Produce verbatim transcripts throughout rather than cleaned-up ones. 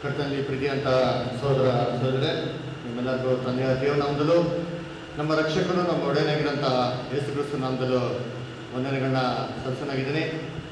ಕರ್ತನಲ್ಲಿ ಪ್ರೀತಿಯಂತ ಸಹೋದರ ಸಹೋದರರೇ, ನಿಮ್ಮೆಲ್ಲರಿಗೂ ತಂದೆಯ ದೇವ ನಾಮದಲ್ಲೂ ನಮ್ಮ ರಕ್ಷಕರು ನಮ್ಮ ಒಡೆಯನಾಗಿರೋಂಥ ಯೇಸು ಕ್ರಿಸ್ತ ನಾಮದಲ್ಲೂ ವಂದನೆಗಳನ್ನ ಸಲ್ಲಿಸನಾಗಿದ್ದೀನಿ.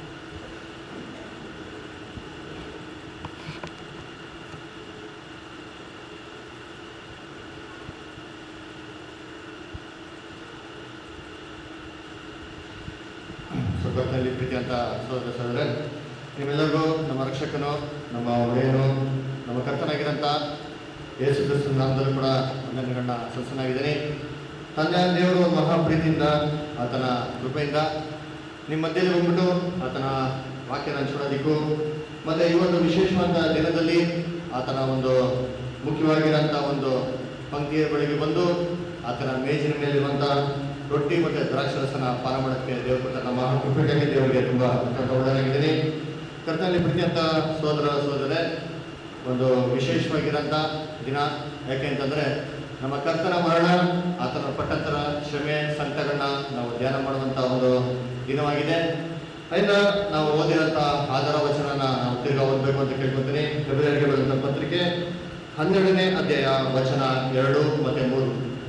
ಕರ್ತನಲ್ಲಿ ಪ್ರೀತಿಯಂತ ಸಹೋದರ ಸಹೋದರರೇ, ನಿಮ್ಮೆಲ್ಲರಿಗೂ ನಮ್ಮ ರಕ್ಷಕನು ನಮ್ಮ ಒಡೆಯನು ನಮ್ಮ ಕರ್ತನಾಗಿರೋಂಥ ಯೇಸು ಕ್ರಿಸ್ತನ ನಾಮದಲ್ಲೂ ಕೂಡ ವಂದನೆಗಳನ್ನ ಸಲ್ಲಿಸನಾಗಿದ್ದೀನಿ. ತಂದೆಯ ದೇವರು ಮಹಾಪ್ರೀತಿಯಿಂದ ಆತನ ಕೃಪೆಯಿಂದ ನಿಮ್ಮ ಮಧ್ಯದಲ್ಲಿ ಬಂದ್ಬಿಟ್ಟು ಆತನ ವಾಕ್ಯನ ಹಂಚ್ಕೊಳ್ಳೋದಿಕ್ಕೂ ಮತ್ತು ಈ ಒಂದು ವಿಶೇಷವಾದ ದಿನದಲ್ಲಿ ಆತನ ಒಂದು ಮುಖ್ಯವಾಗಿರೋಂಥ ಒಂದು ಪಂಕ್ತಿಯ ಬಳಿಗೆ ಬಂದು ಆತನ ಮೇಜಿನ ಮೇಲಿರುವಂಥ ರೊಟ್ಟಿ ಮತ್ತು ದ್ರಾಕ್ಷರಸನ ಪಾನ ಮಾಡೋಕ್ಕೆ ದೇವರು ಕೊಟ್ಟ ನಮ್ಮ ಮಹಾಕೃಪೆಗಾಗಿ ದೇವರಿಗೆ ತುಂಬ ಒಳ್ಳೆಯದಾಗಿದ್ದೀನಿ. ಕರ್ತನಲ್ಲಿ ಪ್ರೀತಿಯಂತ ಸೋದರ ಸೋದರೇ, ಒಂದು ವಿಶೇಷವಾಗಿರೋಂಥ ದಿನ. ಯಾಕೆ ಅಂತಂದರೆ ನಮ್ಮ ಕರ್ತನ ಮರಣ, ಆತನ ಪಟ್ಟಂತರ ಶ್ರಮೆ ಸಂಕಟಗಳನ್ನ ನಾವು ಧ್ಯಾನ ಮಾಡುವಂಥ ಒಂದು ದಿನವಾಗಿದೆ. ಅದರಿಂದ ನಾವು ಓದಿರೋಂಥ ಆಧಾರ ವಚನನ ನಾವು ತಿರ್ಗಾ ಓದಬೇಕು ಅಂತ ಕೇಳ್ಕೊತೀನಿ. ಫೆಬ್ರವರಿಗೆ ಬರೆದಂಥ ಪತ್ರಿಕೆ ಹನ್ನೆರಡನೇ ಅಧ್ಯಾಯ ವಚನ ಎರಡು ಮತ್ತು ಮೂರು.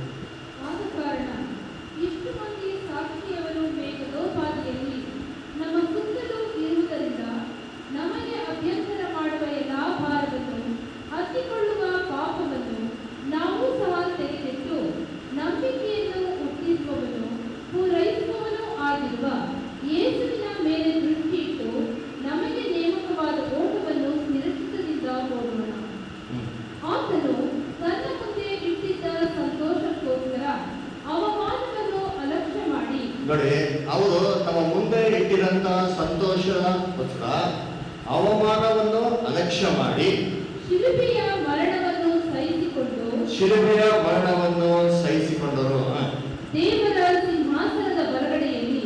ನೋಡಿ, ಅವರು ತಮ್ಮ ಮುಂದೆ ಇಟ್ಟಿರಂತ ಸಂತೋಷಕ್ಕೋಸ್ಕರ ಅವಮಾನವನ್ನು ಅಲಕ್ಷ್ಯ ಮಾಡಿ ಶಿಲುಬೆಯ ಮರಣವನ್ನು ಸಹಿಸಿಕೊಂಡು ಶಿಲುಬೆಯ ಮರಣವನ್ನು ಸಹಿಸಿಕೊಂಡರು ದೇವರ ಸಿಂಹಾಸನದ ಬಲಗಡೆಯಲ್ಲಿ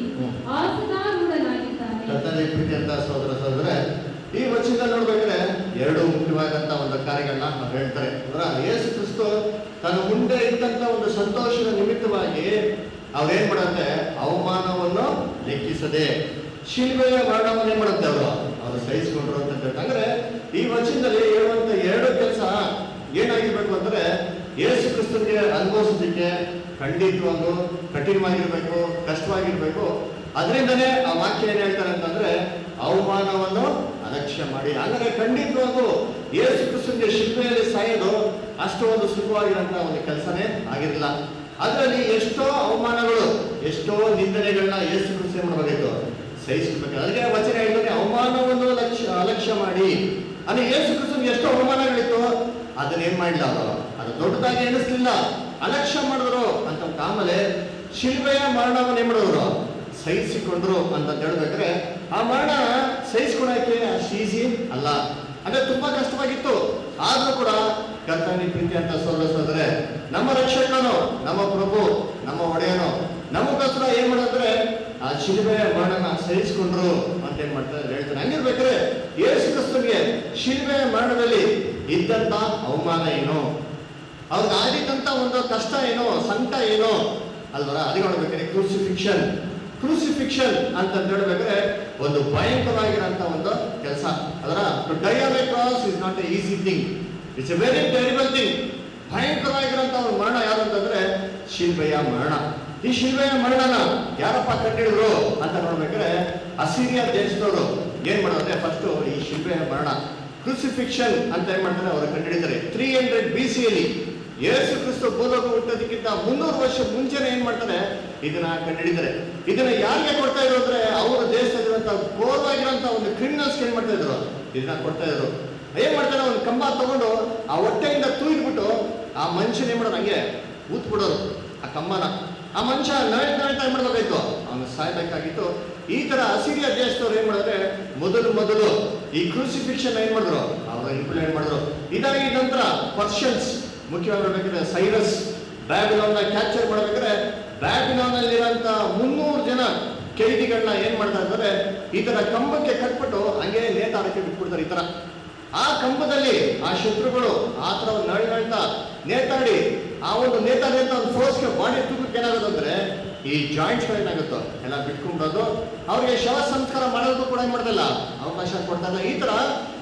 ಆಸನಾರೂಢನಾಗಿದ್ದಾನೆ. ಕರ್ತನಲ್ಲಿ ಪ್ರೀತಿಯಂತ ಸಹೋದರ ಸಹೋದರರೇ, ಈ ವಚನದಲ್ಲಿ ನೋಡ್ಬೇಕಾದ್ರೆ ಎರಡು ಮುಖ್ಯವಾದಂತ ಒಂದು ಕಾರ್ಯಗಳನ್ನ ನಾವು ಹೇಳ್ತಾರೆ. ಅಂದ್ರೆ ಯೇಸು ಕ್ರಿಸ್ತ ತನ್ನ ಮುಂದೆ ಇದ್ದಂತ ಒಂದು ಸಂತೋಷದ ನಿಮಿತ್ತವಾಗಿ ಅವ್ರೇನ್ ಮಾಡುತ್ತೆ, ಅವಮಾನವನ್ನು ಲೆಕ್ಕಿಸದೆ ಶಿಲ್ಬೆಯ ಮರಣವನ್ನು ಏನ್ ಮಾಡುತ್ತೆ ಅವರು ಅವರು ಸಹಿಸಿಕೊಂಡ್ರು ಅಂತ ಹೇಳ್ತಾರೆ. ಈ ವಚನದಲ್ಲಿ ಹೇಳುವಂತ ಎರಡು ಕೆಲಸ ಏನಾಗಿರ್ಬೇಕು ಅಂದ್ರೆ, ಯೇಸು ಕ್ರಿಸ್ತನಿಗೆ ಅನುಭವಿಸೋದಕ್ಕೆ ಖಂಡಿತವಾಗೂ ಕಠಿಣವಾಗಿರ್ಬೇಕು, ಕಷ್ಟವಾಗಿರ್ಬೇಕು. ಅದರಿಂದನೇ ಆ ವಾಕ್ಯ ಏನ್ ಹೇಳ್ತಾರೆ ಅಂತಂದ್ರೆ, ಅವಮಾನವನ್ನು ಅಲಕ್ಷ್ಯ ಮಾಡಿ. ಅಂದ್ರೆ ಖಂಡಿತವಾಗೂ ಯೇಸು ಕ್ರಿಸ್ತನಿಗೆ ಶಿಲ್ಬೆಯಲ್ಲಿ ಸಾಯೋದು ಅಷ್ಟು ಒಂದು ಸುಖವಾಗಿರೋಂಥ ಒಂದು ಕೆಲಸನೇ ಆಗಿರಲಿಲ್ಲ. ಅದರಲ್ಲಿ ಎಷ್ಟೋ ಅವಮಾನಗಳು, ಎಷ್ಟೋ ನಿಂದನೆಗಳನ್ನ ಯೇಸು ಕ್ರಿಸ್ತ ಮಾಡಬೇಕಾಯ್ತು, ಸಹಿಸಬೇಕು. ಅದಕ್ಕೆ ವಚನ ಹೇಳಿದ್ರೆ ಅವಮಾನವನ್ನು ಲಕ್ಷ್ಯ ಅಲಕ್ಷ್ಯ ಮಾಡಿ. ಅಂದ್ರೆ ಯೇಸು ಕ್ರಿಸ್ತನಿಗೆ ಎಷ್ಟೋ ಅವಮಾನಗಳಿತ್ತು, ಅದನ್ನೇನ್ ಮಾಡಿಲ್ಲ ಅವರು, ಅದು ದೊಡ್ಡದಾಗಿ ಎಣಿಸ್ಲಿಲ್ಲ, ಅಲಕ್ಷ್ಯ ಮಾಡಿದ್ರು ಅಂತ. ಆಮೇಲೆ ಶಿಲ್ಬೆಯ ಮರಣವನ್ನು ಏನ್ ಮಾಡಿದ್ರು, ಸಹಿಸಿಕೊಂಡ್ರು ಅಂತ ಹೇಳ್ಬೇಕಾದ್ರೆ, ಆ ಮರಣ ಸಹಿಸ್ಕೊಳಕ್ಕೆ ಅಷ್ಟು ಈಸಿ ಅಲ್ಲ, ಅಂದ್ರೆ ತುಂಬಾ ಕಷ್ಟವಾಗಿತ್ತು. ಆದ್ರೂ ಕೂಡ ಕರ್ತನಿ ಪ್ರೀತಿ ಅಂತ ಸೋದರೇ, ನಮ್ಮ ರಕ್ಷಕನು, ನಮ್ಮ ಪ್ರಭು, ನಮ್ಮ ಒಡೆಯನು ನಮಗೋಸ್ಕರ ಏನ್ ಮಾಡಿದ್ರೆ ಆ ಶಿಲುಬೆಯ ಮರಣನ ಸಹಿಸಿಕೊಂಡ್ರು ಅಂತ ಏನ್ ಮಾಡ್ತಾರೆ ಹೇಳ್ತಾರೆ. ಹಂಗಿರ್ಬೇಕಾದ್ರೆ ಯೇಸು ಕ್ರಿಸ್ತನಿಗೆ ಶಿಲುಬೆಯ ಮರಣದಲ್ಲಿ ಇದ್ದಂತ ಅವಮಾನ ಏನು, ಅವ್ರಿಗೆ ಆಗಿದ್ದಂತ ಒಂದು ಕಷ್ಟ ಏನೋ, ಸಂಕಟ ಏನೋ ಅಲ್ವರ, ಅದಕ್ಕೆ ನೋಡ್ಬೇಕಾದ್ರೆ ಕ್ರೂಸಿಫಿಕ್ಷನ್ ಕ್ರೂಸಿಫಿಕ್ಷನ್ ಅಂತ ಹೇಳ್ಬೇಕಾದ್ರೆ ಒಂದು ಭಯಂಕರವಾಗಿರೋಂಥ ಒಂದು ಕೆಲಸ. ಅದರ to die on a cross is not a easy thing, it's a very terrible thing. ಭಯಂಕರವಾಗಿರೋಂಥ ಒಂದು ಮರಣ ಯಾರು ಅಂತಂದ್ರೆ ಶಿಲ್ಬೆಯ ಮರಣ. ಈ ಶಿಲ್ಬೆಯ ಮರಣನ ಯಾರಪ್ಪ ಕಂಡಿಡಿದ್ರು ಅಂತ ನೋಡ್ಬೇಕಾದ್ರೆ, ಅಸಿರಿಯಾ ದೇಶದವರು ಏನ್ ಮಾಡೋದ್ರೆ ಫಸ್ಟ್ ಈ ಶಿಲ್ಬೆಯ ಮರಣ ಕ್ರೂಸಿಫಿಕ್ಷನ್ ಅಂತ ಏನ್ ಮಾಡ್ತಾರೆ ಅವರು ಕಂಡುಹಿಡಿತಾರೆ. ತ್ರೀ ಹಂಡ್ರೆಡ್ ಬಿ ಸಿಯಲ್ಲಿ ಯೇಸು ಕ್ರಿಸ್ತ ಭೂಲೋಕ ಹುಟ್ಟೋದಕ್ಕಿಂತ ಮುನ್ನೂರು ವರ್ಷ ಮುಂಚೆನೆ ಏನ್ ಮಾಡ್ತಾರೆ ಇದನ್ನ ಕಂಡುಹಿಡಿತಾರೆ. ಇದನ್ನ ಯಾರಿಗೆ ಕೊಡ್ತಾ ಇದ್ರು ಅಂದ್ರೆ, ಅವರ ದೇಶದಲ್ಲಿರುವಂತ ಘೋರವಾಗಿರುವಂತ ಒಂದು ಕ್ರಿಮಿನಲ್ಸ್ ಏನ್ ಮಾಡ್ತಾ ಇದ್ರು, ಇದನ್ನ ಕೊಡ್ತಾ ಇದ್ರು. ಏನ್ ಮಾಡ್ತಾರೆ, ಒಂದು ಕಂಬ ತಗೊಂಡು ಆ ಹೊಟ್ಟೆಯಿಂದ ತೂಯ್ದ್ಬಿಟ್ಟು ಆ ಮನುಷ್ಯನ ಏನ್ ಮಾಡೋದು, ಹಂಗೆ ಊತ್ ಬಿಡೋರು ಆ ಕಂಬನ. ಆ ಮನುಷ್ಯ ನೈಟ್ ನೈಟ್ ಏನ್ ಮಾಡ್ಬೇಕಾಯ್ತು, ಅವನು ಸಾಯ್ಬೇಕಾಗಿತ್ತು. ಈ ತರ ಅಸಿರಿಯಾ ದೇಶದವ್ರು ಏನ್ ಮಾಡಿದ್ರೆ ಮೊದಲು ಮೊದಲು ಈ ಕ್ರೂಸಿಫಿಕ್ಷನ್ ಏನ್ ಮಾಡಿದ್ರು, ಅವ್ರ ಇಂಪ್ಲಿಮೆಂಟ್ ಮಾಡಿದ್ರು. ಇದಾಗಿ ನಂತರ ಪರ್ಷಿಯನ್ಸ್, ಮುಖ್ಯವಾಗಿ ನೋಡ್ಬೇಕಾದ್ರೆ ಸೈರಸ್ ಬ್ಯಾಬಿಲೋನ್ನ ಕ್ಯಾಪ್ಚರ್ ಮಾಡ್ಬೇಕಾದ್ರೆ, ಬ್ಯಾಬಿಲೋನ್ ಅಲ್ಲಿರೋಂಥ ಮುನ್ನೂರು ಜನ ಕೈದಿಗಳನ್ನ ಏನ್ ಮಾಡ್ತಾ ಇದ್ದಾರೆ, ಈ ತರ ಕಂಬಕ್ಕೆ ಕಟ್ಬಿಟ್ಟು ಹಂಗೆ ನೇತಾಡಕ್ಕೆ ಬಿಟ್ಬಿಡ್ತಾರೆ. ಈ ತರ ಆ ಕಂಬದಲ್ಲಿ ಆ ಶತ್ರುಗಳು ಆ ತರ ನಳ್ ನಳ್ತಾ ನೇತಾಡಿ ಆ ಒಂದು ನೇತಾಡಿ ಅಂತ ಒಂದು ಫೋರ್ಸ್ಗೆ ಬಾಡಿ ತೂಕಕ್ಕೆ ಏನಾಗೋದಂದ್ರೆ ಈ ಜಾಯಿಂಟ್ಸ್ ಏನಾಗುತ್ತೋ ಎಲ್ಲ ಬಿಟ್ಕೊಂಡ್ಬರೋದು. ಅವ್ರಿಗೆ ಶವ ಸಂಸ್ಕಾರ ಮಾಡೋದು ಕೂಡ ಏನ್ ಮಾಡ್ತಿಲ್ಲ, ಅವಕಾಶ ಕೊಡ್ತಾ ಇಲ್ಲ. ಈ ತರ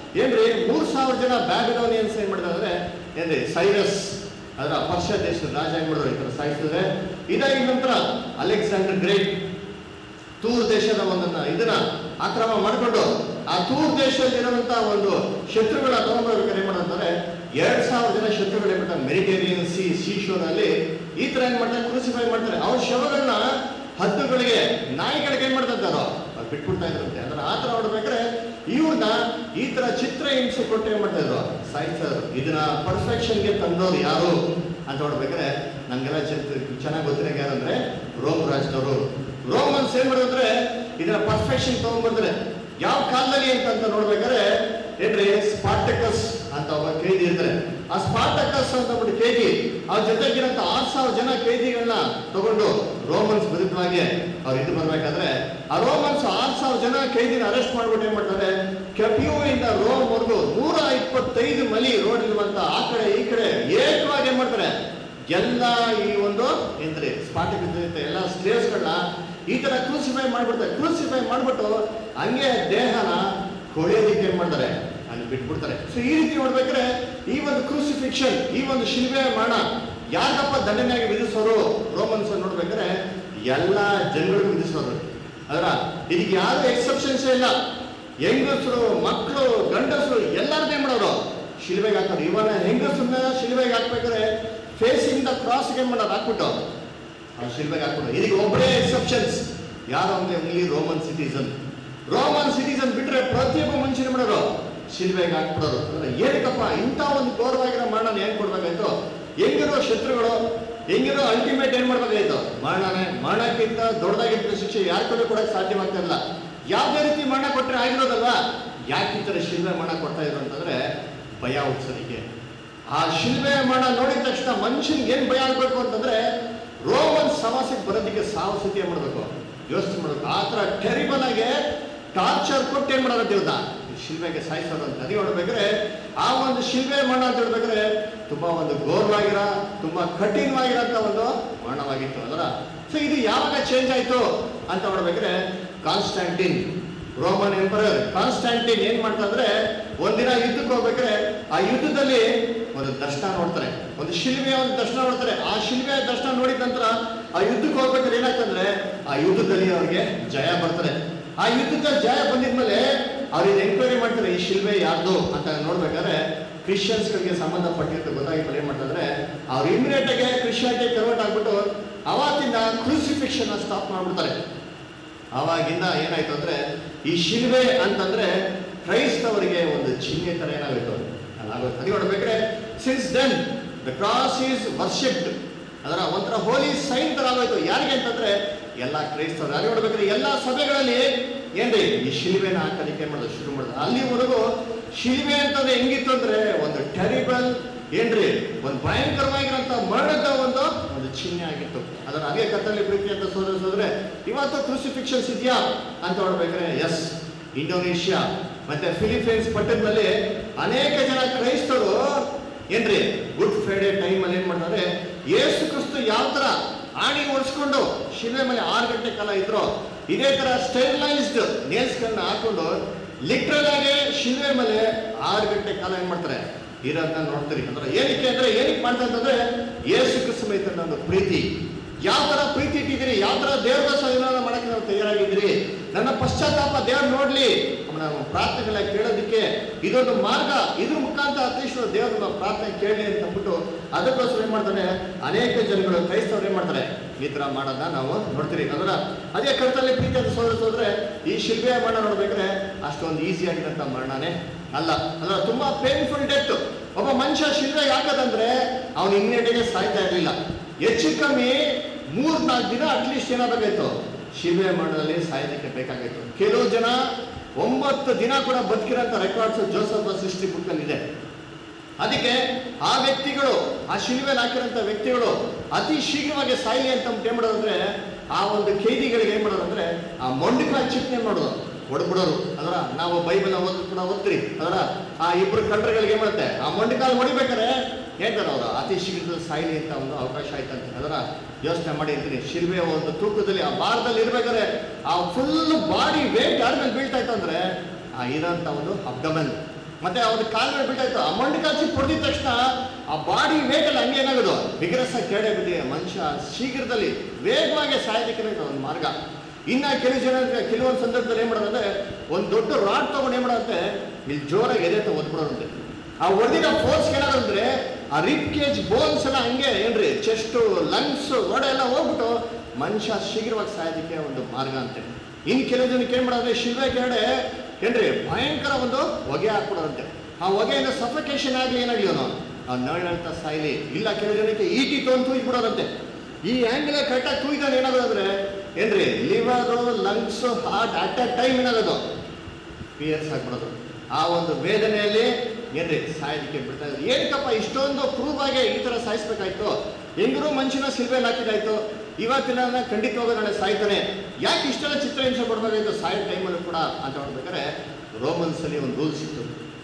ಏನ್ರಿ ಮೂರ್ ಸಾವಿರ ಜನ ಬ್ಯಾಬಿಲೋನಿಯನ್ಸ್ ಏನ್ ಮಾಡಿದ್ರೆ ಏನ್ರಿ ಸೈರಸ್ ಅದರ ಪರ್ಷಿಯಾ ದೇಶದ ರಾಜ ಏನ್ ಮಾಡಿದ್ರು ಈ ತರ ಸಾಯಿಸಿದ್ರೆ. ಇದಾಗಿ ನಂತರ ಅಲೆಕ್ಸಾಂಡರ್ ಗ್ರೇಟ್ ತೂರ್ ದೇಶದ ಒಂದನ್ನ ಇದನ್ನ ಆಕ್ರಮ ಮಾಡಿಕೊಂಡು ಆ ತೂರ್ ದೇಶದಲ್ಲಿರುವಂತ ಒಂದು ಶತ್ರುಗಳ ತಗೊಂಡ್ಬೇಕಾದ್ರೆ ಏನ್ ಮಾಡ್ತಾರೆ, ಎರಡ್ ಸಾವಿರ ಜನ ಶತ್ರುಗಳು ಏನ್ ಮಾಡ್ತಾರೆ ಮೆಡಿಟೇರಿಯನ್ ಸಿ ಸೀ ಶೋರ್ ಅಲ್ಲಿ ಈ ತರ ಏನ್ ಮಾಡ್ತಾರೆ ಕ್ರೂಸಿಫೈ ಮಾಡ್ತಾರೆ. ಅವ್ರ ಶವಗಳನ್ನ ಹದ್ದುಗಳಿಗೆ ನಾಯಿಗಳಿಗೆ ಏನ್ ಮಾಡ್ತಾ ಇದ್ದಾರೋ ಅವ್ರು ಬಿಟ್ಬಿಡ್ತಾ ಇದ್ರಂತೆ. ಅಂದ್ರೆ ಆ ತರ ನೋಡ್ಬೇಕಾದ್ರೆ ಇವ್ರನ್ನ ಈ ತರ ಚಿತ್ರ ಹಿಂಸೆ ಕೊಟ್ಟು ಏನ್ ಮಾಡ್ತಾ ಇದ್ರು ಸಾಯಿಸೋರು. ಇದನ್ನ ಪರ್ಫೆಕ್ಷನ್ಗೆ ತಂದವ್ರು ಯಾರು ಅಂತ ನೋಡ್ಬೇಕಾದ್ರೆ ನಮ್ಗೆಲ್ಲ ಚೆನ್ನಾಗಿ ಗೊತ್ತಿರೋ ಯಾರಂದ್ರೆ ರೋಮ್ ರಾಜ್ಯದವರು. ರೋಮನ್ಸ್ ಏನ್ ಮಾಡಿದ್ರೆ ಇದನ್ನ ಪರ್ಫೆಕ್ಷನ್ ತಗೊಂಡ್ಬರ್ತಾರೆ. ಯಾವ ಕಾಲದಲ್ಲಿ ಅಂತ ನೋಡ್ಬೇಕಾದ್ರೆ ಏನ್ರಿ ಸ್ಪಾರ್ಟಕಸ್ ಅಂತ ಒಬ್ಬ ಕೈದಿ ಇರ್ತಾರೆ. ಆ ಸ್ಪಾರ್ಟಕಸ್ ಅಂತ ಒಂದು ಕೈದಿ ಅವ್ರ ಜೊತೆಗಿರಂತ ಆರ್ ಸಾವಿರ ಜನ ಕೈದಿಗಳನ್ನ ತಗೊಂಡು ರೋಮನ್ಸ್ ವಿರುದ್ಧವಾಗಿ ಅವ್ರು ಇದು ಬರ್ಬೇಕಾದ್ರೆ ಆ ರೋಮನ್ಸ್ ಆರ್ ಸಾವಿರ ಜನ ಕೈದಿನ ಅರೆಸ್ಟ್ ಮಾಡ್ಬಿಟ್ಟು ಏನ್ ಮಾಡ್ತಾರೆ, ಕೆಪಿಯೋ ಇಂದ ರೋಮ್ ವರ್ಗು ನೂರ ಇಪ್ಪತ್ತೈದು ಮಲಿ ರೋಡ್ ಇರುವಂತ ಆ ಕಡೆ ಈ ಕಡೆ ಏಕವಾಗಿ ಏನ್ ಮಾಡ್ತಾರೆ ಎಲ್ಲ ಈ ಒಂದು ಏನ್ರಿ ಸ್ಪಾರ್ಟಕಸ್ ಎಲ್ಲ ಸ್ಲೇವ್ಸ್ಗಳನ್ನ ಈ ತರ ಕ್ರೂಸಿಫೈ ಮಾಡ್ಬಿಡ್ತಾರೆ. ಕ್ರೂಸಿಫೈ ಮಾಡ್ಬಿಟ್ಟು ಹಂಗೆ ದೇಹನ ಕೊಳೆಯೋದಿಕ್ಕೆ ಏನ್ ಮಾಡ್ತಾರೆ ಅಲ್ಲಿ ಬಿಟ್ಬಿಡ್ತಾರೆ. ಸೊ ಈ ರೀತಿ ನೋಡ್ಬೇಕಾದ್ರೆ ಈ ಒಂದು ಕ್ರೂಸಿಫಿಕ್ಷನ್ ಈ ಒಂದು ಶಿಲ್ಬೆ ಮರಣ ಯಾಕಪ್ಪ ದಂಡನೆಯಾಗಿ ವಿಧಿಸೋರು ರೋಮನ್ಸ್ ನೋಡ್ಬೇಕಾದ್ರೆ ಎಲ್ಲ ಜನಗಳಿಗೂ ವಿಧಿಸೋರು. ಅದರ ಇದಕ್ಕೆ ಯಾರು ಎಕ್ಸೆಪ್ಷನ್ಸ್ ಇಲ್ಲ. ಹೆಂಗಸರು ಮಕ್ಕಳು ಗಂಡಸರು ಎಲ್ಲರದ್ದು ಏನ್ ಮಾಡೋರು ಶಿಲ್ಬೆಗೆ ಹಾಕೋರು. ಇವನ ಹೆಂಗಸರನ್ನ ಶಿಲ್ಬೆಗೆ ಹಾಕ್ಬೇಕಾದ್ರೆ ಫೇಸಿಂಗ್ ದ ಕ್ರಾಸ್ ಏನ್ ಮಾಡೋದು ಹಾಕ್ಬಿಟ್ಟು ಆ ಶಿಲ್ಬೆಗೆ ಹಾಕ್ಬಿಟ್ಟು. ಇದಕ್ಕೆ ಒಬ್ಬರೇ ಎಕ್ಸೆಪ್ಷನ್ಸ್ ಯಾರು ಅಂದ್ರೆ only Roman citizen. Roman citizen ಬಿಟ್ರೆ ಪ್ರತಿಯೊಬ್ಬ ಮನುಷ್ಯನ ಮಾಡೋರು ಶಿಲ್ಬೆಗೆ ಹಾಕ್ಬಿಡೋರು. ಅಂದ್ರೆ ಏನಕ್ಕಪ್ಪ ಇಂಥ ಒಂದು ಗೌರವಾಗಿರೋ ಮರಣನ ಏನ್ ಕೊಡ್ಬೇಕಾಯ್ತು? ಹೆಂಗಿರೋ ಶತ್ರುಗಳು ಹೆಂಗಿರೋ ಅಲ್ಟಿಮೇಟ್ ಏನ್ ಮಾಡ್ಬೇಕಾಯ್ತು ಮರಣನೇ. ಮರಣಕ್ಕಿಂತ ದೊಡ್ಡದಾಗಿದ್ದ ಶಿಕ್ಷೆ ಯಾರ ಕಡೆ ಕೊಡಕ್ಕೆ ಸಾಧ್ಯವಾಗ್ತಾ ಇಲ್ಲ. ಯಾವ್ದೇ ರೀತಿ ಮರಣ ಕೊಟ್ಟರೆ ಆಗಿರೋದಲ್ವಾ. ಯಾಕೆ ಈ ತರ ಶಿಲ್ಬೆ ಮರಣ ಕೊಡ್ತಾ ಇದ್ರು ಅಂತಂದ್ರೆ ಭಯ ಹುಡ್ಸೋದಿಕ್ಕೆ. ಆ ಶಿಲ್ಬೆ ಮರಣ ನೋಡಿದ ತಕ್ಷಣ ಮನುಷ್ಯನ್ಗೆ ಏನ್ ಭಯ ಆಗ್ಬೇಕು ಅಂತಂದ್ರೆ ರೋಮನ್ ಸಮಾಸಕ್ಕೆ ಬರೋದಕ್ಕೆ ಸಾವು ಸ್ಥಿತಿ ಏನ್ ಮಾಡ್ಬೇಕು ಯೋಚನೆ ಮಾಡ್ಬೇಕು. ಆ ತರ ಟೆರಿಬಲ್ ಆಗಿ ಟಾರ್ಚರ್ ಕೊಟ್ಟು ಏನ್ ಮಾಡೋದು ದೇವ್ದ ಶಿಲ್ಬೆಗೆ ಸಾಯಿಸೋದು ಅಂತ. ಅದೇ ನೋಡ್ಬೇಕಾದ್ರೆ ಆ ಒಂದು ಶಿಲ್ಬೆ ಮರಣ ಅಂತ ಹೇಳ್ಬೇಕಾದ್ರೆ ತುಂಬಾ ಒಂದು ಗೌರವಾಗಿರ ತುಂಬಾ ಕಠಿಣವಾಗಿರೋಂಥ ಒಂದು ಮರಣವಾಗಿತ್ತು ಅದರ. ಸೊ ಇದು ಯಾವಾಗ ಚೇಂಜ್ ಆಯ್ತು ಅಂತ ನೋಡ್ಬೇಕಾದ್ರೆ ಕಾನ್ಸ್ಟಾಂಟಿನ್ ರೋಮನ್ ಎಂಪರರ್ ಕಾನ್ಸ್ಟಾಂಟಿನ್ ಏನ್ ಮಾಡ್ತಾ ಅಂದ್ರೆ ಒಂದಿನ ಯುದ್ಧಕ್ಕೆ ಹೋಗ್ಬೇಕಾದ್ರೆ ಆ ಯುದ್ಧದಲ್ಲಿ ಒಂದು ದರ್ಶನ ನೋಡ್ತಾರೆ, ಒಂದು ಶಿಲ್ಬೆಯ ಒಂದು ದರ್ಶನ ನೋಡ್ತಾರೆ. ಆ ಶಿಲ್ಬೆಯ ದರ್ಶನ ನೋಡಿದ ನಂತರ ಆ ಯುದ್ಧಕ್ಕೆ ಹೋಗ್ಬೇಕಾದ್ರೆ ಏನಾಗ್ತಂದ್ರೆ ಆ ಯುದ್ಧದಲ್ಲಿ ಅವ್ರಿಗೆ ಜಯ ಬರ್ತಾರೆ. ಆ ಯುದ್ಧದಲ್ಲಿ ಜಯ ಬಂದಿದ್ಮೇಲೆ ಅವ್ರಿಗೆ ಎಂಕ್ವೈರಿ ಮಾಡ್ತಾರೆ ಈ ಶಿಲ್ಬೆ ಯಾರ್ದು ಅಂತ ನೋಡ್ಬೇಕಾದ್ರೆ ಕ್ರಿಶ್ಚಿಯನ್ಸ್ಗಳಿಗೆ ಸಂಬಂಧಪಟ್ಟಿದ್ದು ಗೊತ್ತಾಗಿದ್ದು ಏನ್ ಮಾಡ್ತಾರೆ ಅವ್ರು ಇಮಿಡಿಯೇಟ್ ಆಗಿ ಕ್ರಿಶ್ಚಿಯಾನಿಟಿ ಕನ್ವರ್ಟ್ ಆಗ್ಬಿಟ್ಟು ಅವತ್ತಿಂದ ಕ್ರೂಸಿಫಿಕ್ಷನ್ ಸ್ಟಾಪ್ ಮಾಡ್ಬಿಡ್ತಾರೆ. ಆವಾಗಿಂದ ಏನಾಯ್ತು ಅಂದ್ರೆ ಈ ಶಿಲ್ಬೆ ಅಂತಂದ್ರೆ ಕ್ರೈಸ್ತವರಿಗೆ ಒಂದು ಚಿಹ್ನೆ ತರ ಏನಾಗುತ್ತೆ ಅಲ್ಲಾಗುತ್ತೆ. ಅದು ನೋಡ್ಬೇಕಾದ್ರೆ since then the cross is worshipped ಅದರ ಒಂಥರ ಹೋಲಿ ಸೈನ್ ತರ ಆಗೋಯ್ತು. ಯಾರಿಗೆ ಅಂತಂದ್ರೆ ಎಲ್ಲ ಕ್ರೈಸ್ತವರು. ಅಲ್ಲಿ ನೋಡ್ಬೇಕಾದ್ರೆ ಎಲ್ಲ ಸಭೆಗಳಲ್ಲಿ ಏನ್ರಿ ಈ ಶಿಲ್ಬೆನ ಹಾಕೋದಕ್ಕೆ ಏನ್ ಮಾಡೋದು ಶುರು ಮಾಡೋದು. ಅಲ್ಲಿವರೆಗೂ ಶಿಲ್ಬೆ ಅಂತಂದ್ರೆ ಹೆಂಗಿತ್ತು ಅಂದ್ರೆ ಒಂದು ಟೆರಿಬಲ್ ಏನ್ರಿ ಒಂದು ಭಯಂಕರವಾಗಿರೋಂಥ ಮರಣದ ಒಂದು ಒಂದು ಚಿಹ್ನೆ ಆಗಿತ್ತು. ಅದರ ಅದೇ ಕತ್ತಲೆ ಪ್ರೀತಿ ಅಂತ ಸೋದರ ಸೋದ್ರೆ ಇವತ್ತು ಕ್ರೂಸಿಫಿಕ್ಷನ್ಸ್ ಇದೆಯಾ ಅಂತ ನೋಡ್ಬೇಕಾದ್ರೆ ಎಸ್. ಇಂಡೋನೇಷ್ಯಾ ಮತ್ತೆ ಫಿಲಿಪೈನ್ಸ್ ಪಟ್ಟಣದಲ್ಲಿ ಅನೇಕ ಜನ ಕ್ರೈಸ್ತರು ಏನ್ರಿ ಗುಡ್ ಫ್ರೈಡೆ ಟೈಮ್ ಅಲ್ಲಿ ಏನ್ ಮಾಡ್ತಾರೆ ಯೇಸು ಕ್ರಿಸ್ತು ಯಾವ ತರ ಆಣಿ ಓಡಿಸ್ಕೊಂಡು ಶಿಲೆ ಮೇಲೆ ಆರು ಗಂಟೆ ಕಾಲ ಇದ್ರು ಇದೇ ತರ ಸ್ಟೆರಿಲೈಸ್ಡ್ ನೇಲ್ಸ್ಗಳನ್ನ ಹಾಕೊಂಡು ಲಿಟ್ರಲ್ ಆಗಿ ಶಿಲೆ ಮೇಲೆ ಆರು ಗಂಟೆ ಕಾಲ ಏನ್ ಮಾಡ್ತಾರೆ ಇರೋದನ್ನ ನೋಡ್ತೀರಿ. ಅಂದ್ರೆ ಏನಕ್ಕೆ ಅಂದ್ರೆ ಏನಕ್ಕೆ ಮಾಡ್ತಾರೆ ಅಂತಂದ್ರೆ ಯೇಸು ಕ್ರಿಸ್ತು ಮೇಲೆ ಒಂದು ಪ್ರೀತಿ. ಯಾವ ತರ ಪ್ರೀತಿ ಇಟ್ಟಿದ್ದೀರಿ, ಯಾವ ತರ ದೇವರ ಸನ್ನಿಧಾನ ಮಾಡಕ್ಕೆ ನಾವು ತಯಾರಾಗಿದ್ದೀರಿ, ನನ್ನ ಪಶ್ಚಾತ್ತಾಪ ದೇವ್ರು ನೋಡ್ಲಿ, ನಾವು ಪ್ರಾರ್ಥನೆಗಳ ಕೇಳೋದಕ್ಕೆ ಇದೊಂದು ಮಾರ್ಗ, ಇದ್ರ ಮುಖಾಂತರ ಅತೀಶ್ವರ ದೇವರ ಪ್ರಾರ್ಥನೆ ಕೇಳಲಿ ಅಂತ ಅಂದ್ಬಿಟ್ಟು ಅದಕ್ಕೋಸ್ಕರ ಏನ್ ಮಾಡ್ತಾನೆ ಅನೇಕ ಜನಗಳು ಕ್ರೈಸ್ತವ್ರು ಏನ್ ಮಾಡ್ತಾರೆ ಈ ತರ ಮಾಡೋದನ್ನ ನಾವು ನೋಡ್ತೀರಿ. ಅದರ ಅದೇ ಕರ್ತಲ್ಲಿ ಪ್ರೀತಿ ಅಂತ ಸೋದರ ಸೋದ್ರೆ ಈ ಶಿಲ್ಬೆಯ ಮರಣ ನೋಡ್ಬೇಕ್ರೆ ಅಷ್ಟೊಂದು ಈಸಿ ಆಗಿರಂತ ಮರಣನೇ ಅಲ್ಲ. ಅದರ ತುಂಬಾ ಪೇನ್ಫುಲ್ ಡೆತ್. ಒಬ್ಬ ಮನುಷ್ಯ ಶಿಲ್ಬೆಗೆ ಹಾಕೋದಂದ್ರೆ ಅವನು ಇಮ್ಮಿಡಿಯೇಟ್ಗೆ ಸಾಯ್ತಾ ಇರಲಿಲ್ಲ. ಹೆಚ್ಚು ಕಮ್ಮಿ ಮೂರ್ ನಾಲ್ಕು ದಿನ ಅಟ್ಲೀಸ್ಟ್ ಏನಾಗಬೇಕಾಯ್ತು ಶಿಲ್ಬೆ ಮರಣದಲ್ಲಿ ಸಾಯೋದಕ್ಕೆ ಬೇಕಾಗಿತ್ತು. ಕೆಲವು ಜನ ಒಂಬತ್ತು ದಿನ ಕೂಡ ಬದುಕಿರೋಂಥ ರೆಕಾರ್ಡ್ಸ್ ಜೋಸಫ್ ಸಿಸ್ಟಿ ಬುಕ್ ಅಲ್ಲಿ ಇದೆ. ಅದಕ್ಕೆ ಆ ವ್ಯಕ್ತಿಗಳು ಆ ಶಿಲ್ಬೆಯಲ್ಲಿ ಹಾಕಿರೋಂಥ ವ್ಯಕ್ತಿಗಳು ಅತಿ ಶೀಘ್ರವಾಗಿ ಸಾಯಲಿ ಅಂತ ಏನ್ ಮಾಡೋದಂದ್ರೆ ಆ ಒಂದು ಖೈದಿಗಳಿಗೆ ಏನ್ ಮಾಡೋದಂದ್ರೆ ಆ ಮೊಂಡಿಕಾಯಿ ಚಿಪ್ನೆ ಮಾಡೋದು ಹೊಡ್ಬಿಡೋರು. ಅದರ ನಾವು ಬೈಬಲ್ ಓದ್ ಕೂಡ ಓದ್ತೀರಿ. ಅದರ ಆ ಇಬ್ರು ಕಳ್ಳರುಗಳಿಗೆ ಏನ್ ಮಾಡುತ್ತೆ ಆ ಮೊಂಡಿಕಾಲ್ ಹೊಡಿಬೇಕಾರೆ ಹೇಳ್ತಾರೆ ಅವರು ಅತಿ ಶೀಘ್ರದಲ್ಲಿ ಸಾಯಲಿ ಅಂತ ಒಂದು ಅವಕಾಶ ಆಯ್ತಂತ. ಅದರ ಯೋಚನೆ ಮಾಡಿ ಅಂತೀನಿ ಶಿಲ್ಬೆ ಒಂದು ತೂಕದಲ್ಲಿ ಆ ಭಾರದಲ್ಲಿ ಇರ್ಬೇಕಾದ್ರೆ ಆ ಫುಲ್ ಬಾಡಿ ವೇಟ್ ಯಾರ ಮೇಲೆ ಬೀಳ್ತಾ ಇತ್ತು ಅಂದ್ರೆ ಆ ಇರೋಂಥ ಒಂದು ಅಬ್ಡಮನ್ ಮತ್ತೆ ಅವ್ರ ಕಾಲ ಮೇಲೆ ಬಿಟ್ಟಾಯ್ತು, ಆ ಮಂಡು ಕಾಚಿ ಹೊಡೆದಿದ ತಕ್ಷಣ ಆ ಬಾಡಿ ವೇಟ್ ಅಲ್ಲಿ ಹಂಗೆ ಏನಾಗೋದು ವಿಗ್ರಸ ಕೆಡೆ ಬಿದ್ದಿ ಮನುಷ್ಯ ಶೀಘ್ರದಲ್ಲಿ ವೇಗವಾಗಿ ಸಾಯೋದಕ್ಕೆ ಒಂದು ಮಾರ್ಗ. ಇನ್ನ ಕೆಲವು ಜನ ಕೆಲವೊಂದು ಸಂದರ್ಭದಲ್ಲಿ ಏನ್ ಮಾಡೋದಂದ್ರೆ ಒಂದು ದೊಡ್ಡ ರಾಡ್ ತಗೊಂಡು ಏನ್ ಮಾಡೋದಂತೆ ಇಲ್ಲಿ ಜೋರಾಗಿ ಎದೆ ಒದ್ಬಿಡೋದಂತೆ. ಆ ಹೊಡೆದಿನ ಫೋರ್ಸ್ ಏನಾದಂದ್ರೆ ಆ ರಿಪ್ ಕೇಜ್ ಬೋನ್ಸ್ ಎಲ್ಲ ಹಂಗೆ ಏನ್ರಿ ಚೆಸ್ಟ್ ಲಂಗ್ಸ್ ಒಡೆ ಎಲ್ಲ ಹೋಗ್ಬಿಟ್ಟು ಮನುಷ್ಯ ಶೀಘ್ರವಾಗಿ ಸಾಯೋದಕ್ಕೆ ಒಂದು ಮಾರ್ಗ ಅಂತೆ. ಇನ್ನು ಕೆಲವು ಜನಕ್ಕೆ ಏನ್ ಮಾಡೋದ್ರೆ ಶಿಲ್ವೆ ಕೆಳಗಡೆ ಏನ್ರಿ ಭಯಂಕರ ಒಂದು ಹೊಗೆ ಹಾಕ್ಬಿಡೋದಂತೆ. ಆ ಹೊಗೆಯಿಂದ ಸಫಿಕೇಶನ್ ಆಗ್ಲಿ ಏನಾಗ್ಲಿ ಅವನು ಆ ನಳ್ನಳ್ತಾ ಸಾಯ್ಲಿ. ಇಲ್ಲ ಕೆಲವು ಜನಕ್ಕೆ ಈಟಿ ತೊಗೊಂಡು ತೂಯ್ಬಿಡೋದಂತೆ. ಈ ಆಂಗಲ್ ಕರೆಕ್ಟಾಗಿ ತೂಯ್ದಾಗ ಏನಾಗೋದಂದ್ರೆ ಏನ್ರಿ liver lungs heart at a time ಏನಾಗೋದು ಪಿಯರ್ಸ್ ಆಗ್ಬಿಡೋದು. ಆ ಒಂದು ವೇದನೆಯಲ್ಲಿ ಏನ್ರಿ ಸಾಯೋದಕ್ಕೆ ಬಿಡ್ತಾ ಇದ್ರು. ಏನಕ್ಕಪ್ಪ ಇಷ್ಟೊಂದು ಪ್ರೂವ್ ಆಗಿ ಈ ತರ ಸಾಯಿಸ್ಬೇಕಾಯ್ತು, ಹೆಂಗರೂ ಮನುಷ್ಯನ ಸಿಲ್ವೆಲ್ ಹಾಕಿದಾಯ್ತು, ಇವತ್ತಿನ ಖಂಡಿತವಾಗ ನಾಳೆ ಸಾಯ್ತಾನೆ, ಯಾಕೆ ಇಷ್ಟೆಲ್ಲ ಚಿತ್ರಹಿಂಸೆ ಕೊಡ್ಬೇಕಾಯ್ತು ಸಾಯೋ ಟೈಮಲ್ಲೂ ಕೂಡ ಅಂತ ನೋಡ್ಬೇಕಾದ್ರೆ ರೋಮನ್ಸ್ ಅಲ್ಲಿ ಒಂದು ರೂಲ್ಸ್ ಇತ್ತು.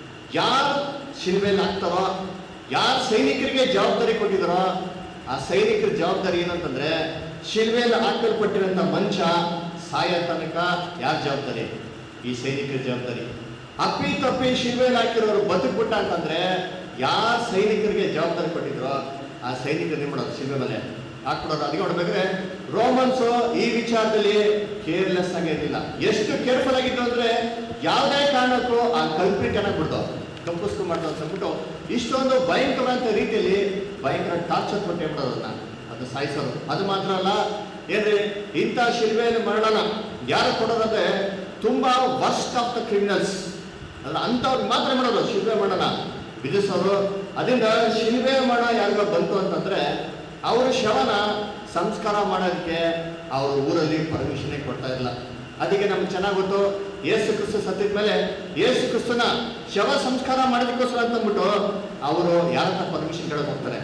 ಯಾರು ಸಿಲ್ವೆಲ್ ಹಾಕ್ತಾರೋ, ಯಾರು ಸೈನಿಕರಿಗೆ ಜವಾಬ್ದಾರಿ ಕೊಟ್ಟಿದಾರೋ ಆ ಸೈನಿಕರ ಜವಾಬ್ದಾರಿ ಏನಂತಂದ್ರೆ ಶಿಲ್ವೆಲ್ ಹಾಕಲ್ಪಟ್ಟಿರೋಂಥ ಮನುಷ್ಯ ಸಾಯ ತನಕ ಯಾರ ಜವಾಬ್ದಾರಿ? ಈ ಸೈನಿಕರ ಜವಾಬ್ದಾರಿ. ಅಪ್ಪಿ ತಪ್ಪಿ ಶಿಲ್ವೆಲ್ ಹಾಕಿರೋರು ಬದುಕ್ಬಿಟ್ಟ ಅಂತಂದ್ರೆ ಯಾರ ಸೈನಿಕರಿಗೆ ಜವಾಬ್ದಾರಿ ಕೊಟ್ಟಿದ್ರು ಆ ಸೈನಿಕರು ಏನ್ ಮಾಡೋದು ಶಿಲ್ವೆ ಮೇಲೆ ಹಾಕ್ಬಿಡೋದು. ಅದಕ್ಕೆ ನೋಡ್ಬೇಕಾದ್ರೆ ರೋಮನ್ಸ್ ಈ ವಿಚಾರದಲ್ಲಿ ಕೇರ್ಲೆಸ್ ಆಗಿರಲಿಲ್ಲ. ಎಷ್ಟು ಕೇರ್ಫುಲ್ ಆಗಿದ್ದು ಅಂದ್ರೆ ಯಾವುದೇ ಕಾರಣಕ್ಕೂ ಆ ಕಲ್ಪ್ರಿಟ್ ಅನ್ನ ಬಿಡ್ದು ಕಂಪಸ್ಕೊ ಮಾಡ್ದು ಅಂತ ಅಂದ್ಬಿಟ್ಟು ಇಷ್ಟೊಂದು ಭಯಂಕರವಾದ ರೀತಿಯಲ್ಲಿ ಭಯಂಕರ ಟಾರ್ಚರ್ ಕೊಟ್ಟೆ ಬಿಡೋದನ್ನ ಅದು ಸಾಯಿಸೋದು. ಅದು ಮಾತ್ರ ಅಲ್ಲ ಏನ್ರಿ ಇಂಥ ಶಿಲ್ವೆಯಲ್ಲಿ ಮರಣನ ಯಾರು ಕೊಡೋದಂದ್ರೆ ತುಂಬಾ ವರ್ಸ್ಟ್ ಆಫ್ ದ ಕ್ರಿಮಿನಲ್ಸ್ ಅಲ್ಲ ಅಂಥವ್ರಿಗೆ ಮಾತ್ರ ಮಾಡೋದು ಶಿಲ್ವೆ ಮರಣನ ವಿಧಿಸೋರು. ಅದರಿಂದ ಶಿಲ್ವೆ ಮರಣ ಯಾರಿಗ ಬಂತು ಅಂತಂದ್ರೆ ಅವ್ರ ಶವನ ಸಂಸ್ಕಾರ ಮಾಡೋದಕ್ಕೆ ಅವ್ರ ಊರಲ್ಲಿ ಪರ್ಮಿಷನ್ ಕೊಡ್ತಾ ಇಲ್ಲ. ಅದಕ್ಕೆ ನಮ್ಗೆ ಚೆನ್ನಾಗಿ ಗೊತ್ತು, ಯೇಸು ಕ್ರಿಸ್ತ ಸತ್ತಿದ ಮೇಲೆ ಯೇಸು ಕ್ರಿಸ್ತನ ಶವ ಸಂಸ್ಕಾರ ಮಾಡೋದಕ್ಕೋಸ್ಕರ ಅಂತಂದ್ಬಿಟ್ಟು ಅವರು ಯಾರನ್ನ ಪರ್ಮಿಷನ್ ಕೇಳಕ್ ಹೋಗ್ತಾರೆ?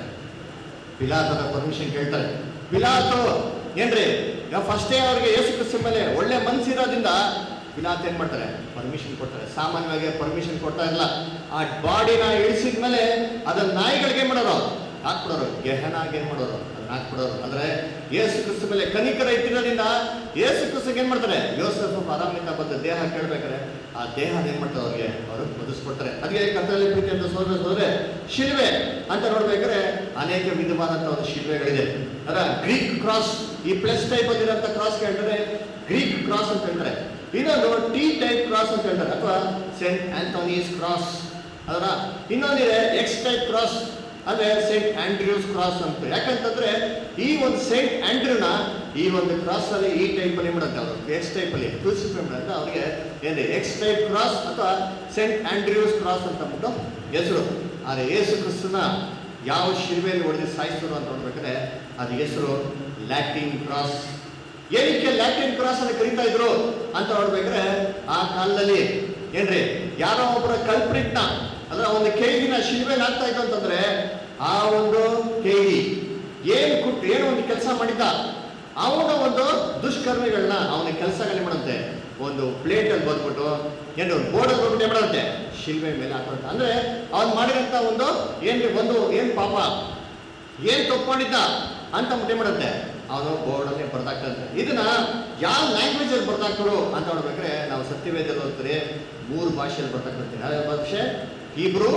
ಪಿಲಾತನ ಪರ್ಮಿಷನ್ ಕೇಳ್ತಾರೆ. ಪಿಲಾತು ಏನ್ರಿ ಫಸ್ಟೇ ಅವ್ರಿಗೆ ಯೇಸು ಕ್ರಿಸ್ತ ಮೇಲೆ ಒಳ್ಳೆ ಮನ್ಸಿರೋದ್ರಿಂದ ಪಿಲಾತ್ ಏನ್ ಮಾಡ್ತಾರೆ ಪರ್ಮಿಷನ್ ಕೊಡ್ತಾರೆ. ಸಾಮಾನ್ಯವಾಗಿ ಪರ್ಮಿಷನ್ ಕೊಡ್ತಾ ಇಲ್ಲ. ಆ ಬಾಡಿನ ಇಳಿಸಿದ ಮೇಲೆ ಅದನ್ನ ನಾಯಿಗಳಿಗೆ ಏನ್ ಮಾಡೋರು ಹಾಕ್ಬಿಡೋರು, ಗೆಹನಾಗಿ ಏನ್ ಮಾಡೋರು ಅದನ್ನ ಹಾಕ್ಬಿಡೋರು. ಅಂದ್ರೆ ಯೇಸು ಕ್ರಿಸ್ತ ಮೇಲೆ ಕನಿಕರ ಇಟ್ಟಿರೋದ್ರಿಂದ ಯೇಸು ಕ್ರಿಸ್ತಗೆ ಏನ್ ಮಾಡ್ತಾರೆ ಯೋಸೇಫ್ ಆರಾಮಿಂದ ಬಂದ ದೇಹ ಕೇಳ್ಬೇಕಾರೆ ಆ ದೇಹ ಏನ್ ಮಾಡ್ತಾರೆ ಅವ್ರಿಗೆ ಅವರು ಬದುಸ್ಕೊಡ್ತಾರೆ. ಅದಕ್ಕೆ ಕರ್ತವ್ಯ ಪ್ರೀತಿ ಅಂತ ಸೋದರ ಸೋದ್ರೆ ಶಿಲ್ವೆ ಅಂತ ನೋಡ್ಬೇಕಾದ್ರೆ ಅನೇಕ ವಿಧವಾದಂತ ಒಂದು ಶಿಲ್ವೆಗಳಿದೆ. ಅದ ಗ್ರೀಕ್ ಕ್ರಾಸ್, ಈ ಪ್ಲಸ್ ಟೈಪ್ ಅಲ್ಲಿರೋಂಥ ಕ್ರಾಸ್ ಹೇಳ್ತಾರೆ ಗ್ರೀಕ್ ಕ್ರಾಸ್ ಅಂತ ಹೇಳ್ತಾರೆ. ಇನ್ನೊಂದು ಟಿ ಟೈಪ್ ಕ್ರಾಸ್ ಅಂತ ಹೇಳ್ತಾರೆ ಅಥವಾ ಸೆಂಟ್ ಆಂಥೋನೀಸ್ ಕ್ರಾಸ್. ಅದರ ಇನ್ನೊಂದಿದೆ ಎಕ್ಸ್ ಟೈಪ್ ಕ್ರಾಸ್ ಅಂದ್ರೆ ಸೆಂಟ್ ಆಂಡ್ರ್ಯೂಸ್ ಕ್ರಾಸ್ ಅಂತ. ಯಾಕಂತಂದ್ರೆ ಈ ಒಂದು ಸೆಂಟ್ ಆಂಡ್ರ್ಯೂನ ಈ ಒಂದು ಕ್ರಾಸ್ ಅಲ್ಲಿ ಈ ಟೈಪ್ ಅಲ್ಲಿ ಮಾಡುತ್ತೆ ಅವರು ಎಕ್ಸ್ ಟೈಪ್ ಅಲ್ಲಿ ಕ್ರೂಸಿಫೈ ಮಾಡುತ್ತೆ ಅವ್ರಿಗೆ ಏನ್ರಿ ಎಕ್ಸ್ ಟೈಪ್ ಕ್ರಾಸ್ ಅಥವಾ ಸೆಂಟ್ ಆಂಡ್ರ್ಯೂಸ್ ಕ್ರಾಸ್ ಅಂತ ಅಂದ್ಬಿಟ್ಟು ಹೆಸರು. ಆದ್ರೆ ಯೇಸು ಕ್ರಿಸ್ತನ ಯಾವ ಶಿಲ್ವೆಯಲ್ಲಿ ಹೊಡೆದು ಸಾಯಿಸಿದ್ರು ಅಂತ ನೋಡ್ಬೇಕಾದ್ರೆ ಅದು ಹೆಸರು ಲ್ಯಾಟಿನ್ ಕ್ರಾಸ್. ಏನಕ್ಕೆ ಲ್ಯಾಟಿನ್ ಕ್ರಾಸ್ ಅನ್ನು ಕರೀತಾ ಇದ್ರು ಅಂತ ನೋಡ್ಬೇಕಾದ್ರೆ ಆ ಕಾಲದಲ್ಲಿ ಏನ್ರಿ ಯಾರೋ ಒಬ್ಬರ ಕಲ್ಪ್ರಿಟ್ನ ಅಂದ್ರೆ ಒಂದು ಕೈದಿನ ಶಿಲ್ವೆಲ್ ಆಗ್ತಾ ಇತ್ತು ಅಂತಂದ್ರೆ ಆ ಒಂದು ಕೈದಿ ಏನ್ ಕುಟ್ಟು ಏನು ಒಂದು ಕೆಲಸ ಮಾಡಿದ್ದ ಅವನ ಒಂದು ದುಷ್ಕರ್ಮಿಗಳನ್ನ ಅವನ ಕೆಲಸಗಳನ್ನ ಮಾಡಂತೆ ಒಂದು ಪ್ಲೇಟ್ ಅಲ್ಲಿ ಬಂದ್ಬಿಟ್ಟು ಏನು ಬೋರ್ಡಲ್ಲಿ ಬಂದ್ಬಿಟ್ಟು ಏನ್ ಮಾಡಂತೆ ಶಿಲ್ವೆ ಮೇಲೆ ಹಾಕೊಂಡ. ಅಂದ್ರೆ ಅವ್ನು ಮಾಡಿರಂತ ಒಂದು ಏನ್ ಒಂದು ಏನ್ ಪಾಪ ಏನ್ ತಪ್ಪು ಮಾಡಿದ್ದ ಅಂತ ಏನ್ ಮಾಡಂತೆ ಅವನು ಬೋರ್ಡಲ್ಲಿ ಬರ್ದಾಕ್ತಂತೆ. ಇದನ್ನ ಯಾವ ಲ್ಯಾಂಗ್ವೇಜ್ ಅಲ್ಲಿ ಬರ್ದಾಕ್ತರು ಅಂತ ನೋಡ್ಬೇಕ್ರೆ ನಾವು ಸತ್ಯವೇದಲ್ಲಿ ಓದ್ತೀರಿ ಮೂರು ಭಾಷೆಯಲ್ಲಿ ಬರ್ದಾಕ್ತಿರ್ತೀವಿ. ಯಾವ ಭಾಷೆ? Hebrew,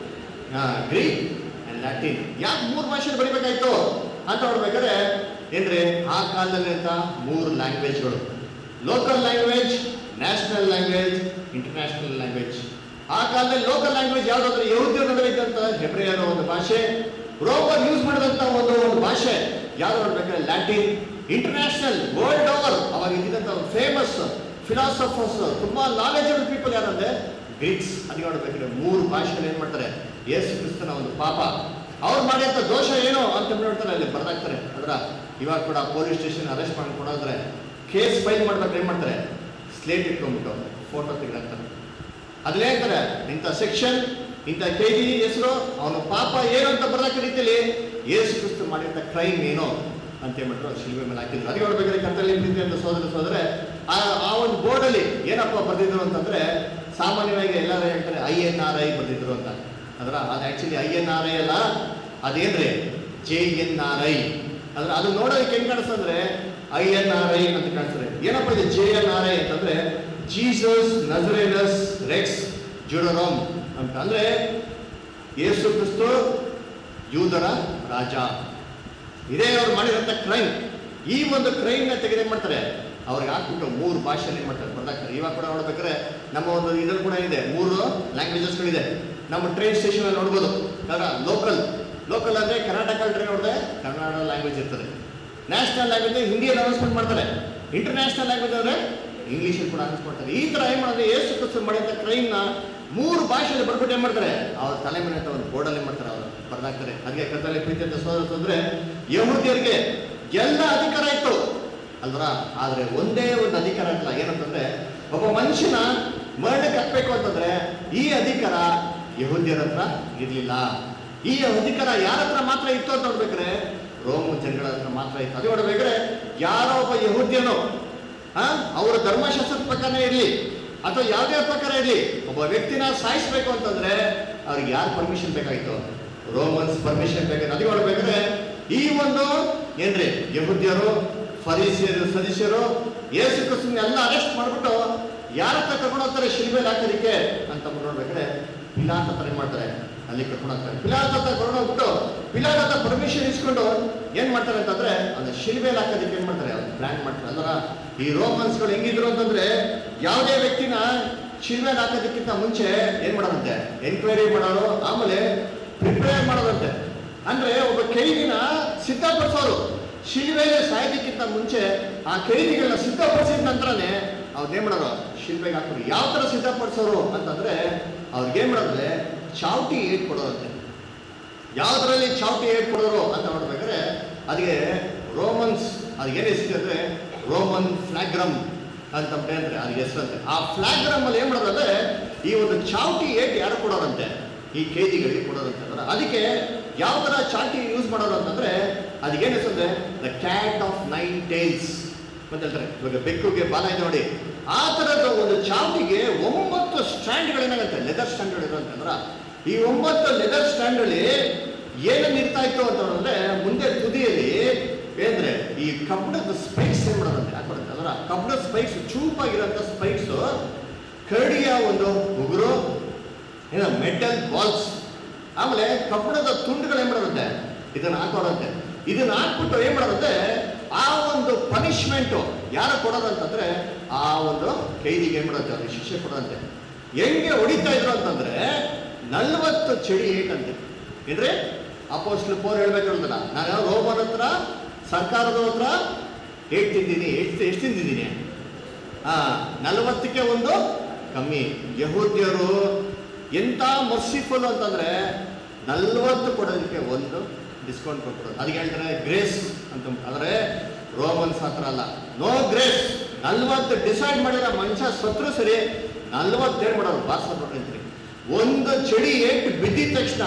Greek and Latin. ಯಾಕೆ ಮೂರು ಭಾಷೆಯಲ್ಲಿ ಬರಿಬೇಕಾಯ್ತು ಅಂತ ನೋಡ್ಬೇಕಾದ್ರೆ ಏನ್ರಿ ಆ ಕಾಲದಲ್ಲಿ ಅಂತ ಮೂರು ಲ್ಯಾಂಗ್ವೇಜ್ಗಳು, local language, national language, international language. ಆ ಕಾಲದಲ್ಲಿ ಲೋಕಲ್ ಲ್ಯಾಂಗ್ವೇಜ್ ಯಾವ್ದಾದ್ರು ಯಹೂದ್ಯರ ನಡುವೆ ಇದ್ದಂತ ಹೆಬ್ರಿಯರ ಒಂದು ಭಾಷೆ, ರೋಮರ್ ಯೂಸ್ ಮಾಡಿದಂತ ಒಂದು ಒಂದು ಭಾಷೆ ಯಾವ್ದು ನೋಡ್ಬೇಕಾದ್ರೆ ಲ್ಯಾಟಿನ್. ಇಂಟರ್ನ್ಯಾಷನಲ್ ವರ್ಲ್ಡ್ ಓವರ್ ಅವಾಗ ಇದ್ದಂತ ಫೇಮಸ್ ಫಿಲಾಸಫರ್ಸ್ ತುಂಬಾ ನಾಲೆಜಬಲ್ ಪೀಪಲ್ ಯಾರಂದ್ರೆ ಗ್ರೀಕ್ಸ್. ಅದಕ್ಕೆ ನೋಡ್ಬೇಕಾದ್ರೆ ಮೂರು ಭಾಷೆಯಲ್ಲಿ ಏನ್ ಮಾಡ್ತಾರೆ ಯೇಸು ಕ್ರಿಸ್ತನ ಒಂದು ಪಾಪ ಅವ್ರು ಮಾಡಿದಂತ ದೋಷ ಏನು ಅಂತ ನೋಡ್ತಾರೆ ಅಲ್ಲಿ ಬರ್ದಾಕ್ತಾರೆ. ಅದ್ರ ಇವಾಗ ಕೂಡ ಪೊಲೀಸ್ ಸ್ಟೇಷನ್ ಅರೆಸ್ಟ್ ಮಾಡಿ ಕೊಡೋದ್ರೆ ಕೇಸ್ ಫೈಲ್ ಮಾಡ್ಬೇಕು ಏನ್ ಮಾಡ್ತಾರೆ ಸ್ಲೇಟ್ ಇಟ್ಕೊಂಡ್ಬಿಟ್ಟು ಫೋಟೋ ತೆಗೆದಾಕ್ತಾರೆ. ಅದ್ರಲ್ಲಿ ಹೇಳ್ತಾರೆ ಇಂಥ ಸೆಕ್ಷನ್ ಇಂಥ ಕೈದಿ ಹೆಸರು ಅವನ ಪಾಪ ಏನು ಅಂತ ಬರ್ದಾಕ ರೀತಿಯಲ್ಲಿ ಯೇಸು ಕ್ರಿಸ್ತ ಮಾಡಿದಂಥ ಕ್ರೈಮ್ ಏನು ಅಂತ ಹೇಳ್ಬಿಟ್ರು ಶಿಲ್ವೆ ಮೇಲೆ ಹಾಕಿದ್ರು. ಅದಕ್ಕೆ ನೋಡ್ಬೇಕಾದ್ರೆ ಕರ್ತವ್ಯ ಪ್ರೀತಿ ಅಂತ ಸೋದರ ಸೋದರೆ ಆ ಆ ಒಂದು ಬೋರ್ಡಲ್ಲಿ ಏನಪ್ಪ ಬರ್ದಿದ್ರು ಅಂತಂದ್ರೆ ಸಾಮಾನ್ಯವಾಗಿ ಎಲ್ಲರೂ ಹೇಳ್ತಾರೆ ಐ ಎನ್ ಆರ್ ಐ ಬರ್ದಿದ್ರು ಅಂತ. ಅದ್ರ ಅದು actually I N R I ಅಲ್ಲ, ಅದೇನ್ರಿ ಜೆ ಎನ್ ಆರ್ ಐ. ಅಂದ್ರೆ ಅದು ನೋಡೋದಕ್ಕೆ ಹೆಂಗ್ ಕಾಣಿಸ್ತಂದ್ರೆ ಐ ಎನ್ ಆರ್ ಐ ಅಂತ ಕಾಣಿಸ್ತದೆ. ಏನಪ್ಪ ಇದು ಜೆ ಎನ್ ಆರ್ ಐ ಅಂತಂದ್ರೆ ಜೀಸಸ್ ನಜರೇನಸ್ ರೆಕ್ಸ್ ಜುಡರೋಮ್ ಅಂತ. ಅಂದ್ರೆ ಯೇಸು ಕ್ರಿಸ್ತು ಯೂದರ ರಾಜ, ಇದೇ ಅವ್ರು ಮಾಡಿರೋಂಥ ಕ್ರೈಮ್. ಈ ಒಂದು ಕ್ರೈಮ್ನ ತೆಗೆದು ಏನ್ ಮಾಡ್ತಾರೆ, ಅವ್ರಿಗೆ ಹಾಕ್ಬಿಟ್ಟು ಮೂರು ಭಾಷೆಯಲ್ಲಿ ಏನ್ ಮಾಡ್ತಾರೆ ಬರ್ದಾಕ್ತಾರೆ. ಇವಾಗ ಕೂಡ ನೋಡ್ಬೇಕಾದ್ರೆ ನಮ್ಮ ಒಂದು ಇದ್ರಲ್ಲಿ ಕೂಡ ಇದೆ, ಮೂರು ಲ್ಯಾಂಗ್ವೇಜಸ್ಗಳಿದೆ. ನಮ್ಮ ಟ್ರೈನ್ ಸ್ಟೇಷನ್ ಅಲ್ಲಿ ನೋಡ್ಬೋದು. ಲೋಕಲ್ ಲೋಕಲ್ ಅಂದ್ರೆ ಕರ್ನಾಟಕ ಟ್ರೈನ್ ನೋಡಿದ್ರೆ ಕನ್ನಡ ಲ್ಯಾಂಗ್ವೇಜ್ ಇರ್ತದೆ. ನ್ಯಾಷನಲ್ ಲ್ಯಾಂಗ್ವೇಜ್ ಹಿಂದಿಯಲ್ಲಿ ಅನೌನ್ಸ್ಮೆಂಟ್ ಮಾಡ್ತಾರೆ. ಇಂಟರ್ನ್ಯಾಷನಲ್ ಲ್ಯಾಂಗ್ವೇಜ್ ಅಂದ್ರೆ ಇಂಗ್ಲೀಷಲ್ಲಿ ಕೂಡ ಅನೌನ್ಸ್ ಮಾಡ್ತಾರೆ. ಈ ತರ ಏನ್ ಮಾಡಿದ್ರೆ ಯೇಸು ಕ್ರಿಸ್ತು ಮಾಡಿದಂಥ ಕ್ರೈಮ್ನ ಮೂರು ಭಾಷೆಯಲ್ಲಿ ಬರ್ಬಿಟ್ಟು ಏನ್ ಮಾಡ್ತಾರೆ, ಅವ್ರ ತಲೆ ಮೇಲೆ ಅಂತ ಒಂದು ಬೋರ್ಡಲ್ಲಿ ಏನ್ ಮಾಡ್ತಾರೆ, ಅವರು ಬರ್ದಾಕ್ತಾರೆ. ಅದಕ್ಕೆ ಕರ್ತನಲ್ಲಿ ಪ್ರೀತಿ ಅಂತ ಸೋದರ ಅಂದ್ರೆ ಯಹೂದ್ಯರಿಗೆ ಎಲ್ಲ ಅಧಿಕಾರ ಇತ್ತು ಅಲ್ವರ, ಆದ್ರೆ ಒಂದೇ ಒಂದು ಅಧಿಕಾರ ಇಲ್ಲ. ಏನಂತಂದ್ರೆ ಒಬ್ಬ ಮನುಷ್ಯನ ಮರಣಕ್ಕೆ ಹಾಕ್ಬೇಕು ಅಂತಂದ್ರೆ ಈ ಅಧಿಕಾರ ಯಹೂದ್ಯರ ಹತ್ರ ಇರ್ಲಿಲ್ಲ. ಈ ಅಧಿಕಾರ ಯಾರ ಹತ್ರ ಮಾತ್ರ ಇತ್ತು ಅಂತ ನೋಡ್ಬೇಕ್ರೆ ರೋಮ್ ಜನಗಳ ಹತ್ರ ಮಾತ್ರ ಇತ್ತು. ಅದು ನೋಡ್ಬೇಕ್ರೆ ಯಾರೋ ಒಬ್ಬ ಯಹೂದ್ಯನು ಆ ಅವರ ಧರ್ಮಶಾಸ್ತ್ರದ ಪ್ರಕಾರ ಇರಲಿ ಅಥವಾ ಯಾವುದೇ ಪ್ರಕಾರ ಇರಲಿ, ಒಬ್ಬ ವ್ಯಕ್ತಿನ ಸಾಯಿಸ್ಬೇಕು ಅಂತಂದ್ರೆ ಅವ್ರಿಗೆ ಯಾರು ಪರ್ಮಿಷನ್ ಬೇಕಾಗಿತ್ತು, ರೋಮನ್ಸ್ ಪರ್ಮಿಷನ್ ಬೇಕಾಗಿತ್ತು. ಅದು ನೋಡ್ಬೇಕ್ರೆ ಈ ಒಂದು ಏನ್ರಿ ಯಹೂದ್ಯರು ಫರಿಸಿಯರು ಸದಸ್ಯರು ಯೇಸು ಕ್ರಿಸ್ತನ ಎಲ್ಲ ಅರೆಸ್ಟ್ ಮಾಡ್ಬಿಟ್ಟು ಯಾರ ಹತ್ರ ಕರ್ಕೊಂಡು ಹೋಗ್ತಾರೆ ಶಿಲ್ಬೆಲ್ ಹಾಕೋದಿಕ್ಕೆ ಅಂತ ನೋಡ್ಬೇಕಾದ್ರೆ ಪಿಲಾತ ಹತ್ರ ಏನ್ ಮಾಡ್ತಾರೆ, ಅಲ್ಲಿ ಕರ್ಕೊಂಡು ಹೋಗ್ತಾರೆ. ಪಿಲಾತ ಹತ್ರ ಕರ್ಕೊಂಡು ಹೋಗ್ಬಿಟ್ಟು ಪಿಲಾತ ಹತ್ರ ಪರ್ಮಿಷನ್ ಇಸ್ಕೊಂಡು ಏನ್ ಮಾಡ್ತಾರೆ ಅಂತಂದ್ರೆ ಅದು ಶಿಲ್ಬೆಲ್ ಹಾಕೋದಿಕ್ಕೆ ಏನ್ ಮಾಡ್ತಾರೆ, ಅವ್ರು ಪ್ಲಾನ್ ಮಾಡ್ತಾರೆ. ಅಲ್ವರ ಈ ರೋಮನ್ಸ್ಗಳು ಹೆಂಗಿದ್ರು ಅಂತಂದ್ರೆ ಯಾವುದೇ ವ್ಯಕ್ತಿನ ಶಿಲ್ಬೆಲ್ ಹಾಕೋದಕ್ಕಿಂತ ಮುಂಚೆ ಏನ್ ಮಾಡೋದಂತೆ, ಎನ್ಕ್ವೈರಿ ಮಾಡೋರು, ಆಮೇಲೆ ಪ್ರಿಪೇರ್ ಮಾಡೋದಂತೆ. ಅಂದ್ರೆ ಒಬ್ಬ ಕೈದಿನ ಸಿದ್ಧಪಡಿಸೋರು. ಶಿಲ್ಬೆಗೆ ಸಾಯೋದಕ್ಕಿಂತ ಮುಂಚೆ ಆ ಕೈದಿಗಳನ್ನ ಸಿದ್ಧಪಡಿಸಿದ ನಂತರನೇ ಅವ್ರನ್ನೇನ್ ಮಾಡೋರು, ಶಿಲ್ಬೆಗೆ ಹಾಕೋರು. ಯಾವ ತರ ಸಿದ್ಧಪಡಿಸೋರು ಅಂತಂದ್ರೆ ಅವ್ರಿಗೇನ್ ಮಾಡೋದ್ರೆ ಚಾವಟಿ ಏಟ್ ಕೊಡೋರಂತೆ. ಯಾವ್ದ್ರಲ್ಲಿ ಚಾವಟಿ ಏಟ್ ಕೊಡೋರು ಅಂತ ನೋಡ್ಬೇಕಾದ್ರೆ ಅದಕ್ಕೆ ರೋಮನ್ಸ್ ಅದಕ್ಕೆ ಹೆಸರು ಅಂದ್ರೆ ರೋಮನ್ ಫ್ಲಾಗ್ರಮ್ ಅಂತ ಅಂದ್ರೆ ಅದಕ್ಕೆ ಹೆಸರಂತೆ. ಆ ಫ್ಲಾಗ್ರಮ್ ಅಲ್ಲಿ ಏನ್ ಮಾಡೋದಂದ್ರೆ ಈ ಒಂದು ಚಾವಟಿ ಏಟ್ ಯಾರು ಕೊಡೋರಂತೆ, ಈ ಕೈದಿಗಳಿಗೆ ಕೊಡೋದಂತೆ. ಅದಕ್ಕೆ ಯಾವ ತರ ಚಾಟಿ ಯೂಸ್ ಮಾಡೋರು ಅಂತಂದ್ರೆ ಅದಕ್ಕೇನು ಹೆಸರು, the cat of nine tails ಅಂತ ಹೇಳ್ತಾರೆ. ಇವಾಗ ಬೆಕ್ಕುಗೆ ಬಾಲ ಇದೆ ನೋಡಿ, ಆ ತರದ ಒಂದು ಚಾವಟಿಗೆ ಒಂಬತ್ತು ಸ್ಟ್ಯಾಂಡ್ಗಳೇನಾಗತ್ತೆ, ಲೆದರ್ ಸ್ಟ್ಯಾಂಡ್ಗಳು ಇರುವಂತಂದ್ರ ಈ ಒಂಬತ್ತು ಲೆದರ್ ಸ್ಟ್ಯಾಂಡ್ ಅಲ್ಲಿ ಏನನ್ನ ಇರ್ತಾ ಇತ್ತು ಅಂತಂದ್ರೆ ಮುಂದೆ ತುದಿಯಲ್ಲಿ ಏನ್ರೆ ಈ ಕಬ್ಬಣದ ಸ್ಪೈಕ್ಸ್ ಏನ್ ಮಾಡೋದಂತೆ ಹಾಕೊಡುತ್ತೆ. ಅದರ ಕಬ್ಬಣದ ಸ್ಪೈಕ್ಸ್ ಚೂಪಾಗಿರೋಂಥ ಸ್ಪೈಕ್ಸ್, ಕರಡಿಯ ಒಂದು ಉಗುರು, ಏನೋ ಮೆಟಲ್ ಬಾಲ್ಸ್, ಆಮೇಲೆ ಕಬ್ಬಣದ ತುಂಡುಗಳು ಏನ್ ಮಾಡೋದಂತೆ ಇದನ್ನ ಹಾಕೋರಂತೆ. ಇದನ್ನ ಹಾಕ್ಬಿಟ್ಟು ಏನ್ ಮಾಡೋದಂತೆ ಆ ಒಂದು ಪನಿಷ್ಮೆಂಟ್ ಯಾರು ಕೊಡೋದಂತಂದ್ರೆ ಆ ಒಂದು ಕೈದಿಗೆ ಏನ್ ಮಾಡೋದಂತೆ ಅವ್ರಿಗೆ ಶಿಕ್ಷೆ ಕೊಡೋದಂತೆ. ಹೆಂಗೆ ಹೊಡಿತಾ ಇದ್ರು ಅಂತಂದ್ರೆ ನಲ್ವತ್ತು ಚಳಿ ಏಟಂತೆ. ಏನ್ರಿ ಅಪೋಸ್ಟಲ್ ಪೌಲ್ ಹೇಳ್ಬೇಕಲ್ಲ, ನಾನು ರೋಮನ್ ಹತ್ರ ಸರ್ಕಾರದ ಹತ್ರ ಏಟ್ ತಿಂದಿದ್ದೀನಿ. ಎಷ್ಟು ಎಷ್ಟು ತಿಂದಿದ್ದೀನಿ ಹಾ ನಲ್ವತ್ತಕ್ಕೆ ಒಂದು ಕಮ್ಮಿ. ಯಹೂದ್ಯರು ಎಂತ ಮರ್ಸಿಫುಲ್ ಅಂತಂದ್ರೆ ನಲ್ವತ್ತು ಕೊಡೋದಕ್ಕೆ ಒಂದು ಡಿಸ್ಕೌಂಟ್ ಕೊಟ್ಬಿಡೋದು. ಅದಕ್ಕೆ ಹೇಳ್ತಾರೆ ಗ್ರೇಸ್ ಅಂತ. ಆದರೆ ರೋಮನ್ಸ್ ಹತ್ರ ಅಲ್ಲ, ನೋ ಗ್ರೇಸ್. ನಲ್ವತ್ತು ಡಿಸೈಡ್ ಮಾಡಿರೋ ಮನುಷ್ಯ ಸತ್ರು ಸರಿ, ನಲ್ವತ್ತೇಳು ಮಾಡೋರು ಬಾರ್ಸೋದ್ರಿ. ಒಂದು ಚಳಿ ಏಟ್ ಬಿದ್ದಿದ ತಕ್ಷಣ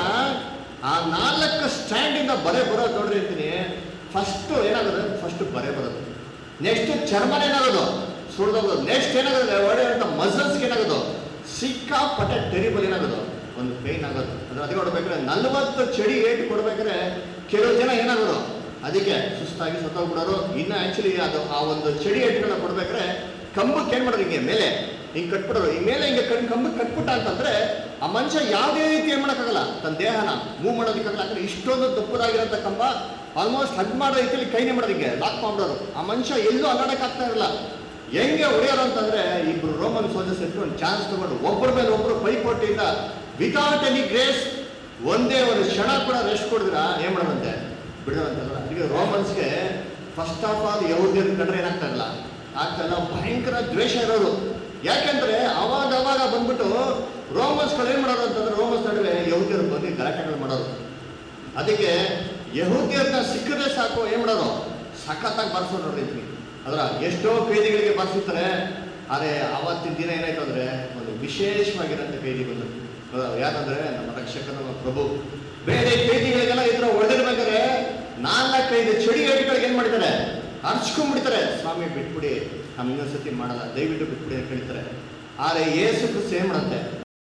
ಆ ನಾಲ್ಕು ಸ್ಟ್ಯಾಂಡ್ ಇಂದ ಬರೆ ಬರೋದು ನೋಡ್ರಿ ಅಂತೀನಿ. ಫಸ್ಟ್ ಏನಾಗೋದು, ಫಸ್ಟ್ ಬರೆ ಬರೋದು, ನೆಕ್ಸ್ಟ್ ಚರ್ಮನ ಏನಾಗೋದು ಸುಳ್ದೋಗೋದು, ನೆಕ್ಸ್ಟ್ ಏನಾಗೋದು ಒಳ್ಳೆಯ ಮಸಲ್ಸ್ಗೆ ಏನಾಗೋದು ಸಿಕ್ಕಾಪಟ್ಟೆ ಟೆರಿಬಲ್ ಏನಾಗೋದು ಒಂದು ಪೇನ್ ಆಗೋದು. ಅಂದ್ರೆ ಅದಕ್ಕೆ ಕೊಡ್ಬೇಕಾದ್ರೆ ನಲ್ವತ್ತು ಚಳಿ ಏಟ್ ಕೊಡ್ಬೇಕಾದ್ರೆ ಕೆಲವು ಜನ ಏನಾಗೋದು ಅದಕ್ಕೆ ಸುಸ್ತಾಗಿ ಸತ್ತೋಗ್ಬಿಡೋರು. ಇನ್ನು ಆಕ್ಚುಲಿ ಅದು ಆ ಒಂದು ಚಳಿ ಏಟ್ಗಳನ್ನ ಕೊಡ್ಬೇಕಾದ್ರೆ ಕಂಬಕ್ಕೆ ಏನ್ ಮಾಡೋದು ಹಿಂಗೆ ಮೇಲೆ ಹಿಂಗೆ ಕಟ್ಬಿಡೋರು. ಈ ಮೇಲೆ ಹಿಂಗೆ ಕಣ್ ಕಂಬಕ್ಕೆ ಕಟ್ಬಿಟ್ಟ ಅಂತಂದ್ರೆ ಆ ಮನುಷ್ಯ ಯಾವುದೇ ರೀತಿ ಏನ್ ಮಾಡೋಕ್ಕಾಗಲ್ಲ, ತನ್ನ ದೇಹನ ಮೂವ್ ಮಾಡೋದಕ್ಕಾಗಲ್ಲ. ಯಾಕಂದ್ರೆ ಇಷ್ಟೊಂದು ದಪ್ಪದಾಗಿರೋಂಥ ಕಂಬ ಆಲ್ಮೋಸ್ಟ್ ಹಗ್ ಮಾಡೋ ರೀತಿಯಲ್ಲಿ ಕೈನೇ ಮಾಡೋದಕ್ಕೆ ಲಾಕ್ ಮಾಡ್ಬಿಡೋರು. ಆ ಮನುಷ್ಯ ಎಲ್ಲೂ ಅಲ್ಲಾಡಕ್ಕೆ ಆಗ್ತಾ ಇರಲ್ಲ. ಹೆಂಗೆ ಹೊಡೆಯೋರು ಅಂತಂದ್ರೆ ಇಬ್ರು ರೋಮನ್ ಸೋಲ್ಜರ್ಸ್ ಎತ್ಕೊಂಡು ಚಾನ್ಸ್ ತಗೊಂಡು ಒಬ್ಬರ ಮೇಲೆ ಒಬ್ರು ಪೈಪೋಟಿಯಿಂದ ವಿತೌಟ್ ಎನಿ ಗ್ರೇಸ್ ಒಂದೇ ಒಂದು ಕ್ಷಣ ಕೂಡ ರೆಸ್ಟ್ ಕೊಡಿದ್ರ ಏನ್ ಮಾಡೋದಂತೆ ಬಿಡೋದಂತಲ್ಲ. ಅದಕ್ಕೆ ರೋಮನ್ಸ್ಗೆ ಫಸ್ಟ್ ಆಫ್ ಆಲ್ ಯಹೂದ್ಯರ ಕಂಡ್ರೆ ಏನಾಗ್ತಾ ಇರಲ್ಲ, ಆಗ್ತಾ ಇಲ್ಲ, ಭಯಂಕರ ದ್ವೇಷ ಇರೋರು. ಯಾಕೆಂದ್ರೆ ಅವಾಗ ಅವಾಗ ಬಂದ್ಬಿಟ್ಟು ರೋಮನ್ಸ್ಗಳು ಏನ್ ಮಾಡೋದು ಅಂತಂದ್ರೆ ರೋಮನ್ಸ್ ನಡುವೆ ಯಹೂದ್ಯರ ಬಗ್ಗೆ ಗಲಾಟೆಗಳು ಮಾಡೋರು. ಅದಕ್ಕೆ ಯಹೂದ್ಯರನ್ನ ಸಿಕ್ಕದೆ ಸಾಕು ಏನ್ ಮಾಡೋರು ಸಖತ್ತಾಗಿ ಬರ್ಸೋ ನೋಡಿದ್ವಿ. ಅದರ ಎಷ್ಟೋ ಕೈದಿಗಳಿಗೆ ಬರ್ಸಿರ್ತಾರೆ. ಆದರೆ ಆವತ್ತಿನ ದಿನ ಏನಾಯ್ತು ಅಂದ್ರೆ ಒಂದು ವಿಶೇಷವಾಗಿರೋಂಥ ಕೈದಿ ಬಂದು ಯಾರಂದ್ರೆ ನಮ್ಮ ರಕ್ಷಕ ನಮ್ಮ ಪ್ರಭು. ಬೇರೆ ಕೈದಿಗಳಿಗೆಲ್ಲ ಇದ್ರ ಹೊಡೆದಿರ್ಬೇಕಾದ್ರೆ ನಾಲ್ಕೈದು ಚಳಿ ಏಟುಗಳಿಗೆ ಏನ್ ಮಾಡಿದ್ದಾರೆ, ಹರ್ಚ್ಕೊಂಡ್ಬಿಡ್ತಾರೆ. ಸ್ವಾಮಿ ಬಿಟ್ಬಿಡಿ, ನಮ್ ಇನ್ನೊಂದ್ಸತಿ ಮಾಡಲ್ಲ, ದಯವಿಟ್ಟು ಬಿಟ್ಬಿಡಿ ಅಂತ ಹೇಳ್ತಾರೆ. ಆದರೆ ಯೇಸು ಕ್ರಿಸ್ತ ಏನ್ ಮಾಡಂತೆ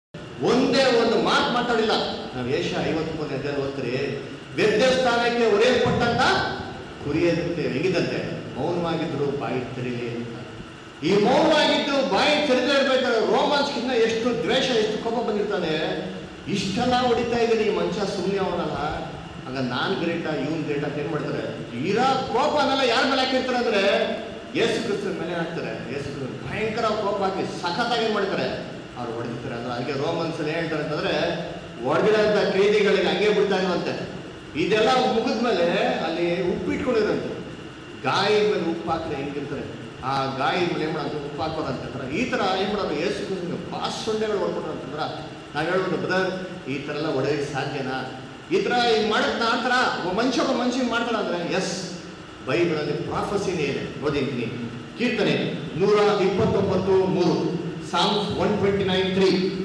ಒಂದೇ ಒಂದು ಮಾತು ಮಾತಾಡಿಲ್ಲ. ನಾವು ಏಷ ಐವತ್ತು ಮೂರನೇ ಅಧ್ಯಾಯ ಓದ್ತೀರಿ, ವ್ಯತ್ಯಸ್ಥಾನಕ್ಕೆ ಒರೆಯಲ್ಪಟ್ಟಂತ ಕುರಿಯದಂತೆ ಹೆಂಗಿದಂತೆ ಮೌನವಾಗಿದ್ರು ಬಾಯಿ ತೆರೀಲಿ ಅಂತ. ಈ ಮೌನವಾಗಿದ್ದು ಬಾಯಿ ತೆರೆದೇ ಇರ್ಬೇಕಾದ್ರೆ ರೋಮನ್ಸ್ಗಿನ್ನ ಎಷ್ಟು ದ್ವೇಷ ಎಷ್ಟು ಕೋಪ ಬಂದಿರ್ತಾನೆ. ಇಷ್ಟೆಲ್ಲ ಹೊಡಿತಾ ಇದ್ದೀನಿ ಈ ಮನುಷ್ಯ ಸುಮ್ಮನೆ ಅವನಲ್ಲ, ಆಗ ನಾನ್ ಗ್ರೇಟ ಇವನ್ ಗ್ರೇಟ ಅಂತ ಏನ್ ಮಾಡ್ತಾರೆ, ಇರೋ ಕೋಪನೆಲ್ಲ ಯಾರ ಮೇಲೆ ಹಾಕಿರ್ತಾರೆ ಅಂದ್ರೆ ಯೇಸು ಕ್ರಿಸ್ತನ ಮೇಲೆ ಹಾಕ್ತಾರೆ. ಯೇಸು ಕ್ರಿಸ್ತನ ಭಯಂಕರ ಕೋಪ ಹಾಕಿ ಸಖತ್ತಾಗಿ ಏನ್ ಮಾಡ್ತಾರೆ, ಅವ್ರು ಹೊಡೆದಿರ್ತಾರೆ. ಅಂದ್ರೆ ಅದಕ್ಕೆ ರೋಮನ್ಸ್ ಏನ್ ಹೇಳ್ತಾರೆ ಅಂತಂದ್ರೆ, ಹೊಡೆದಿರೋಂಥ ಕೈದಿಗಳಿಗೆ ಹಂಗೆ ಬಿಡ್ತಾ ಇರುವಂತೆ. ಇದೆಲ್ಲ ಮುಗಿದ್ಮೇಲೆ ಅಲ್ಲಿ ಉಪ್ಪಿಟ್ಕೊಂಡಿರಂತೆ, ಗಾಯದ ಮೇಲೆ ಉಪ್ಪು ಹಾಕಿದ್ರೆ ಹೆಂಗಿರ್ತಾರೆ, ಆ ಗಾಯದ ಮೇಲೆ ಏನ್ ಮಾಡೋದು ಉಪ್ಪು ಹಾಕೋದಂತ ಈ ತರ ಏನ್ ಮಾಡೋದು, ಯೇಸು ಕ್ರಿಸ್ತನಿಗೆ ಪಾಸ್ ಸೊಳ್ಳೆಗಳು ಹೊಡ್ಕೊಟ್ರು ಅಂತಂದ್ರ ನಾವ್ ಹೇಳ್ಬೋದು, ಬ್ರದರ್ ಈ ತರ ಎಲ್ಲ ಹೊಡೆಯಕ್ಕೆ ಸಾಧ್ಯನಾ, ಈ ತರ ಈಗ ಮಾಡಕ್ ಆ ತರ ಒಬ್ಬ ಮನುಷ್ಯ ಒಬ್ಬ ಮನುಷ್ಯ ಮಾಡ್ತಾರ ಅಂದ್ರೆ ಎಸ್, ಬೈಬಲಲ್ಲಿ ಪ್ರಾಫಸಿನೇ ಇದೆ. ಓದಿದ್ದೀನಿ, ಕೀರ್ತನೆ ನೂರ ಇಪ್ಪತ್ತೊಂಬತ್ತು ಮೂರು, Psalms one twenty nine three.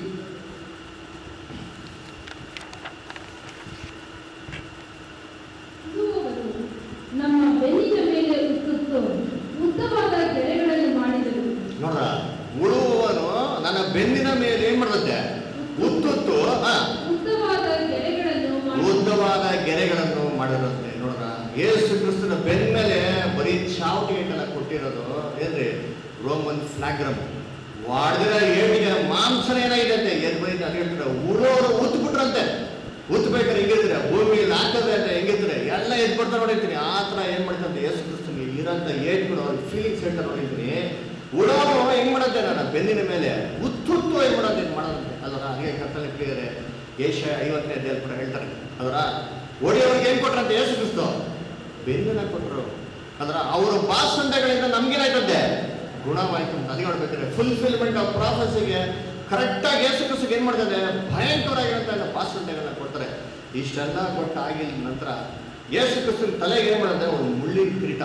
ನಮ್ಮ ಬೆನ್ನಿನ ಮೇಲೆ ಉತ್ತುತ್ತು ಉದ್ದವಾದ ಗೆರೆಗಳನ್ನು ಮಾಡಿದರು. ನೋಡ್ರ, ಉಳುವವನು ನನ್ನ ಬೆನ್ನಿನ ಮೇಲೆ ಏನ್ ಮಾಡುತ್ತೆ, ಉತ್ತುತ್ತು ಉದ್ದವಾದ ಗೆರೆಗಳನ್ನು ಉದ್ದವಾದ ಗೆರೆಗಳನ್ನು ಮಾಡಿರುತ್ತೆ. ನೋಡ್ರ, ಯೇಸು ಕ್ರಿಸ್ತನ ಬೆನ್ನ ಮೇಲೆ ಬರೀ ಚಾವಟಿ ಎಲ್ಲ ಕೊಟ್ಟಿರೋದು ಏನ್ರಿ, ರೋಮನ್ ಫ್ಲಾಗ್ರಮ್. ವಾಡ್ದಿರ ಏಳಿಗೆ ಮಾಂಸನ ಏನಾಗಿದೆ ಅಂತೆ, ಎದ್ ಬೈದ ಅದು ಹೇಳ್ತಾರೆ, ಉಳೋರು ಉತ್ತು ಬಿಟ್ರಂತೆ, ಉತ್ಬೇಕಾದ್ರೆ ಹೆಂಗಿರ್ತಾರೆ, ಭೂಮಿಯಲ್ಲಿ ಹಾಕಿದ್ರೆ ಅಂತ ಹೆಂಗಿರ್ತಾರೆ, ಎಲ್ಲ ಎದ್ ಬರ್ತಾರೆ ನೋಡಿರ್ತೀನಿ. ಆ ತರ ಏನ್ ಮಾಡ್ತಂತೆ ಯೇಸು ಕ್ರಿಸ್ತನಿಗೆ ಇರೋಂಥ ಏಟ್ಗಳು ಅವ್ರ ಫೀಲಿಂಗ್ಸ್ ಹೇಳ್ತಾರೆ ನೋಡಿರ್ತೀನಿ. ಉಳೋರು ಹೆಂಗ್ ಮಾಡತ್ತೆ, ನನ್ನ ಬೆನ್ನಿನ ಮೇಲೆ ಉತ್ತುತ್ತು ಏನ್ ಮಾಡೋದು ಏನ್ ಮಾಡೋದಂತೆ ಅದರ ಹಾಗೆ ಕರ್ತನಲ್ಲಿ ಕ್ಲಿಯರೆ ಏಷ್ಯ ಐವತ್ತನೇ ಅಧ್ಯಾಯ ಕೂಡ ಹೇಳ್ತಾರೆ. ಅದರ ಒಡೆಯವ್ರಿಗೆ ಏನ್ ಕೊಟ್ರಂತೆ ಯೇಸು ಕ್ರಿಸ್ತ, ಬೆನ್ನನ್ನ ಕೊಟ್ಟರು. ಅದರ ಅವರ ಬಾಸಂಡೆಗಳಿಂದ ನಮ್ಗೇನಾಯ್ತಂತೆ, ಗುಣವಾಯ್ತು. ಅದು ನೋಡ್ಬೇಕಾದ್ರೆ ಫುಲ್ಫಿಲ್ಮೆಂಟ್ ಆಫ್ ಪ್ರಾಫೆಸಿಗೆ ಕರೆಕ್ಟಾಗಿ ಯೇಸು ಕ್ರಿಸ್ತಗೆ ಏನ್ ಮಾಡ್ತಾರೆ, ಭಯಂಕರವಾಗಿರಂತ ಬಾಸಂಡೆಗಳನ್ನ ಕೊಡ್ತಾರೆ. ಇಷ್ಟೆಲ್ಲ ಕೊಟ್ಟಾಗಿಲ್ಲ ನಂತರ ಯೇಸು ಕ್ರಿಸ್ತನ ತಲೆಗೆ ಏನ್ ಮಾಡುತ್ತೆ, ಒಂದು ಮುಳ್ಳಿನ ಕಿರೀಟ.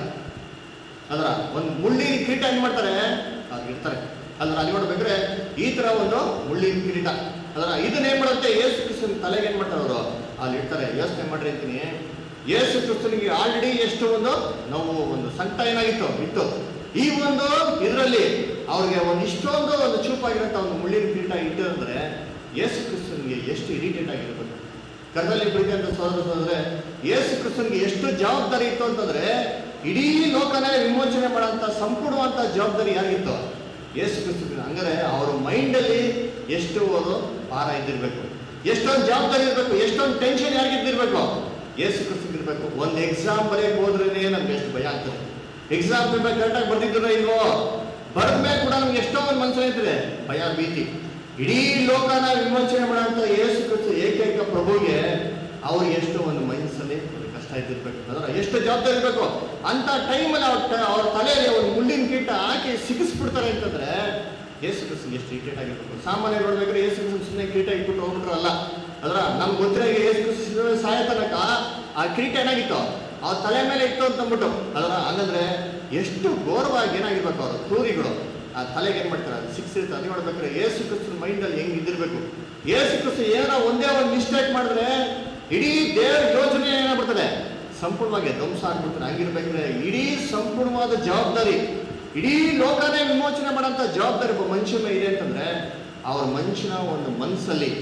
ಅದರ ಒಂದು ಮುಳ್ಳಿನ ಕಿರೀಟ ಏನ್ ಮಾಡ್ತಾರೆ, ಅದು ಇರ್ತಾರೆ. ಅದ್ರ ಅಲ್ಲಿ ನೋಡ್ಬೇಕ್ರೆ ಈ ತರ ಒಂದು ಮುಳ್ಳಿನ ಕಿರೀಟ. ಅದರ ಇದನ್ನ ಏನ್ ಮಾಡುತ್ತೆ, ಯೇಸು ಕ್ರಿಸ್ತನ ತಲೆಗೆ ಏನ್ ಮಾಡ್ತಾರೆ ಅವರು ಅಲ್ಲಿ ಇರ್ತಾರೆ. ಯೋಚನೆ ಮಾಡ್ರಿ ಅಂತೀನಿ, ಯೇಸು ಕ್ರಿಸ್ತನಿಗೆ ಆಲ್ರೆಡಿ ಎಷ್ಟು ಒಂದು ನೋವು, ಒಂದು ಸಂಕಟ ಏನಾಗಿತ್ತು ಇತ್ತು. ಈ ಒಂದು ಇದರಲ್ಲಿ ಅವ್ರಿಗೆ ಒಂದು ಇಷ್ಟೊಂದು ಒಂದು ಚೂಪಾಗಿರಂತ ಒಂದು ಮುಳ್ಳಿನ ಕಿರೀಟ ಇಟ್ಟು ಅಂದ್ರೆ ಯೇಸು ಕ್ರಿಸ್ತನಿಗೆ ಎಷ್ಟು ಇರಿಟೇಟ್ ಆಗಿರ್ಬೇಕು. ಕರ್ತನಲ್ಲಿ ಪ್ರೀತಿ ಅಂತ ಸೋದರ ಸೋದರೇ, ಯೇಸು ಕ್ರಿಸ್ತನಿಗೆ ಎಷ್ಟು ಜವಾಬ್ದಾರಿ ಇತ್ತು ಅಂತಂದ್ರೆ, ಇಡೀ ಲೋಕನೇ ವಿಮೋಚನೆ ಮಾಡೋಂಥ ಸಂಪೂರ್ಣವಂತ ಜವಾಬ್ದಾರಿ ಯಾರಿಗಿತ್ತು, ಯೇಸು ಕ್ರಿಸ್ತನಿಗೆ. ಹಂಗಾರೆ ಅವ್ರ ಮೈಂಡಲ್ಲಿ ಎಷ್ಟು ಒಂದು ಭಾರ ಇದ್ದಿರ್ಬೇಕು, ಎಷ್ಟೊಂದು ಜವಾಬ್ದಾರಿ ಇರಬೇಕು, ಎಷ್ಟೊಂದು ಟೆನ್ಷನ್ ಯಾರಿಗಿದ್ದಿರ್ಬೇಕು, ಯೇಸು ಕ್ರಿಸ್ತನಿಗೆ ಇರಬೇಕು. ಒಂದು ಎಕ್ಸಾಮ್ ಬರೆಯಕ್ಕೆ ಹೋದ್ರೇನೆ ನಮ್ಗೆ ಎಷ್ಟು ಭಯ ಆಗ್ತದೆ. ಎಕ್ಸಾಮ್ ಪೇಪರ್ ಕರೆಕ್ಟಾಗಿ ಬರ್ದಿದ್ರು ಇಲ್ವೋ, ಬರೆದ್ಮೇಲೆ ಕೂಡ ನಮ್ಗೆ ಎಷ್ಟೋ ಒಂದು ಮನಸ್ಸು ಇರ್ತದೆ, ಭಯ ಭೀತಿ. ಇಡೀ ಲೋಕನ ವಿಮೋಚನೆ ಮಾಡೋಂಥ ಯೇಸು ಕ್ರಿಸ್ತ ಏಕೈಕ ಪ್ರಭುಗೆ ಅವ್ರಿಗೆ ಎಷ್ಟು ಒಂದು ಮನಸ್ಸಲ್ಲಿ ಒಂದು ಕಷ್ಟ ಇದ್ದಿರ್ಬೇಕು, ಅದರ ಎಷ್ಟು ಜವಾಬ್ದಾರಿ ಇರಬೇಕು. ಅಂತ ಟೈಮಲ್ಲಿ ಅವ್ರ ಅವ್ರ ತಲೆಯಲ್ಲಿ ಒಂದು ಮುಳ್ಳಿನ ಕೀಟ ಹಾಕಿ ಸಿಗಿಸ್ಬಿಡ್ತಾರೆ ಅಂತಂದ್ರೆ ಯೇಸು ಕ್ರಿಸ್ತನಿಗೆ ಎಷ್ಟು ಇರಿಟೇಟ್ ಆಗಿರ್ಬೇಕು. ಸಾಮಾನ್ಯ ನೋಡ್ಬೇಕಾದ್ರೆ ಯೇಸು ಕ್ರಿಸ್ತನ ಸುಮ್ಮನೆ ಕಿರೀಟ ಇಟ್ಬಿಟ್ಟು ಹೋಗ್ಬಿಟ್ರಲ್ಲ. ಅದರ ನಮ್ಗೆ ಗೊತ್ತಿರೋ ಯೇಸು ಕ್ರಿಸ್ತ ಸಾಯ ತನಕ ಆ ಕಿರೀಟ ಏನಾಗಿತ್ತು, ಅವ್ರ ತಲೆ ಮೇಲೆ ಇತ್ತು ಅಂತಂದ್ಬಿಟ್ಟು. ಅದರ ಹಂಗಂದ್ರೆ ಎಷ್ಟು ಗೌರವವಾಗಿ ಏನಾಗಿರ್ಬೇಕು ಅವರು ತೂರಿಗಳು ಆ ತಲೆಗೆ ಏನ್ ಮಾಡ್ತಾರೆ, ಅದು ಸಿಕ್ಸ್ ಇರುತ್ತೆ. ಅದು ನೋಡ್ಬೇಕಾದ್ರೆ ಯೇಸು ಕ್ರಿಸ್ತನ ಮೈಂಡಲ್ಲಿ ಹೆಂಗ್ ಇದ್ದಿರ್ಬೇಕು. ಯೇಸು ಕ್ರಿಸ್ತ ಏನೋ ಒಂದೇ ಒಂದು ಮಿಸ್ಟೇಕ್ ಮಾಡಿದ್ರೆ ಇಡೀ ದೇವರ ಯೋಜನೆ ಏನಾಗ್ಬಿಡ್ತದೆ, ಸಂಪೂರ್ಣವಾಗಿ ಧ್ವಂಸ ಆಗ್ಬಿಡ್ತಾರೆ. ಹಂಗಿರ್ಬೇಕಾದ್ರೆ ಇಡೀ ಸಂಪೂರ್ಣವಾದ ಜವಾಬ್ದಾರಿ, ಇಡೀ ಲೋಕನೇ ವಿಮೋಚನೆ ಮಾಡೋಂಥ ಜವಾಬ್ದಾರಿ ಒಬ್ಬ ಮನುಷ್ಯ ಮೇಲೆ ಇದೆ ಅಂತಂದ್ರೆ ಅವ್ರ ಮನುಷ್ಯನ ಒಂದು ಮನಸ್ಸಲ್ಲಿ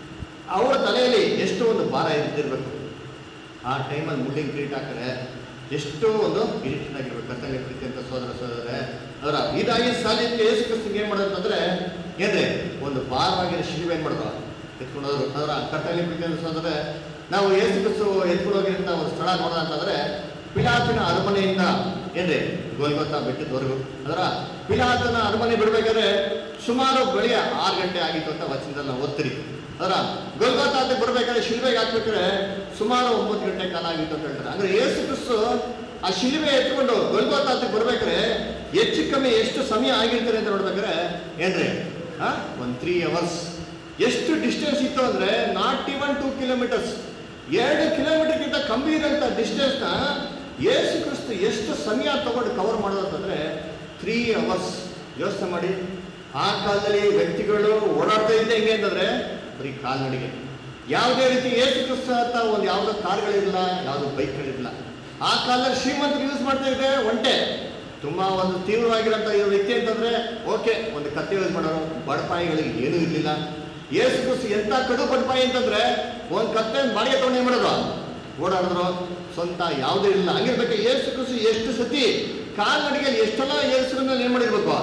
ಅವರ ತಲೆಯಲ್ಲಿ ಎಷ್ಟು ಒಂದು ಭಾರ ಇದ್ದಿರ್ಬೇಕು. ಆ ಟೈಮಲ್ಲಿ ಮುಳ್ಳಿನ ಕಿರೀಟ ಹಾಕಿದ್ರೆ ಎಷ್ಟು ಒಂದು ಇರಿಟೇಟ್ ಆಗಿರ್ಬೇಕು. ಕರ್ತವ್ಯ ಪ್ರೀತಿ ಅಂತ ಸೋದರ ಸೋದರೇ, ಅದರ ಇದಾಗಿ ಸಾಲಿಗೆ ಯೇಸು ಕ್ರಿಸ್ತನಿಗೆ ಏನ್ ಮಾಡೋದಂತಂದ್ರೆ ಏನ್ರಿ, ಒಂದು ಭಾರವಾಗಿರೋ ಶಿಲ್ವೆ ಏನ್ ಮಾಡೋದು ಎತ್ಕೊಂಡೋದ್ರು. ಅದರ ಕರ್ತವ್ಯ ಪ್ರೀತಿ ಅಂತ ಸೋದರೇ, ನಾವು ಯೇಸು ಕ್ರಿಸ್ತ ಎತ್ಕೊಂಡು ಹೋಗಿರಂತ ಒಂದು ಸ್ಥಳ ನೋಡೋದಂತಂದ್ರೆ ಪಿಲಾತನ ಅರಮನೆಯಿಂದ ಏನ್ರಿ ಗೋಲ್ಗೊತ್ತಾ ಬೆಟ್ಟದವರೆಗೂ. ಅದರ ಪಿಲಾತನ ಅರಮನೆ ಬಿಡ್ಬೇಕಾದ್ರೆ ಸುಮಾರು ಬೆಳಿಗ್ಗೆ ಆರು ಗಂಟೆ ಆಗಿತ್ತು ಅಂತ ವಚನದಲ್ಲಿ ನಾವು ಓದ್ತೀರಿ. ಅದರ ಗೋಲ್ಗೊತ್ತಾ ಅಂತ ಬರ್ಬೇಕಾದ್ರೆ ಶಿಲ್ವೆಗೆ ಹಾಕ್ಬೇಕಾದ್ರೆ ಸುಮಾರು ಒಂಬತ್ತು ಗಂಟೆ ಕಾಲ ಆಗಿತ್ತು ಅಂತ ಹೇಳ್ತಾರೆ. ಅಂದ್ರೆ ಯೇಸು ಕ್ರಿಸ್ತ ಆ ಶಿಲ್ವೆ ಎತ್ಕೊಂಡು ಗೋಲ್ಗೊತ್ತಾ ಅಂತ ಬರ್ಬೇಕಾದ್ರೆ ಹೆಚ್ಚು ಕಮ್ಮಿ ಎಷ್ಟು ಸಮಯ ಆಗಿರ್ತಾರೆ ಅಂತ ನೋಡ್ಬೇಕಾದ್ರೆ ಏನ್ರಿ ಆ ಒಂದು ತ್ರೀ ಅವರ್ಸ್. ಎಷ್ಟು ಡಿಸ್ಟೆನ್ಸ್ ಇತ್ತು ಅಂದ್ರೆ ನಾಟ್ ಇವನ್ ಟೂ ಕಿಲೋಮೀಟರ್ಸ್, ಎರಡು ಕಿಲೋಮೀಟರ್ಗಿಂತ ಕಮ್ಮಿ ಇರೋಂಥ ಡಿಸ್ಟೆನ್ಸ್ನ ಯೇಸು ಕ್ರಿಸ್ತ ಎಷ್ಟು ಸಮಯ ತಗೊಂಡು ಕವರ್ ಮಾಡೋದಂತಂದ್ರೆ ತ್ರೀ ಅವರ್ಸ್. ಯೋಚನೆ ಮಾಡಿ, ಆ ಕಾಲದಲ್ಲಿ ವ್ಯಕ್ತಿಗಳು ಓಡಾಡ್ತಾ ಇದ್ದ ಹೆಂಗೆ ಅಂತಂದ್ರೆ ಬರೀ ಕಾಲ್ನಡಿಗೆ. ಯಾವುದೇ ರೀತಿ ಯೇಸು ಕ್ರಿಸ್ತ ಅಂತ ಒಂದು ಯಾವುದೋ ಕಾರ್ಗಳಿರಲಿಲ್ಲ, ಯಾವುದೋ ಬೈಕ್ಗಳಿರಲಿಲ್ಲ. ಆ ಕಾಲದಲ್ಲಿ ಶ್ರೀಮಂತರು ಯೂಸ್ ಮಾಡ್ತಾ ಇದ್ರೆ ಒಂಟೆ. ತುಂಬಾ ಒಂದು ತೀವ್ರವಾಗಿರೋಂಥ ವ್ಯಕ್ತಿ ಅಂತಂದ್ರೆ ಓಕೆ ಒಂದು ಕತ್ತೆ ಯೂಸ್ ಮಾಡೋರು. ಬಡಪಾಯಿಗಳಿಗೆ ಏನೂ ಇರಲಿಲ್ಲ. ಯೇಸು ಕ್ರಿಸ್ತ ಎಂತ ಕಡು ಬಡಪಾಯಿ ಅಂತಂದ್ರೆ ಒಂದು ಕತ್ತೆ ಬಾಡಿಗೆ ತಗೊಂಡು ಏನ್ ಮಾಡೋದು, ಓಡಾಡಿದ್ರು. ಸ್ವಂತ ಯಾವುದೂ ಇಲ್ಲ. ಹಂಗಿರ್ಬೇಕು ಯೇಸು ಕ್ರಿಸ್ತ ಎಷ್ಟು ಸತಿ ಕಾಲ್ನಡಿಗೆಯಲ್ಲಿ ಎಷ್ಟೆಲ್ಲ ಯೇಸುನಲ್ಲಿ ಏನ್ ಮಾಡಿರ್ಬೇಕು,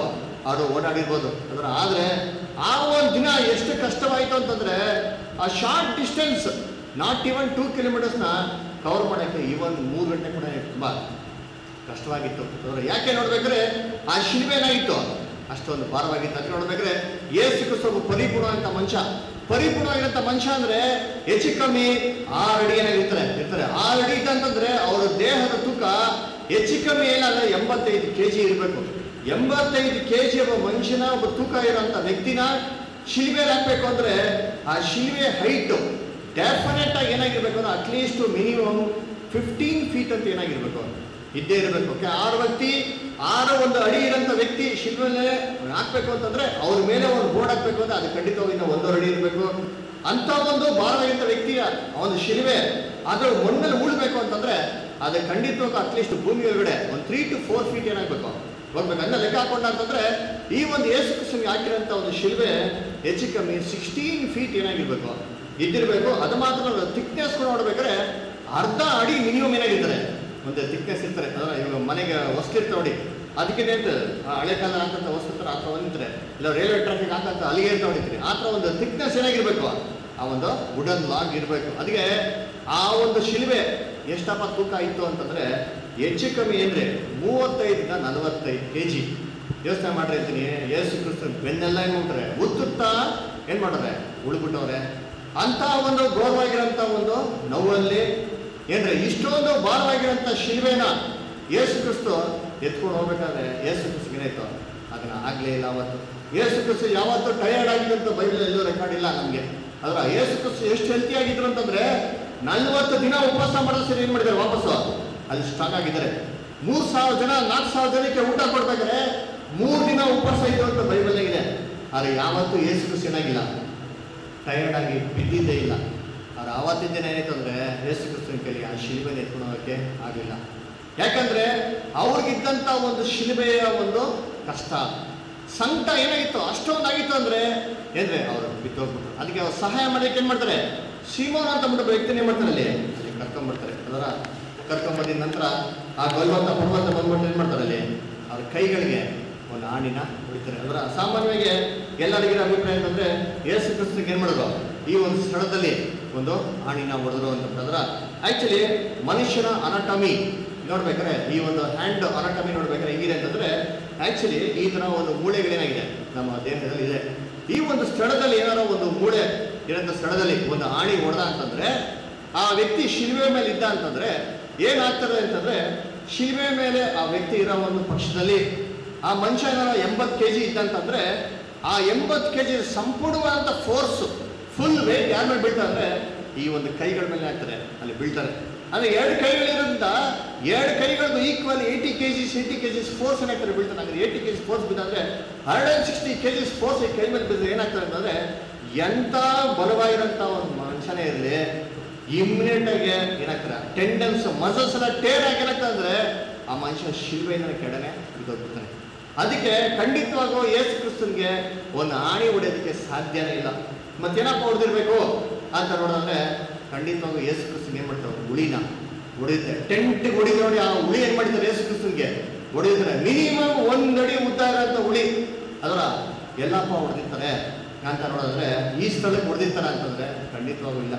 ಅವರು ಓಡಾಡಿರ್ಬೋದು ಅದರ. ಆದರೆ ಆ ಒಂದು ದಿನ ಎಷ್ಟು ಕಷ್ಟವಾಯಿತು ಅಂತಂದರೆ ಆ short distance not even two ಕಿಲೋಮೀಟರ್ಸ್ನ ಕವರ್ ಮಾಡೋಕ್ಕೆ ಇವನ್ ಮೂರು ಗಂಟೆ ಕೂಡ ತುಂಬ ಕಷ್ಟವಾಗಿತ್ತು ಅದರ. ಯಾಕೆ ನೋಡ್ಬೇಕಾದ್ರೆ ಆ ಶಿಲ್ಬೆ ಏನಾಗಿತ್ತು ಅಷ್ಟೊಂದು ಭಾರವಾಗಿತ್ತು. ಅದಕ್ಕೆ ನೋಡ್ಬೇಕಾದ್ರೆ ಯೇಸು ಕ್ರಿಸ್ತ ಒಬ್ಬ ಪರಿಪೂರ್ಣವಂತ ಮನುಷ್ಯ. ಪರಿಪೂರ್ಣವಾಗಿರೋಂಥ ಮನುಷ್ಯ ಅಂದರೆ ಹೆಚ್ಚು ಕಮ್ಮಿ ಆರು ಅಡಿ ಏನಾಗಿರ್ತಾರೆ ಇರ್ತಾರೆ ಆರು ಅಡಿ ಅಂತಂದ್ರೆ ಅವರ ದೇಹದ ತೂಕ ಹೆಚ್ಚು ಕಮ್ಮಿ ಏನಾದ್ರೆ ಎಂಬತ್ತೈದು ಕೆ ಜಿ ಇರಬೇಕು. ಎಂಬತ್ತೈದು ಕೆ ಜಿ ಒಬ್ಬ ಮನುಷ್ಯನ ಒಬ್ಬ ತೂಕ ಇರೋಂಥ ವ್ಯಕ್ತಿನ ಶಿಲ್ಬೆಯಲ್ಲಿ ಹಾಕ್ಬೇಕು ಅಂದರೆ ಆ ಶಿಲ್ಬೆ ಹೈಟು ಡೆಫಿನೆಟ್ ಆಗಿ ಏನಾಗಿರ್ಬೇಕು ಅಂದ್ರೆ ಅಟ್ಲೀಸ್ಟ್ ಮಿನಿಮಮ್ ಫಿಫ್ಟೀನ್ ಫೀಟ್ ಅಂತ ಏನಾಗಿರ್ಬೇಕು ಇದ್ದೇ ಇರಬೇಕು. ಓಕೆ, ಆರು ವ್ಯಕ್ತಿ ಆರು ಒಂದು ಅಡಿ ಇರೋಂಥ ವ್ಯಕ್ತಿ ಶಿಲ್ಬೆಲ್ಲೇ ಹಾಕ್ಬೇಕು ಅಂತಂದ್ರೆ ಅವ್ರ ಮೇಲೆ ಒಂದು ಬೋರ್ಡ್ ಹಾಕ್ಬೇಕು ಅಂದ್ರೆ ಅದು ಖಂಡಿತವಾಗಿ ಇನ್ನೂ ಒಂದೂವರೆ ಅಡಿ ಇರಬೇಕು. ಅಂಥ ಒಂದು ಭಾರವಾಗಿದ್ದ ವ್ಯಕ್ತಿಯ ಒಂದು ಶಿಲ್ಬೆ ಅದ್ರ ಮಣ್ಣಲ್ಲಿ ಉಳ್ಬೇಕು ಅಂತಂದ್ರೆ ಅದು ಖಂಡಿತವಾಗಿ ಅಟ್ಲೀಸ್ಟ್ ಭೂಮಿ ಒಳಗಡೆ ಒಂದು ತ್ರೀ ಟು ಫೋರ್ ಫೀಟ್ ಏನಾಗಬೇಕು ಹೋಗ್ಬೇಕು. ಅದನ್ನ ಲೆಕ್ಕ ಹಾಕೊಂಡ ಅಂತಂದ್ರೆ ಈ ಒಂದು ಯೇಸು ಕ್ರಿಸ್ತನಿಗೆ ಹಾಕಿರೋಂಥ ಒಂದು ಶಿಲ್ಬೆ ಹೆಚ್ಚು ಕಮ್ಮಿ ಸಿಕ್ಸ್ಟೀನ್ ಫೀಟ್ ಏನಾಗಿರ್ಬೇಕು ಇದ್ದಿರಬೇಕು. ಅದು ಮಾತ್ರ ಥಿಕ್ನೆಸ್ ಕೂಡ ನೋಡ್ಬೇಕಾದ್ರೆ ಅರ್ಧ ಅಡಿ ಮಿನಿಮಮ್ ಏನಾಗಿರ್ತಾರೆ ಒಂದು ಥಿಕ್ನೆಸ್ ಇರ್ತಾರೆ. ಅದರ ಇವಾಗ ಮನೆಗೆ ಹೊಸ್ತಿರ್ತಾರೆ ನೋಡಿ, ಅದಕ್ಕೆ ಅಂತ ಹಳೆ ಕಾಲ ಹಾಕಂತ ಹೊಸ್ತಿರ್ತಾರೆ ಆ ಥರ ಒಂದಿರ್ತಾರೆ, ಇಲ್ಲ ರೈಲ್ವೆ ಟ್ರಾಫಿಕ್ ಹಾಕಂತ ಅಲ್ಲಿಗೆ ಅಂತ ಹೊಡಿತೀರಿ. ಆ ಥರ ಒಂದು ಥಿಕ್ನೆಸ್ ಏನಾಗಿರ್ಬೇಕು ಆ ಒಂದು ವುಡನ್ ಲಾಗ್ ಇರಬೇಕು. ಅದಕ್ಕೆ ಆ ಒಂದು ಶಿಲ್ಬೆ ಎಷ್ಟಪ್ಪ ತೂಕ ಇತ್ತು ಅಂತಂದರೆ ಹೆಚ್ಚು ಕಮ್ಮಿ ಅಂದರೆ ಮೂವತ್ತೈದರಿಂದ ನಲವತ್ತೈದು ಕೆ ಜಿ. ಯೋಚನೆ ಮಾಡಿರ್ತೀನಿ, ಯೇಸು ಕ್ರಿಸ್ತ ಬೆನ್ನೆಲ್ಲ ಏನು ಮಾಡ್ತಾರೆ ಉತ್ತುತ್ತಾ ಏನು ಮಾಡ್ತಾರೆ ಉಳ್ಬಿಟ್ಟವ್ರೆ. ಅಂಥ ಒಂದು ಘೋರವಾಗಿರೋಂಥ ಒಂದು ನೋವಲ್ಲಿ ಏನ್ರೆ ಇಷ್ಟೊಂದು ಭಾರವಾಗಿರೋಂಥ ಶಿಲ್ಬೆನ ಯೇಸು ಕ್ರಿಸ್ತು ಎತ್ಕೊಂಡು ಹೋಗ್ಬೇಕಾದ್ರೆ ಯೇಸು ಕ್ರಿಸ್ತಿಗೆ ಏನಾಯ್ತು ಅದನ್ನು ಆಗಲೇ ಇಲ್ಲ. ಅವತ್ತು ಯೇಸು ಕ್ರಿಸ್ತು ಯಾವತ್ತೂ ಟಯರ್ಡ್ ಆಗಿದ್ದಂಥ ಬೈಬಲ್ ಎಲ್ಲೂ ರೆಕಾರ್ಡ್ ಇಲ್ಲ ನಮಗೆ. ಅದರ ಯೇಸು ಕ್ರಿಸ್ತು ಎಷ್ಟು ಹೆಲ್ತಿ ಆಗಿದ್ರು ಅಂತಂದರೆ ನಲ್ವತ್ತು ದಿನ ಉಪವಾಸ ಮಾಡೋದು ಸರಿ ಏನು ಮಾಡಿದ್ದಾರೆ ವಾಪಸ್ಸು ಅಲ್ಲಿ ಸ್ಟ್ರಾಂಗ್ ಆಗಿದ್ದಾರೆ. ಮೂರು ಸಾವಿರ ಜನ ನಾಲ್ಕು ಸಾವಿರ ಜನಕ್ಕೆ ಊಟ ಕೊಡ್ಬೇಕಾದ್ರೆ ಮೂರು ದಿನ ಉಪವಾಸ ಇದ್ದು ಅಂತ ಬೈಬಲ್ ಇದೆ. ಆದರೆ ಯಾವತ್ತೂ ಯೇಸು ಕ್ರಿಸ್ತು ಏನಾಗಿಲ್ಲ ಟಯರ್ಡ್ ಆಗಿ ಬಿದ್ದಿದ್ದೇ ಇಲ್ಲ. ಆದರೆ ಆವತ್ತಿನ ದಿನ ಏನಾಯ್ತು ಅಂದರೆ ಯೇಸು ಕ್ರಿಸ್ತನ ಕೈಲಿ ಆ ಶಿಲ್ಬೆನ ಎತ್ಕೊಂಡು ಹೋಗೋಕ್ಕೆ ಆಗಲಿಲ್ಲ. ಯಾಕಂದರೆ ಅವ್ರಿಗಿದ್ದಂಥ ಒಂದು ಶಿಲ್ಬೆಯ ಒಂದು ಕಷ್ಟ ಸಂಕಟ ಏನಾಗಿತ್ತು ಅಷ್ಟೊಂದಾಗಿತ್ತು ಅಂದರೆ ಏನ್ರೆ ಅವರು ಬಿದ್ದೋಗ್ಬಿಟ್ರು. ಅದಕ್ಕೆ ಅವ್ರು ಸಹಾಯ ಮಾಡೋಕ್ಕೆ ಏನು ಮಾಡ್ತಾರೆ, ಸೀಮೋನ್ ಅಂತ ಬಿಟ್ಟು ವ್ಯಕ್ತಿನ ಏನು ಮಾಡ್ತಾರೆ ಅಲ್ಲಿ ಅಲ್ಲಿ ಕರ್ಕೊಂಡ್ಬಿಡ್ತಾರೆ. ಅದರ ಕರ್ಕೊಂಬಂದಿದ ನಂತರ ಆ ಬಲವಂತ ಪರ್ವತ ಬಂದ್ಬಿಟ್ಟು ಏನು ಮಾಡ್ತಾರೆ ಅಲ್ಲಿ ಅವ್ರ ಕೈಗಳಿಗೆ ಒಂದು ಆಣಿನ ಹೊಡಿತಾರೆ. ಅದರ ಸಾಮಾನ್ಯವಾಗಿ ಎಲ್ಲರಿಗಿರೋ ಅಭಿಪ್ರಾಯ ಅಂತಂದರೆ ಯೇಸು ಕ್ರಿಸ್ತನಿಗೆ ಏನು ಮಾಡಿದ್ರು ಈ ಒಂದು ಸ್ಥಳದಲ್ಲಿ ಒಂದು ಆಣಿನ ಹೊಡೆದ್ರು ಅಂತಂದ್ರೆ ಆ್ಯಕ್ಚುಲಿ ಮನುಷ್ಯನ ಅನಾಟಮಿ ನೋಡ್ಬೇಕಾದ್ರೆ ಈ ಒಂದು ಹ್ಯಾಂಡ್ ಅನಾಟಮಿ ನೋಡ್ಬೇಕಾದ್ರೆ ಹೇಗಿದೆ ಅಂತಂದರೆ ಆ್ಯಕ್ಚುಲಿ ಈ ಥರ ಒಂದು ಮೂಳೆಗಳೇನಾಗಿದೆ ನಮ್ಮ ದೇಹದಲ್ಲಿ ಇದೆ. ಈ ಒಂದು ಸ್ಥಳದಲ್ಲಿ ಏನಾರೋ ಒಂದು ಮೂಳೆ ಇರೋಂಥ ಸ್ಥಳದಲ್ಲಿ ಒಂದು ಆಣಿ ಹೊಡೆದ ಅಂತಂದರೆ ಆ ವ್ಯಕ್ತಿ ಶಿಲ್ಬೆ ಮೇಲೆ ಇದ್ದ ಅಂತಂದರೆ ಏನಾಗ್ತದೆ ಅಂತಂದರೆ ಶಿಲ್ಬೆ ಮೇಲೆ ಆ ವ್ಯಕ್ತಿ ಇರೋ ಒಂದು ಪಕ್ಷದಲ್ಲಿ ಆ ಮನುಷ್ಯ ಏನಾರ ಎಂಬತ್ತು ಕೆ ಜಿ ಇದ್ದಂತಂದರೆ ಆ ಎಂಬತ್ತು ಕೆ ಜಿ ಸಂಪೂರ್ಣವಾದಂಥ ಫೋರ್ಸು ಫುಲ್ ವೇಟ್ ಯಾರ ಮೇಲೆ ಬೀಳ್ತಾರೆ ಅಂದರೆ ಈ ಒಂದು ಕೈಗಳ ಮೇಲೆ ಆಗ್ತಾರೆ ಅಲ್ಲಿ ಬೀಳ್ತಾರೆ. ಅಂದರೆ ಎರಡು ಕೈಗಳಿರೋದ್ರಿಂದ ಎರಡು ಕೈಗಳಿಗೂ equal eighty K Gs eighty K Gs force ಏನಾಗ್ತಾರೆ ಬೀಳ್ತಾರೆ. ಅಂದರೆ ಏಯ್ಟಿ ಕೆ ಜಿ ಫೋರ್ಸ್ ಬಿದ್ದಂದರೆ hundred and sixty K Gs force ಈ ಕೈ ಮೇಲೆ ಬಿದ್ದರೆ ಏನಾಗ್ತದೆ ಅಂತಂದರೆ ಎಂಥ ಬಲವಾಗಿರೋಂಥ ಒಂದು ಮನುಷ್ಯನೇ ಇರಲಿ ಇಮ್ಮಿಡಿಯೇಟಾಗಿ ಏನಾಗ್ತಾರೆ ಟೆಂಡನ್ಸ್ ಮಸಲ್ಸ್ ಎಲ್ಲ ಟೇರ್ ಆಗಿ ಏನಾಗ್ತದೆ ಅಂದರೆ ಆ ಮನುಷ್ಯ ಶಿಲ್ಬೆಯಿಂದ ಕೆಡನೆ ಬಿದ್ದೋಗ್ಬಿಡ್ತಾನೆ. ಅದಕ್ಕೆ ಖಂಡಿತವಾಗೂ ಯೇಸು ಕ್ರಿಸ್ತನಿಗೆ ಒಂದು ಆಣಿ ಹೊಡೆಯೋದಕ್ಕೆ ಸಾಧ್ಯನೇ ಇಲ್ಲ. ಮತ್ತೇನಪ್ಪ ಹೊಡೆದಿರ್ಬೇಕು ಅಂತ ನೋಡಿದ್ರೆ ಖಂಡಿತವಾಗೂ ಯೇಸು ಕ್ರಿಸ್ತನಿಗೆ ಏನು ಮಾಡ್ತಾರೆ ಹುಳಿನ ಹೊಡೆಯುತ್ತೆ. ಟೆಂಟ್ಗೆ ಹೊಡಿದ್ರೆ ನೋಡಿ ಆ ಹುಳಿ ಏನು ಮಾಡ್ತಾರೆ ಯೇಸು ಕ್ರಿಸ್ತನಿಗೆ ಹೊಡೆಯುತ್ತಾರೆ. ಮಿನಿಮಮ್ ಒಂದಡಿ ಉದ್ದ ಇರೋಂಥ ಹುಳಿ ಅದರ ಎಲ್ಲಪ್ಪ ಹೊಡೆದಿರ್ತಾರೆ ಅಂತ ನೋಡಿದ್ರೆ ಈ ಸ್ಥಳಕ್ಕೆ ಹೊಡೆದಿರ್ತಾರೆ ಅಂತಂದರೆ ಖಂಡಿತವಾಗೂ ಇಲ್ಲ.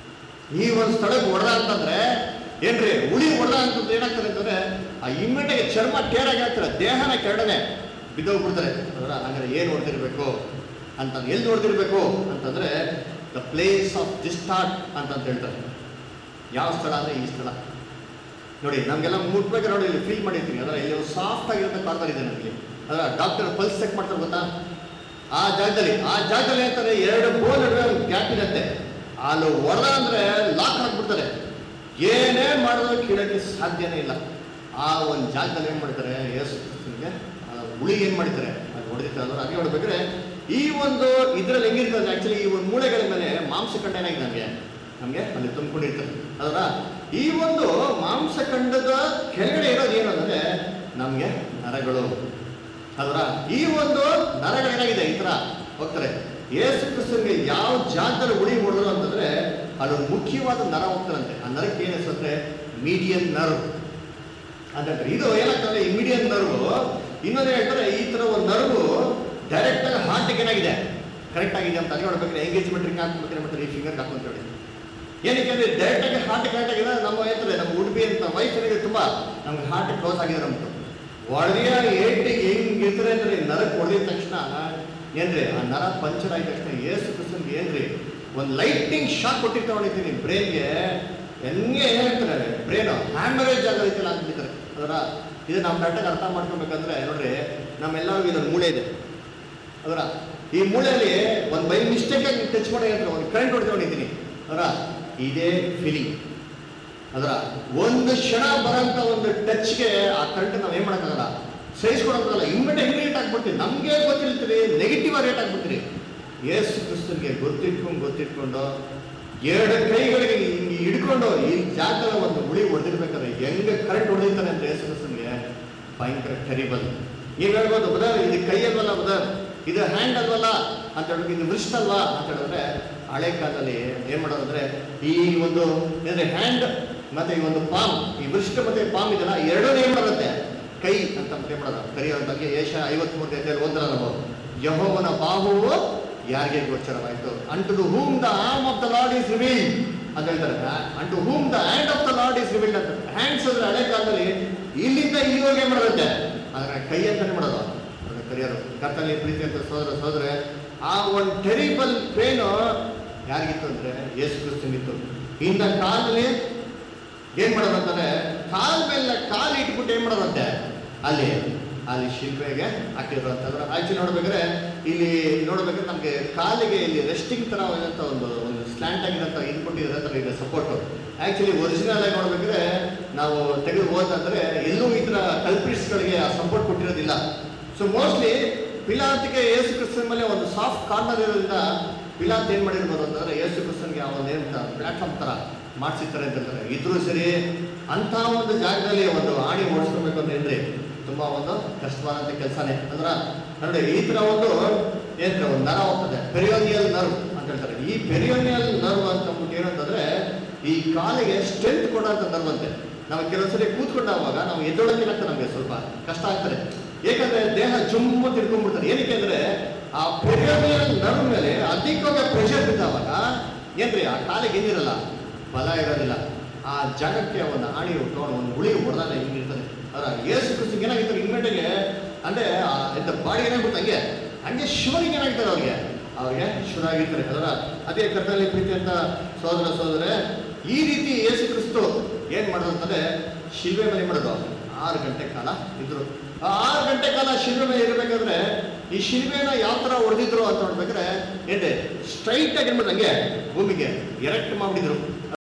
ಈ ಒಂದು ಸ್ಥಳಕ್ಕೆ ಹೊಡೆದ ಅಂತಂದರೆ ಏನ್ರಿ ಹುಳಿ ಹೊಡೆದ ಅಂತಂದ್ರೆ ಏನಾಗ್ತಾರೆ ಅಂತಂದರೆ ಆ ಇಮ್ಮಿಡಿಯಾಗಿ ಚರ್ಮ ಟೇರಾಗಿ ಆಗ್ತಾರೆ, ದೇಹನ ಕೆರಡನೆ ಬಿದ್ದೋಗ್ಬಿಡ್ತಾರೆ. ಅದರ ಹಾಗಾದ್ರೆ ಏನು ಹೊಡೆದಿರಬೇಕು ಅಂತಂದ್ರೆ ಎಲ್ಲಿ ಹೊಡೆದಿರಬೇಕು ಅಂತಂದರೆ ದ ಪ್ಲೇಸ್ ಆಫ್ ಡಿಸ್ಟಾರ್ಟ್ ಅಂತಂತ ಹೇಳ್ತಾರೆ. ಯಾವ ಸ್ಥಳ ಅಂದರೆ ಈ ಸ್ಥಳ ನೋಡಿ. ನಮಗೆಲ್ಲ ಮುಟ್ಬೇಕಾದ್ರೆ ನೋಡಿ ಇಲ್ಲಿ ಫೀಲ್ ಮಾಡಿರ್ತೀವಿ. ಅದರ ಇಲ್ಲಿ ಸಾಫ್ಟ್ ಆಗಿರೋಂಥ ಕಾರ್ನರ್ ಇದೆ ನಮಗೆ. ಅದರ ಡಾಕ್ಟರ್ ಪಲ್ಸ್ ಚೆಕ್ ಮಾಡ್ತಾರೆ ಗೊತ್ತಾ, ಆ ಜಾಗದಲ್ಲಿ ಆ ಜಾಗದಲ್ಲಿ ಹೇಳ್ತಾರೆ ಎರಡು ಬೋನ್ ನಡುವೆ ಒಂದು ಗ್ಯಾಪ್ ಇರುತ್ತೆ. ಅಲ್ಲಿ ಹೊಡೆದ ಅಂದರೆ ಲಾಕ್ ಹಾಕ್ಬಿಡ್ತಾರೆ, ಏನೇ ಮಾಡಿದ್ರು ಕೀಳಕ್ಕೆ ಸಾಧ್ಯನೇ ಇಲ್ಲ. ಆ ಒಂದು ಜಾಗದಲ್ಲಿ ಏನು ಮಾಡ್ತಾರೆ ಯೇಸು ಕ್ರಿಸ್ತನಿಗೆ ಹುಳಿ ಏನು ಮಾಡ್ತಾರೆ ಅದು ಹೊಡೆದಿರ್ತಾರೆ. ಅಂದ್ರೆ ಹಾಗೆ ಹೊಡ್ಬೇಕಾದ್ರೆ ಈ ಒಂದು ಇದರಲ್ಲಿ ಹೆಂಗಿರ್ತದೆ ಆ್ಯಕ್ಚುಲಿ ಈ ಒಂದು ಮೂಳೆಗಳ ಮೇಲೆ ಮಾಂಸಖಂಡ ಏನಾಗಿದೆ ನಮಗೆ ನಮಗೆ ಅಲ್ಲಿ ತುಂಬಿಕೊಂಡಿರ್ತಾರೆ. ಅದರ ಈ ಒಂದು ಮಾಂಸಖಂಡದ ಕೆಳಗಡೆ ಇರೋದು ಏನು ಅಂದರೆ ನಮಗೆ ನರಗಳು. ಅದರ ಈ ಒಂದು ನರಗಳೇನಾಗಿದೆ ಈ ಥರ ಹೋಗ್ತಾರೆ. ಯೇಸು ಕ್ರಿಸ್ತನಿಗೆ ಯಾವ ಜಾಗದಲ್ಲಿ ಹುಳಿ ಹೊಡೆದ್ರು ಅಂತಂದರೆ ಅಲ್ಲೊಂದು ಮುಖ್ಯವಾದ ನರ ಹೋಗ್ತಾರಂತೆ. ಆ ನರಕ್ಕೆ ಏನು ಅಂದರೆ ಮೀಡಿಯನ್ ನರ್ವ್ ಅಂತಂದ್ರೆ ಇದು ಏನಾಗ್ತದೆ ಈ ಮೀಡಿಯನ್ ನರ್ವ್ ಇನ್ನೊಂದು ಹೇಳ್ತಾರೆ, ಈ ತರ ಒಂದು ನರ್ವು ಡೈರೆಕ್ಟ್ ಆಗಿ ಹಾರ್ಟಿಗೆ ಏನಾಗಿದೆ ಕರೆಕ್ಟ್ ಆಗಿದೆ ಅಂತ ಅಲ್ಲಿ ನೋಡ್ಬೇಕಾದ್ರೆ ಎಂಗೇಜ್ಮೆಂಟ್ ರಿಂಗ್ ಹಾಕ್ಬೇಕಾದ್ರೆ ಮತ್ತೆ ಈ ಫಿಂಗರ್ ಹಾಕೊಂತ ಹೇಳಿ. ಏನಕ್ಕೆ ಅಂದ್ರೆ ಡೈರೆಕ್ಟ್ ಆಗಿ ಹಾರ್ಟ್ ಕರೆಕ್ಟ್ ಆಗಿದೆ. ನಮ್ಮ ಹೇಳ್ತಾರೆ ನಮ್ಮ ಉಡುಪಿ ಅಂತ ವೈಫ್ ಏನಿದೆ ತುಂಬಾ ನಮ್ಗೆ ಹಾರ್ಟ್ ಕ್ಲೋಸ್ ಆಗಿದೆ ನಮ್ದು. ಒಡೆಯ ಏಟಿಗೆ ಹೆಂಗಿದ್ರೆ ಅಂದ್ರೆ ನರಕ್ಕೆ ಹೊಡೆದಿದ ತಕ್ಷಣ ಏನ್ರಿ ಆ ನರ ಪಂಚರ್ ಆದ ತಕ್ಷಣ ಏಸು ಕ್ರಿಸ್ತನ್ಗೆ ಏನ್ರಿ ಒಂದು ಲೈಟಿಂಗ್ ಶಾಕ್ ಕೊಟ್ಟಿರ್ತಾ ಹೊಡಿತೀನಿ ಬ್ರೈನ್ಗೆ. ಹೆಂಗೆ ಏನ್ ಹೇಳ್ತಾರೆ ಬ್ರೈನ್ ಹ್ಯಾಮರೇಜ್ ಆಗೋದೈತಿಲ್ಲ ಅಂತಿರ್ತಾರೆ. ಅದರ ಇದು ನಾವು ಕರೆಕ್ಟಾಗಿ ಅರ್ಥ ಮಾಡ್ಕೊಬೇಕಂದ್ರೆ ನೋಡ್ರಿ, ನಮ್ಮೆಲ್ಲರಿಗೂ ಇದೊಂದು ಮೂಳೆ ಇದೆ. ಅದರ ಈ ಮೂಳೆಯಲ್ಲಿ ಒಂದು ಬೈ ಮಿಸ್ಟೇಕ್ ಆಗಿ ಟಚ್ ಮಾಡಿ ಹೇಳ್ತಾರೆ ಒಂದು ಕರೆಂಟ್ ಹೊಡೆದು ಹೊಡಿತೀನಿ. ಅದರ ಇದೇ ಫೀಲಿಂಗ್. ಅದರ ಒಂದು ಕ್ಷಣ ಬರೋಂಥ ಒಂದು ಟಚ್ಗೆ ಆ ಕರೆಂಟ್ ನಾವು ಏನು ಮಾಡೋಕ್ಕಾಗಲ್ಲ, ಸಹಿಸ್ಕೊಡೋಕ್ಕಾಗಲ್ಲ. ಇಮ್ಮಿಡಿಯೇಟ್ ರೇಟ್ ಆಗ್ಬಿಡ್ತೀವಿ, ನಮಗೆ ಗೊತ್ತಿರ್ತೀರಿ ನೆಗೆಟಿವ್ ರೇಟ್ ಆಗ್ಬಿಡ್ತೀರಿ. ಯೇಸು ಕ್ರಿಸ್ತನಿಗೆ ಗೊತ್ತಿಟ್ಕೊಂಡು ಗೊತ್ತಿಟ್ಕೊಂಡು ಎರಡು ಕೈಗಳಿಗೆ ಹಿಂಗೆ ಹಿಡ್ಕೊಂಡು ಈ ಜಾಗದ ಒಂದು ಗುಳಿ ಹೊಡೆದಿರ್ಬೇಕಾದ್ರೆ ಹೆಂಗೆ ಕರೆಂಟ್ ಹೊಡೆದಿರ್ತಾನೆ ಅಂತ ಯೇಸು ಕ್ರಿಸ್ತನಿಗೆ ಭಯಂಕರ ಟೆರಿಬಲ್. ನೀವು ಹೇಳ್ಬೋದು ಬದರ್ ಇದು ಕೈ ಅಲ್ವಲ್ಲ, ಬದರ್ ಇದು ಹ್ಯಾಂಡ್ ಅಲ್ವಲ್ಲ ಅಂತ ಹೇಳ್ಬೇಕು, ಇದು ವೃಷ್ಟ್ ಅಲ್ವಾ ಅಂತ ಹೇಳಿದ್ರೆ ಹಳೆ ಕಾಲದಲ್ಲಿ ಏನ್ ಮಾಡೋದು ಅಂದ್ರೆ ಈ ಒಂದು ಏನಂದ್ರೆ ಹ್ಯಾಂಡ್ ಮತ್ತೆ ಈ ಒಂದು ಪಾಮ್, ಈ ವೃಷ್ಟ್ ಮತ್ತೆ ಪಾಮ್ ಇದೆಲ್ಲ ಎರಡೂ ಏನ್ ಮಾಡುತ್ತೆ ಕೈ ಅಂತ ಏನ್ ಮಾಡೋದು ಕರೆಯೋದ್ರ ಬಗ್ಗೆ ಏಷ ಐವತ್ಮೂರನೇ ಅಧ್ಯಾಯದಲ್ಲಿ ಓದಲ್ಲ ನಾವು. ಯೆಹೋವನ ಬಾಹುವು ಯಾರಿಗೆ ಗೋಚರವಾಯಿತು, unto the whom the arm of the Lord is revealed ಅಂತ ಹೇಳ್ತಾರೆ. Unto whom the hand of the Lord is revealed ಅಂತ. ಹ್ಯಾಂಡ್ಸ್ ಅಂದ್ರೆ ಹಳೆ ಕಾಲದಲ್ಲಿ ಇಲ್ಲಿಂದ ಇಲ್ಲಿವರೆಗೆ ಏನ್ ಮಾಡುತ್ತೆ ಆದ್ರೆ ಕೈ ಅಂತಾನೆ ಮಾಡೋದು ಕರೆಯೋರು. ಕರ್ತನಲ್ಲಿ ಪ್ರೀತಿ ಅಂತ ಸೋದರ ಸೋದರ ಆ ಒಂದು ಟೆರಿಬಲ್ ಪೇನು ಯಾರಿಗಿತ್ತು ಅಂದ್ರೆ ಯೇಸು ಕ್ರಿಸ್ತನಿಗಿತ್ತು. ಇನ್ನ ಕಾಲದಲ್ಲಿ ಏನ್ ಮಾಡೋದಂತಾರೆ ಕಾಲ ಮೇಲೆ ಕಾಲು ಇಟ್ಬಿಟ್ಟು ಏನ್ ಮಾಡೋದಂತೆ ಅಲ್ಲಿ ಅಲ್ಲಿ ಶಿಲ್ಪೆಗೆ ಹಾಕಿದ್ರು ಅಂತಂದ್ರೆ ಆಕ್ಚುಲಿ ನೋಡ್ಬೇಕಾದ್ರೆ ಇಲ್ಲಿ ನೋಡ್ಬೇಕಾದ್ರೆ ನಮ್ಗೆ ಕಾಲಿಗೆ ಇಲ್ಲಿ ರೆಸ್ಟಿಂಗ್ ತರ ಅಂತ ಒಂದು ಒಂದು ಸ್ಲ್ಯಾಂಟ್ ಆಗಿರೋಂಥ ಇದು ಕೊಟ್ಟಿದ್ರೆ ಇದೆ ಸಪೋರ್ಟ್. ಆಕ್ಚುಲಿ ಒರಿಜಿನಲ್ ಆಗಿ ನೋಡ್ಬೇಕಾದ್ರೆ ನಾವು ತೆಗೆದು ಹೋದಂದ್ರೆ ಎಲ್ಲೂ ಈ ತರ ಕಲ್ಪ್ರಿಟ್ಸ್ಗಳಿಗೆ ಆ ಸಪೋರ್ಟ್ ಕೊಟ್ಟಿರೋದಿಲ್ಲ. ಸೊ ಮೋಸ್ಟ್ಲಿ ಪಿಲಾತಿಗೆ ಯೇಸು ಕ್ರಿಸ್ತನ ಮೇಲೆ ಒಂದು ಸಾಫ್ಟ್ ಕಾರ್ನರ್ ಇರೋದ್ರಿಂದ ಪಿಲಾತ್ ಏನ್ ಮಾಡಿರ್ಬೋದು ಅಂತಂದ್ರೆ ಯೇಸು ಕ್ರಿಸ್ತನ್ಗೆ ಆ ಒಂದು ಏನಂತ ಪ್ಲಾಟ್ಫಾರ್ಮ್ ತರ ಮಾಡಿಸಿರ್ತಾರೆ ಅಂತ ಹೇಳ್ತಾರೆ. ಇದ್ರೂ ಸರಿ ಅಂತ ಒಂದು ಜಾಗದಲ್ಲಿ ಒಂದು ಆಣಿ ಓಡಿಸ್ಕೊಬೇಕು ಅಂತ ಏನ್ರಿ ತುಂಬಾ ಒಂದು ಕಷ್ಟವಾದಂತ ಕೆಲಸನೇ. ಅಂದ್ರ ನೋಡಿ ಈ ತರ ಒಂದು ಏನ್ರ ಒಂದು ನರ ಹೋಗ್ತದೆ, ಪೆರಿಯೋನಿಯಲ್ ನರ್ವ್ ಅಂತ ಹೇಳ್ತಾರೆ. ಈ ಪೆರಿಯೋನಿಯಲ್ ನರ್ವ್ ಅಂತ ಏನಂತಂದ್ರೆ ಈ ಕಾಲಿಗೆ ಸ್ಟ್ರೆಂತ್ ಕೊಡೋಂಥ ನರ್ವ್ ಅಂತೆ. ನಾವು ಕೆಲವೊಂದ್ಸರಿ ಕೂತ್ಕೊಂಡಾಗ ನಾವು ಎದ್ದೊಳಕ್ಕೆ ನಮಗೆ ಸ್ವಲ್ಪ ಕಷ್ಟ ಆಗ್ತದೆ, ಏಕೆಂದ್ರೆ ದೇಹ ಜುಮ್ಮು ತಿಳ್ಕೊಂಡ್ಬಿಡ್ತಾರೆ. ಏನಕ್ಕೆ ಅಂದ್ರೆ ಆ ಪೆರಿಯೋನಿಯಲ್ ನರ್ವ್ ಮೇಲೆ ಅಧಿಕವಾಗಿ ಪ್ರೆಷರ್ ಬಿದ್ದಾವಾಗ ಏನ್ರಿ ಆ ಕಾಲಿಗೆ ಏನಿರಲ್ಲ ಬಲ ಇರೋದಿಲ್ಲ. ಆ ಜಾಗಕ್ಕೆ ಒಂದು ಆಣಿ ಉಟ್ಕೊಂಡು ಒಂದು ಗುಳಿ ಹೊಡೆದಾನೆ ಹಿಂಗಿರ್ತದೆ. ಅದರ ಯೇಸು ಕ್ರಿಸ್ತನಿಗೆ ಏನಾಗಿರ್ತಾರೆ ಇಮ್ಮಿಡಿಯೇಟ್ಗೆ ಅಂದ್ರೆ ಎಂತ ಬಾಡಿ ಏನಾಗ್ಬಿಟ್ಟು ಹಂಗೆ ಹಂಗೆ ಶಿವನಿಗೆ ಏನಾಗ್ತಾರೆ ಅವ್ರಿಗೆ ಅವ್ರಿಗೆ ಶುರು ಆಗಿರ್ತಾರೆ. ಅದರ ಅದೇ ಕರ್ತನಲ್ಲಿ ಪ್ರೀತಿ ಅಂತ ಸೋದರ ಸೋದರೇ ಈ ರೀತಿ ಯೇಸು ಕ್ರಿಸ್ತು ಏನ್ ಮಾಡೋದು ಅಂತಂದ್ರೆ ಶಿಲ್ವೆ ಮೇಲೆ ಮಾಡೋದು ಆರು ಗಂಟೆ ಕಾಲ ಇದ್ರು. ಆ ಆರು ಗಂಟೆ ಕಾಲ ಶಿಲ್ವೆ ಮೇಲೆ ಇರಬೇಕಾದ್ರೆ ಈ ಶಿಲ್ವೆನ ಯಾವ ತರ ಹೊಡೆದಿದ್ರು ಅಂತ ನೋಡ್ಬೇಕಾದ್ರೆ ಏನ್ರಿ ಸ್ಟ್ರೈಟ್ ಆಗಿ ಏನ್ಬಿಟ್ಟು ಹಂಗೆ ಭೂಮಿಗೆ ಎರೆಕ್ಟ್ ಮಾಡ್ಬಿಟ್ಟಿದ್ರು.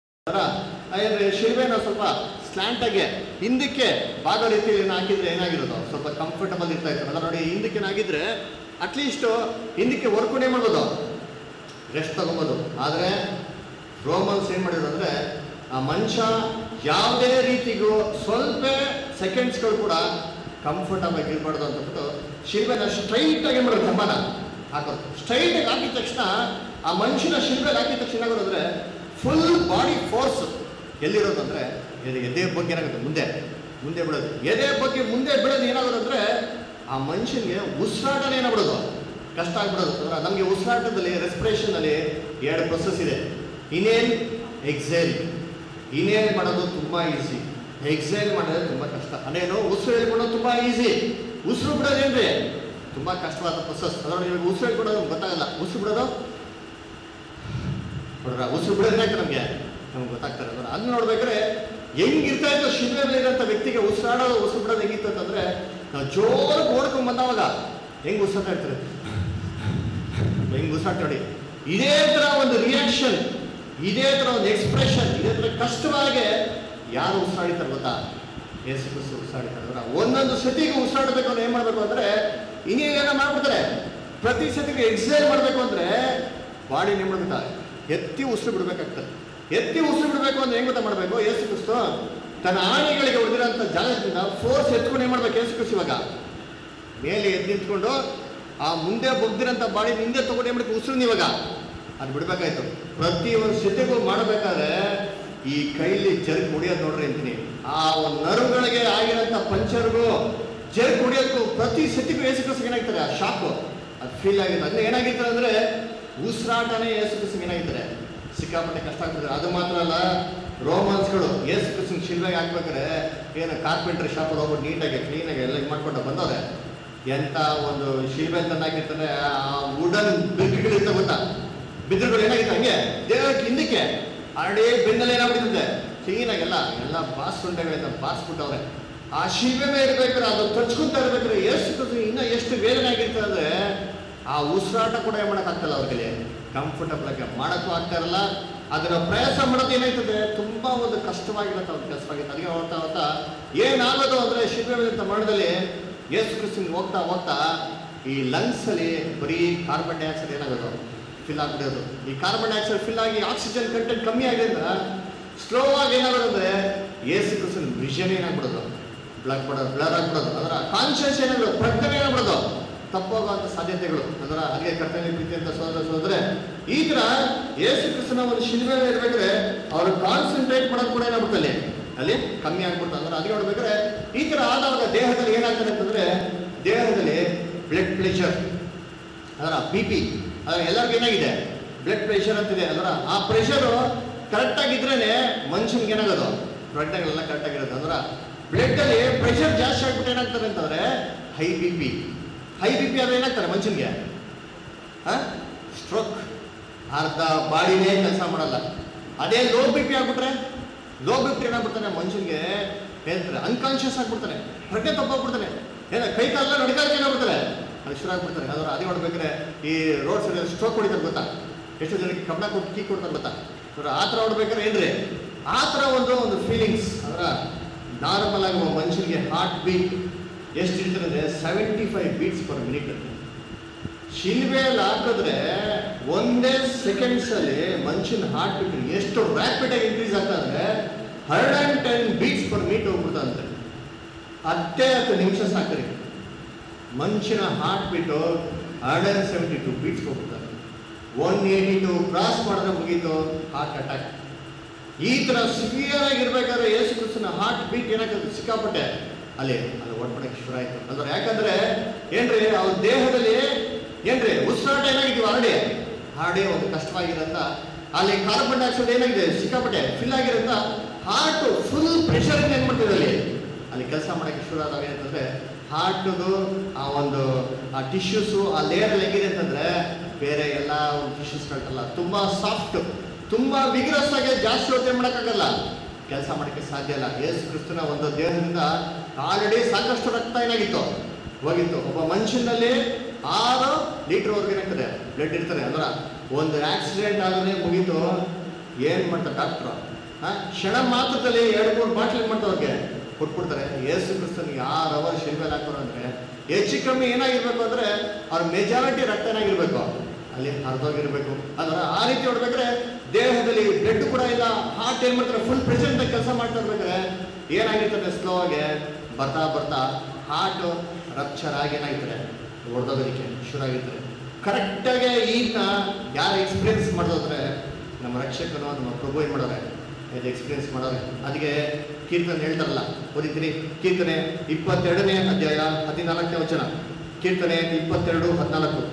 ಅಂದ್ರೆ ಶಿಲ್ವೆನ ಸ್ವಲ್ಪ ಸ್ಲ್ಯಾಂಟ್ ಆಗಿ ಹಿಂದಕ್ಕೆ ಭಾಗ ರೀತಿಯಲ್ಲಿ ಹಾಕಿದ್ರೆ ಏನಾಗಿರೋದು ಸ್ವಲ್ಪ ಕಂಫರ್ಟಬಲ್ ಇರ್ತಾ ಇತ್ತು. ಅಲ್ಲ ನೋಡಿ ಹಿಂದಕ್ಕೆ ಹಾಕಿದ್ರೆ ಅಟ್ಲೀಸ್ಟ್ ಹಿಂದಕ್ಕೆ ವರ್ಕೊಂಡು ಏನ್ ಮಾಡ್ಬೋದು ರೆಸ್ಟ್ ತಗೊಬೋದು. ಆದ್ರೆ ರೋಮನ್ಸ್ ಏನ್ ಮಾಡಿದ್ರು ಅಂದ್ರೆ ಆ ಮನುಷ್ಯ ಯಾವುದೇ ರೀತಿಗೂ ಸ್ವಲ್ಪ ಸೆಕೆಂಡ್ಸ್ಗಳು ಕೂಡ ಕಂಫರ್ಟಬಲ್ ಆಗಿ ಇರ್ಬಾರ್ದು ಅಂತ ಬಿಟ್ಟು ಶಿಲ್ಬೆನ ಸ್ಟ್ರೈಟ್ ಆಗಿ ಮಾಡೋದು ಕಂಬನ ಹಾಕೋದು. ಸ್ಟ್ರೈಟ್ ಆಗಿ ಹಾಕಿದ ತಕ್ಷಣ ಆ ಮನುಷ್ಯನ ಶಿಲ್ಬೆಲ್ ಹಾಕಿದ ತಕ್ಷಣ ಏನಾಗೋದಂದ್ರೆ ಫುಲ್ ಬಾಡಿ ಫೋರ್ಸ್ ಎಲ್ಲಿರೋದಂದ್ರೆ ಎದೆ ಬಗ್ಗೆ ಏನಾಗುತ್ತೆ ಮುಂದೆ ಮುಂದೆ ಬಿಡೋದು. ಎದೆ ಬಗ್ಗೆ ಮುಂದೆ ಬಿಡೋದು ಏನಾಗೋದಂದ್ರೆ ಆ ಮನುಷ್ಯನಿಗೆ ಉಸಿರಾಟನೇ ಏನಾಗ್ಬಿಡೋದು ಕಷ್ಟ ಆಗ್ಬಿಡೋದು. ಅಂದ್ರೆ ನಮಗೆ ಉಸಿರಾಟದಲ್ಲಿ ರೆಸ್ಪಿರೇಷನ್ ಅಲ್ಲಿ ಎರಡು ಪ್ರೊಸೆಸ್ ಇದೆ, ಇನೇಲ್ ಎಕ್ಸೇಲ್. ಇನೇಲ್ ಮಾಡೋದು ತುಂಬಾ ಈಸಿ, ಎಕ್ಸೇಲ್ ಮಾಡೋದು ತುಂಬಾ ಕಷ್ಟ. ಅದೇನು ಉಸಿರು ಹೇಳ್ಕೊಡೋದು ತುಂಬಾ ಈಸಿ, ಉಸಿರು ಬಿಡೋದೇನ್ರಿ ತುಂಬಾ ಕಷ್ಟವಾದ ಪ್ರೊಸೆಸ್. ಅದರಲ್ಲಿ ನಿಮಗೆ ಉಸಿರು ಹೇಳ್ಕೊಡೋದು ಗೊತ್ತಾಗಲ್ಲ, ಉಸಿರು ಬಿಡೋದು ನೋಡ್ರ ಉಸಿರು ಬಿಡೋದಾಯ್ತು ನಮಗೆ ನಮ್ಗೆ ಗೊತ್ತಾಗ್ತಾರೆ. ಅಂದ್ರೆ ಅಲ್ಲಿ ನೋಡ್ಬೇಕಾದ್ರೆ ಹೆಂಗಿರ್ತಾ ಇತ್ತು ಶಿಲ್ವೆ ಮೇಲೆ ಇರೋಂಥ ವ್ಯಕ್ತಿಗೆ ಉಸಿರಾಡೋದು ಉಸಿರು ಬಿಡೋದು ಹೆಂಗಿತ್ತು ಅಂತಂದ್ರೆ ನಾವು ಜೋರಾಗಿ ಓಡ್ಕೊಂಡ್ ಬಂದವಾಗ ಹೆಂಗ್ ಉಸಿರಾಡ್ತಾ ಇರ್ತಾರೆ ಹೆಂಗ್ ಉಸಿರಾಡ್ತಾ ನೋಡಿ. ಇದೇ ತರ ಒಂದು ರಿಯಾಕ್ಷನ್, ಇದೇ ತರ ಒಂದು ಎಕ್ಸ್ಪ್ರೆಷನ್, ಇದೇ ತರ ಕಷ್ಟವಾಗಿ ಯಾರು ಉಸಿರಾಡಿತಾರೆ ಗೊತ್ತಾ ಯೇಸು ಕ್ರಿಸ್ತ ಉಸಿರಾಡಿತಾರೆ. ಅಂದ್ರೆ ಒಂದೊಂದು ಸತಿಗೆ ಉಸಿರಾಡಬೇಕು ಅಂದ್ರೆ ಏನ್ ಮಾಡ್ಬೇಕು ಅಂದ್ರೆ ಇನ್ನೇನ ಮಾಡ್ಬಿಡ್ತಾರೆ, ಪ್ರತಿ ಸತಿಗೆ ಎಕ್ಸೈಲ್ ಮಾಡ್ಬೇಕು ಅಂದ್ರೆ ಬಾಡಿ ಏನ್ ಮಾಡ್ಬೇಕಾ ಎತ್ತಿ ಉಸಿರು ಬಿಡ್ಬೇಕಾಗ್ತದೆ. ಎತ್ತಿ ಉಸಿರು ಬಿಡಬೇಕು ಅಂದ್ರೆ ಹೆಂಗ್ ಗೊತ್ತಾ ಮಾಡಬೇಕು, ಯೇಸು ಕ್ರಿಸ್ತ ತನ್ನ ಆನೆಗಳಿಗೆ ಹೊಡೆದಿರೋಂಥ ಜಾಗದಿಂದ ಫೋರ್ಸ್ ಎತ್ಕೊಂಡು ಏನ್ ಮಾಡ್ಬೇಕು ಯೇಸು ಕ್ರಿಸ್ತ ಇವಾಗ ಮೇಲೆ ಎದ್ದು ನಿಂತ್ಕೊಂಡು ಆ ಮುಂದೆ ಬಗ್ದಿರೋಂಥ ಬಾಡಿ ಹಿಂದೆ ತಗೊಂಡು ಏನ್ ಮಾಡ್ಬೇಕು ಉಸಿರು ಇವಾಗ ಅದು ಬಿಡ್ಬೇಕಾಯ್ತು. ಪ್ರತಿ ಒಂದು ಸ್ಥಿತಿಗೂ ಮಾಡಬೇಕಾದ್ರೆ ಈ ಕೈಲಿ ಜರ್ಗ್ ಹೊಡಿಯೋದು ನೋಡ್ರಿ ಅಂತೀನಿ. ಆ ಒಂದು ನರುಗಳಿಗೆ ಆಗಿರೋಂಥ ಪಂಚರ್ಗೂ ಜೇಲ್ ಕುಡಿಯೋದಕ್ಕೂ ಪ್ರತಿ ಸತಿಗೂ ಯೇಸು ಕ್ರಿಸ್ತು ಏನಾಗ್ತಾರೆ ಆ ಶಾಕು ಅದು ಫೀಲ್ ಆಗಿತ್ತು. ಅಂದ್ರೆ ಏನಾಗಿರ್ತಾರೆ ಅಂದ್ರೆ ಉಸಿರಾಟನೇ ಯೇಸು ಕ್ರಿಸ್ತು ಏನಾಗಿರ್ತಾರೆ ಸಿಕ್ಕಾಪಟ್ಟೆ ಕಷ್ಟ ಆಗ್ತಿದ್ದಾರೆ. ಅದು ಮಾತ್ರ ಅಲ್ಲ, ರೋಮನ್ಸ್ಗಳು ಯೇಸು ಕ್ರಿಸ್ತನ ಶಿಲ್ವೆಗೆ ಹಾಕ್ಬೇಕಾದ್ರೆ ಏನು ಕಾರ್ಪೆಂಟ್ರಿ ಶಾಪ್ ಹೋಗ್ಬಿಟ್ಟು ನೀಟಾಗಿ ಕ್ಲೀನಾಗಿ ಎಲ್ಲ ಇದು ಮಾಡ್ಕೊಂಡು ಬಂದವ್ರೆ. ಎಂಥ ಒಂದು ಶಿಲ್ವೆ ಅಂತ ಹಾಕಿರ್ತಾರೆ, ಆ ವುಡನ್ ಬಿರುಕುಗಳಿರ್ತ ಗೊತ್ತಾ, ಬಿದ್ರುಗಳು ಏನಾಗಿತ್ತು ಹಂಗೆ ದೇವಕ್ಕೆ ಹಿಂದಕ್ಕೆ ಆಲ್ರೆಡಿ ಬೆನ್ನಲ್ಲಿ ಏನಾಗ್ಬಿಟ್ಟಿದೆ ಕ್ಲೀನಾಗೆಲ್ಲ ಎಲ್ಲ ಬಾಸ್ ಸೊಂಡೆಗಳಿಂದ ಬಾಸ್ಬಿಟ್ಟವ್ರೆ. ಆ ಶಿಲ್ವೆ ಮೇಲೆ ಇರ್ಬೇಕಾದ್ರೆ ಅದು ತಚ್ಕೊಂತ ಇರ್ಬೇಕಾದ್ರೆ ಯೇಸು ಕ್ರಿಸ್ತು ಇನ್ನೂ ಎಷ್ಟು ವೇದನೆ ಆಗಿರ್ತದೆ ಅಂದ್ರೆ ಆ ಉಸಿರಾಟ ಕೂಡ ಏನು ಮಾಡೋಕ್ಕಾಗ್ತಲ್ಲ ಅವ್ರಿಗೆ, ಕಂಫರ್ಟಬಲ್ ಆಗಿ ಮಾಡೋಕ್ಕೂ ಆಗ್ತಾ ಇರಲ್ಲ. ಅದನ್ನ ಪ್ರಯಾಸ ಮಾಡೋದು ಏನಾಯ್ತದೆ ತುಂಬ ಒಂದು ಕಷ್ಟವಾಗಿರುತ್ತೆ ಅವ್ರ ಕೆಲಸವಾಗಿತ್ತು. ಅದಕ್ಕೆ ಹೋಗ್ತಾ ಹೋಗ್ತಾ ಏನಾಗೋದು ಅಂದರೆ ಶಿಲ್ವೆ ಅಂತ ಮರಣದಲ್ಲಿ ಯೇಸು ಕ್ರಿಸ್ತನಿಗೆ ಹೋಗ್ತಾ ಹೋಗ್ತಾ ಈ ಲಂಗ್ಸಲ್ಲಿ ಬರೀ ಕಾರ್ಬನ್ ಡೈಆಕ್ಸೈಡ್ ಏನಾಗೋದು ಫಿಲ್ ಆಗಿಬಿಡೋದು. ಈ ಕಾರ್ಬನ್ ಡೈಆಕ್ಸೈಡ್ ಫಿಲ್ ಆಗಿ ಆಕ್ಸಿಜನ್ ಕಂಟೆಂಟ್ ಕಮ್ಮಿ ಆಗಿದ್ದ ಸ್ಲೋ ಆಗಿ ಏನಾಗೋದು ಅಂದರೆ ಯೇಸು ಕ್ರಿಸ್ತನ ವಿಷನ್ ಏನಾಗ್ಬಿಡೋದು, ಬ್ಲಡ್ ಬಿಡೋದು ಬ್ಲರ್ ಆಗ್ಬಿಡೋದು, ಅದರ ಕಾನ್ಶಿಯಸ್ ಏನಾಗೋದು, ಪ್ರಜ್ಞೆ ಏನಾಗ್ಬಿಡೋದು, ತಪ್ಪೋಗುವಂಥ ಸಾಧ್ಯತೆಗಳು. ಅದರ ಹಾಗೆ ಕರ್ತವ್ಯ ಪ್ರೀತಿ ಅಂತ ಸೋದರ ಸೋದ್ರೆ ಈ ಥರ ಯೇಸು ಕ್ರಿಸ್ತನ ಒಂದು ಶಿಲ್ವೆ ಇರ್ಬೇಕಾದ್ರೆ ಅವ್ರು ಕಾನ್ಸಂಟ್ರೇಟ್ ಮಾಡೋದು ಕೂಡ ಏನಾಗ್ಬಿಡ್ತಲ್ಲಿ ಅಲ್ಲಿ ಕಮ್ಮಿ ಆಗ್ಬಿಡ್ತು. ಅಂದ್ರೆ ಅದಕ್ಕೆ ನೋಡ್ಬೇಕಾದ್ರೆ ಈ ಥರ ಆದಾಗ ದೇಹದಲ್ಲಿ ಏನಾಗ್ತದೆ ಅಂತಂದ್ರೆ ದೇಹದಲ್ಲಿ ಬ್ಲಡ್ ಪ್ರೆಷರ್, ಅದರ ಬಿ ಪಿ, ಅದರ ಎಲ್ಲರಿಗೂ ಏನಾಗಿದೆ ಬ್ಲಡ್ ಪ್ರೆಷರ್ ಅಂತಿದೆ. ಅದರ ಆ ಪ್ರೆಷರು ಕರೆಕ್ಟಾಗಿದ್ರೇ ಮನುಷ್ಯನ್ಗೆ ಏನಾಗೋದು ಬ್ಲಡ್ಗಳೆಲ್ಲ ಕರೆಕ್ಟಾಗಿರೋದು. ಅಂದ್ರೆ ಬ್ಲಡ್ಡಲ್ಲಿ ಪ್ರೆಷರ್ ಜಾಸ್ತಿ ಆಗ್ಬಿಟ್ಟು ಏನಾಗ್ತದೆ ಅಂತಂದರೆ high B P, high B P ಆದರೆ ಏನಾಗ್ತಾರೆ ಮನುಷ್ಯನಿಗೆ ಸ್ಟ್ರೋಕ್, ಅರ್ಧ ಬಾಡಿನೇ ಕೆಲಸ ಮಾಡಲ್ಲ. ಅದೇ ಲೋ ಬಿ ಪಿ ಆಗ್ಬಿಟ್ರೆ ಲೋ ಬಿ ಪಿ ಏನಾಗ್ಬಿಡ್ತಾನೆ ಮನುಷ್ಯನಿಗೆ ಹೇಳ್ತಾರೆ ಅನ್ಕಾನ್ಷಿಯಸ್ ಆಗ್ಬಿಡ್ತಾನೆ, ಪ್ರಜ್ಞೆ ತಪ್ಪಾಗ್ಬಿಡ್ತಾನೆ, ಏನ ಕೈ ಕಾಲೆಲ್ಲ ನಡಿಗಾರಿಕೆ ಏನಾಗ್ಬಿಡ್ತಾರೆ ಅದು ಶುರು ಆಗ್ಬಿಡ್ತಾರೆ. ಅದರ ಅದೇ ನೋಡ್ಬೇಕಾದ್ರೆ ಈ ರೋಡ್ ಸೈಡ್ ಸ್ಟ್ರೋಕ್ ಹೊಡಿತಾರೆ ಗೊತ್ತಾ, ಎಷ್ಟು ಜನಕ್ಕೆ ಕಬ್ಬಣ ಕೊಟ್ಟು ಕೀ ಕೊಡ್ತಾರೆ ಗೊತ್ತಾ. ಅದರ ಆ ಥರ ಹೊಡ್ಬೇಕಾದ್ರೆ ಏನ್ರಿ ಆ ಥರ ಒಂದು ಒಂದು ಫೀಲಿಂಗ್ಸ್. ಅದರ ನಾರ್ಮಲ್ ಆಗಿ ಮನುಷ್ಯನಿಗೆ ಹಾರ್ಟ್ ಬೀಟ್ ಎಷ್ಟು ಇರ್ತದೆ ಅಂದರೆ seventy five beats per minute. ಶಿಲ್ವೆಯಲ್ಲಿ ಹಾಕಿದ್ರೆ ಒಂದೇ ಸೆಕೆಂಡ್ಸಲ್ಲಿ ಮನುಷ್ಯನ ಹಾರ್ಟ್ ಬೀಟ್ ಎಷ್ಟು ರ್ಯಾಪಿಡ್ ಆಗಿ ಇನ್ಕ್ರೀಸ್ ಆಗ್ತಾ ಅಂದರೆ hundred and ten beats per minute ಹೋಗ್ಬಿಡ್ತಂತೆ. ಹತ್ತೇ ಹತ್ತು ನಿಮಿಷ ಸಾಕ್ರಿ ಮನುಷ್ಯನ heart beat hundred and seventy two beats ಹೋಗ್ಬಿಡ್ತಾರೆ. ಒನ್ ಏಯ್ಟಿ ಟು ಕ್ರಾಸ್ ಮಾಡಿದ್ರೆ ಮುಗೀತು ಹಾರ್ಟ್ ಅಟ್ಯಾಕ್. ಈ ಥರ ಸಿವಿಯರ್ ಆಗಿರ್ಬೇಕಾದ್ರೆ ಯೇಸು ಕ್ರಿಸ್ತನ ಹಾರ್ಟ್ ಬೀಟ್ ಏನಾಗ್ತದೆ ಸಿಕ್ಕಾಪಟ್ಟೆ ಅಲ್ಲಿ ಅದು ಒಡ್ಪಡಕ್ಕೆ ಶುರು ಆಯಿತು. ಅಂದ್ರೆ ಯಾಕಂದ್ರೆ ಏನ್ರಿ ಅವ್ರ ದೇಹದಲ್ಲಿ ಏನ್ರಿ ಉಸಿರಾಟ ಏನಾಗಿದ್ದೀವಿ ಆಲ್ರೆಡಿ ಹಾರ್ಡೇ ಒಂದು ಕಷ್ಟವಾಗಿರೋದ್ರಿಂದ ಅಲ್ಲಿ ಕಾರ್ಬನ್ ಡೈಆಕ್ಸೈಡ್ ಏನಾಗಿದೆ ಸಿಕ್ಕಾಪಟ್ಟೆ ಫಿಲ್ ಆಗಿರೋದ್ರಿಂದ ಹಾರ್ಟು ಫುಲ್ ಪ್ರೆಷರಿಂದ ಏನು ಮಾಡ್ತಿದೆ ಅಲ್ಲಿ ಅಲ್ಲಿ ಕೆಲಸ ಮಾಡೋಕ್ಕೆ ಶುರು ಆದಾಗ ಏನಂತಂದರೆ ಹಾರ್ಟದು ಆ ಒಂದು ಆ ಟಿಶ್ಯೂಸು ಆ ಲೇಯರ್ ಹೆಂಗಿದೆ ಅಂತಂದರೆ ಬೇರೆ ಎಲ್ಲ ಒಂದು ಟಿಶ್ಯೂಸ್ಗಳಲ್ಲ ತುಂಬ ಸಾಫ್ಟ್, ತುಂಬ ವಿಗ್ರಸ್ ಆಗಿ ಜಾಸ್ತಿ ಹೊತ್ತು ಮಾಡೋಕ್ಕಾಗಲ್ಲ, ಕೆಲಸ ಮಾಡೋಕ್ಕೆ ಸಾಧ್ಯ ಇಲ್ಲ. ಯೇಸು ಕ್ರಿಸ್ತನ ಒಂದು ದೇಹದಿಂದ ಆಲ್ರೆಡಿ ಸಾಕಷ್ಟು ರಕ್ತ ಏನಾಗಿತ್ತು ಹೋಗಿತ್ತು. ಒಬ್ಬ ಮನುಷ್ಯನಲ್ಲಿ ಆರು ಲೀಟ್ರ್ವರೆಗೆ ಏನಾಗ್ತದೆ ಬ್ಲಡ್ ಇರ್ತಾರೆ. ಅಂದ್ರೆ ಒಂದು ಆಕ್ಸಿಡೆಂಟ್ ಆದರೆ ಮುಗೀತು ಏನು ಮಾಡ್ತಾರೆ ಡಾಕ್ಟ್ರು, ಹಾಂ ಕ್ಷಣ ಮಾತ್ರದಲ್ಲಿ ಎರಡು ಮೂರು ಬಾಟ್ಲ್ ಏನು ಮಾಡ್ತಾರೆ ಅವ್ರಿಗೆ ಕೊಟ್ಬಿಡ್ತಾರೆ. ಯೇಸು ಕ್ರಿಸ್ತನಿಗೆ ಆರು ಅವರ್ ಶಿಲ್ವೆಲ್ ಹಾಕೋರು ಅಂದರೆ ಹೆಚ್ಚು ಕಮ್ಮಿ ಏನಾಗಿರ್ಬೇಕು ಅಂದರೆ ಅವ್ರ ಮೆಜಾರಿಟಿ ರಕ್ತ ಏನಾಗಿರ್ಬೇಕು ಅಲ್ಲಿ ಹರಿದೋಗಿರ್ಬೇಕು. ಅದರ ಆ ರೀತಿ ಹೊಡ್ಬೇಕಾದ್ರೆ ದೇಹದಲ್ಲಿ ಬ್ಲಡ್ ಕೂಡ ಇಲ್ಲ, ಹಾರ್ಟ್ ಏನು ಮಾಡ್ತಾರೆ ಫುಲ್ ಪ್ರೆಷರ್ದಾಗ ಕೆಲಸ ಮಾಡ್ತಾ ಇರ್ಬೇಕಾದ್ರೆ ಏನಾಗಿರ್ತದೆ ಸ್ಲೋ ಆಗಿ ಬರ್ತಾ ಬರ್ತಾ ಹಾರ್ಟು ರಪ್ಚರ್ ಆಗಿ ಏನಾಗಿರ್ತಾರೆ ಹೊಡೆದೋಗೋದಕ್ಕೆ ಶುರು ಆಗಿರ್ತಾರೆ. ಕರೆಕ್ಟಾಗಿ ಈಗ ಯಾರು ಎಕ್ಸ್ಪೀರಿಯನ್ಸ್ ಮಾಡೋದ್ರೆ ನಮ್ಮ ರಕ್ಷಕನು ನಮ್ಮ ಪ್ರಭು ಏನು ಮಾಡೋರೆ ಇದು ಎಕ್ಸ್ಪೀರಿಯನ್ಸ್ ಮಾಡೋರೆ. ಅದಕ್ಕೆ ಕೀರ್ತನೆ ಹೇಳ್ತಾರಲ್ಲ ಓದಿತೀನಿ, ಕೀರ್ತನೆ ಇಪ್ಪತ್ತೆರಡನೇ ಅಧ್ಯಾಯ ಹದಿನಾಲ್ಕನೇ ವಚನ, ಕೀರ್ತನೆ ಇಪ್ಪತ್ತೆರಡು ಹದಿನಾಲ್ಕು.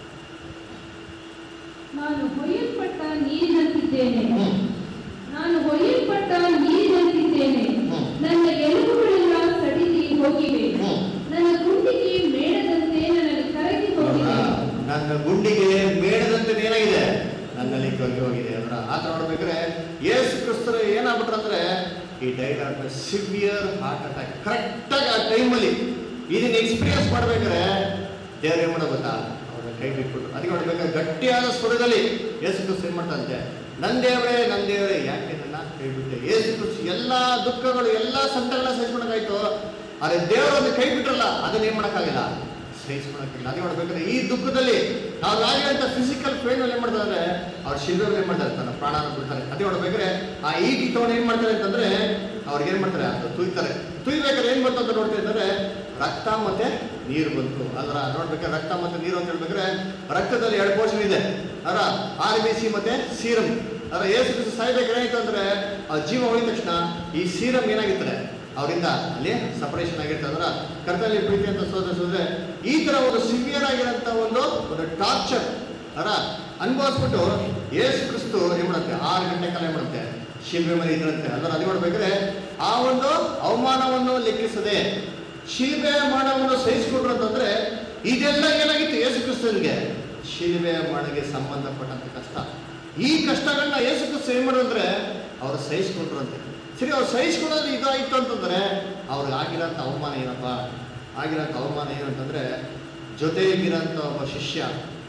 ನಾನು ಹೊಯ್ಯಲ್ಪಟ್ಟ ನೀರಿನಂತಿದ್ದೇನೆ, ನಾನು ಹೊಯ್ಯಲ್ಪಟ್ಟ ನೀರಿನಂತಿದ್ದೇನೆ, ನನ್ನ ಎಲುಬುಗಳೆಲ್ಲ ಸಡಿಲಿ ಹೋಗಿವೆ, ನನ್ನ ಗುಂಡಿಗೆ ಮೇಣದಂತೆ ನನಗೆ ಕರಗಿ ಹೋಗಿದೆ. ನನ್ನ ಗುಂಡಿಗೆ ಮೇಣದಂತೆ ಏನಾಗಿದೆ ನನ್ನಲ್ಲಿ ಕರಗಿ ಹೋಗಿದೆ. ಅದರ ಆ ಥರ ನೋಡ್ಬೇಕಾದ್ರೆ ಯೇಸು ಕ್ರಿಸ್ತರು ಏನಾಗ್ಬಿಟ್ರು ಅಂದರೆ ಈ died of severe heart attack ಕರೆಕ್ಟಾಗಿ ಆ ಟೈಮಲ್ಲಿ ಇದನ್ನ ಎಕ್ಸ್ಪೀರಿಯನ್ಸ್ ಮಾಡ್ಬೇಕಾದ್ರೆ ದೇವ್ರು ಏನು ಮಾಡೋ ಗೊತ್ತಾ ಅವ್ರನ್ನ ಕೈ ಬಿಟ್ಬಿಟ್ರು. ಅದಕ್ಕೆ ನೋಡ್ಬೇಕಾದ್ರೆ ಗಟ್ಟಿಯಾದ ಸ್ವರದಲ್ಲಿ ಯೇಸು ಕ್ರಿಸ್ತ ಏನು ಮಾಡ್ತಾರಂತೆ, ನನ್ನ ದೇವರೇ ನನ್ನ ದೇವರೇ ಯಾಕೆ ನನ್ನ ಕೈ ಬಿಟ್ಟೆ. ಯೇಸು ಕ್ರಿಸ್ತ ಎಲ್ಲ ದುಃಖಗಳು ಎಲ್ಲ ಸಂಕಟಗಳನ್ನ ಸಹಿಸ್ಕೊಳಕ್ಕಾಯ್ತು, ಆದರೆ ದೇವರನ್ನು ಕೈ ಬಿಟ್ರಲ್ಲ ಅದನ್ನ ಏನು ಮಾಡೋಕ್ಕಾಗಿಲ್ಲ ಸಹಿಸ್ಕೊಳಕ್ಕಿಲ್ಲ. ಅದೇ ಮಾಡ್ಬೇಕಾದ್ರೆ ಈ ದುಃಖದಲ್ಲಿ ಅವ್ರು ಆಗಿರೋಂಥ ಫಿಸಿಕಲ್ ಪೇನ್ ಏನು ಮಾಡ್ತಾರೆ ಅವ್ರ ಶಿಲ್ವೆಗಳು ಏನು ಮಾಡ್ತಾರೆ ತನ್ನ ಪ್ರಾಣನ ಬಿಡ್ತಾರೆ. ಅದೇ ನೋಡ್ಬೇಕಾದ್ರೆ ಆ ಈಟಿ ತಗೊಂಡು ಏನು ಮಾಡ್ತಾರೆ ಅಂತಂದ್ರೆ ಅವ್ರಿಗೆ ಏನು ಮಾಡ್ತಾರೆ ಅದು ತುಯ್ತಾರೆ. ತುಯ್ಬೇಕಾದ್ರೆ ಏನು ಬಂತು ಅಂತ ನೋಡ್ತೀವಿ ಅಂತಂದ್ರೆ ರಕ್ತ ಮತ್ತೆ ನೀರು ಬಂತು. ಅದರ ನೋಡ್ಬೇಕಾದ್ರೆ ರಕ್ತ ಮತ್ತೆ ನೀರು ಅಂತ ಹೇಳ್ಬೇಕಾದ್ರೆ ರಕ್ತದಲ್ಲಿ ಎರಡು ಪೋರ್ಷನ್ ಇದೆ, ಅದರ ಆರ್ ಬಿ ಸಿ ಮತ್ತೆ ಸೀರಮ್. ಅದರ ಏಸು ಸಾಯ್ಬೇಕಾದ್ರೆ ಏನಾಯ್ತು ಅಂದ್ರೆ ಆ ಜೀವ ಹೋಗಿದ ತಕ್ಷಣ ಈ ಸೀರಮ್ ಏನಾಗಿರ್ತಾರೆ ಅವರಿಂದ ಅಲ್ಲಿ ಸಪರೇಷನ್ ಆಗಿರ್ತಾರೆ. ಅದರ ಕರ್ತನಲ್ಲಿ ಪ್ರೀತಿ ಅಂತ ಸೋದರಿಸಿದ್ರೆ ಈ ತರ ಒಂದು ಸಿವಿಯರ್ ಆಗಿರೋಂಥ ಒಂದು ಒಂದು ಟಾರ್ಚರ್ ಅರ ಅನುಭವಿಸ್ಬಿಟ್ಟು ಯೇಸು ಕ್ರಿಸ್ತು ಏನ್ ಮಾಡುತ್ತೆ, ಆರು ಗಂಟೆ ಕಾಲ ಏನ್ ಮಾಡುತ್ತೆ ಶಿಲ್ಬೆ ಮೇಲೆ ಇದ್ರಂತೆ. ಅದರ ಅದು ಮಾಡ್ಬೇಕಾದ್ರೆ ಆ ಒಂದು ಅವಮಾನವನ್ನು ಲೆಕ್ಕಿಸದೆ ಶಿಲ್ಬೆ ಮರಣವನ್ನು ಸಹಿಸಿಕೊಂಡ್ರು ಅಂತಂದ್ರೆ ಇದೆಲ್ಲ ಏನಾಗಿತ್ತು ಯೇಸು ಕ್ರಿಸ್ತನಿಗೆ ಶಿಲ್ಬೆ ಮರಣಕ್ಕೆ ಸಂಬಂಧಪಟ್ಟಂತ ಕಷ್ಟ. ಈ ಕಷ್ಟಗಳನ್ನ ಯೇಸು ಕ್ರಿಸ್ತು ಏನ್ ಮಾಡಿದ್ರೆ ಅವ್ರು ಸಹಿಸ್ಕೊಂಡ್ರು ಅಂತೆ. ಸರಿ, ಅವ್ರು ಸಹಿಸ್ಕೊಳ್ಳೋದು ಇದಾಯಿತು ಅಂತಂದ್ರೆ ಅವ್ರಿಗೆ ಆಗಿರೋಂಥ ಅವಮಾನ ಏನಪ್ಪ, ಆಗಿರೋಂಥ ಅವಮಾನ ಏನಂತಂದ್ರೆ ಜೊತೆಗಿರೋಂಥ ಒಬ್ಬ ಶಿಷ್ಯ,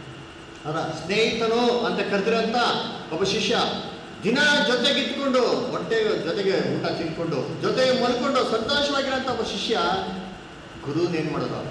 ಅವರ ಸ್ನೇಹಿತನು ಅಂತ ಕರೆದಿರೋಂಥ ಒಬ್ಬ ಶಿಷ್ಯ, ದಿನ ಜೊತೆಗಿದ್ಕೊಂಡು ಹೊಟ್ಟೆ ಜೊತೆಗೆ ಊಟ ತಿನ್ಕೊಂಡು ಜೊತೆಗೆ ಮಲ್ಕೊಂಡು ಸಂತೋಷವಾಗಿರೋಂಥ ಒಬ್ಬ ಶಿಷ್ಯ ಗುರುನೇನ್ ಮಾಡೋದು,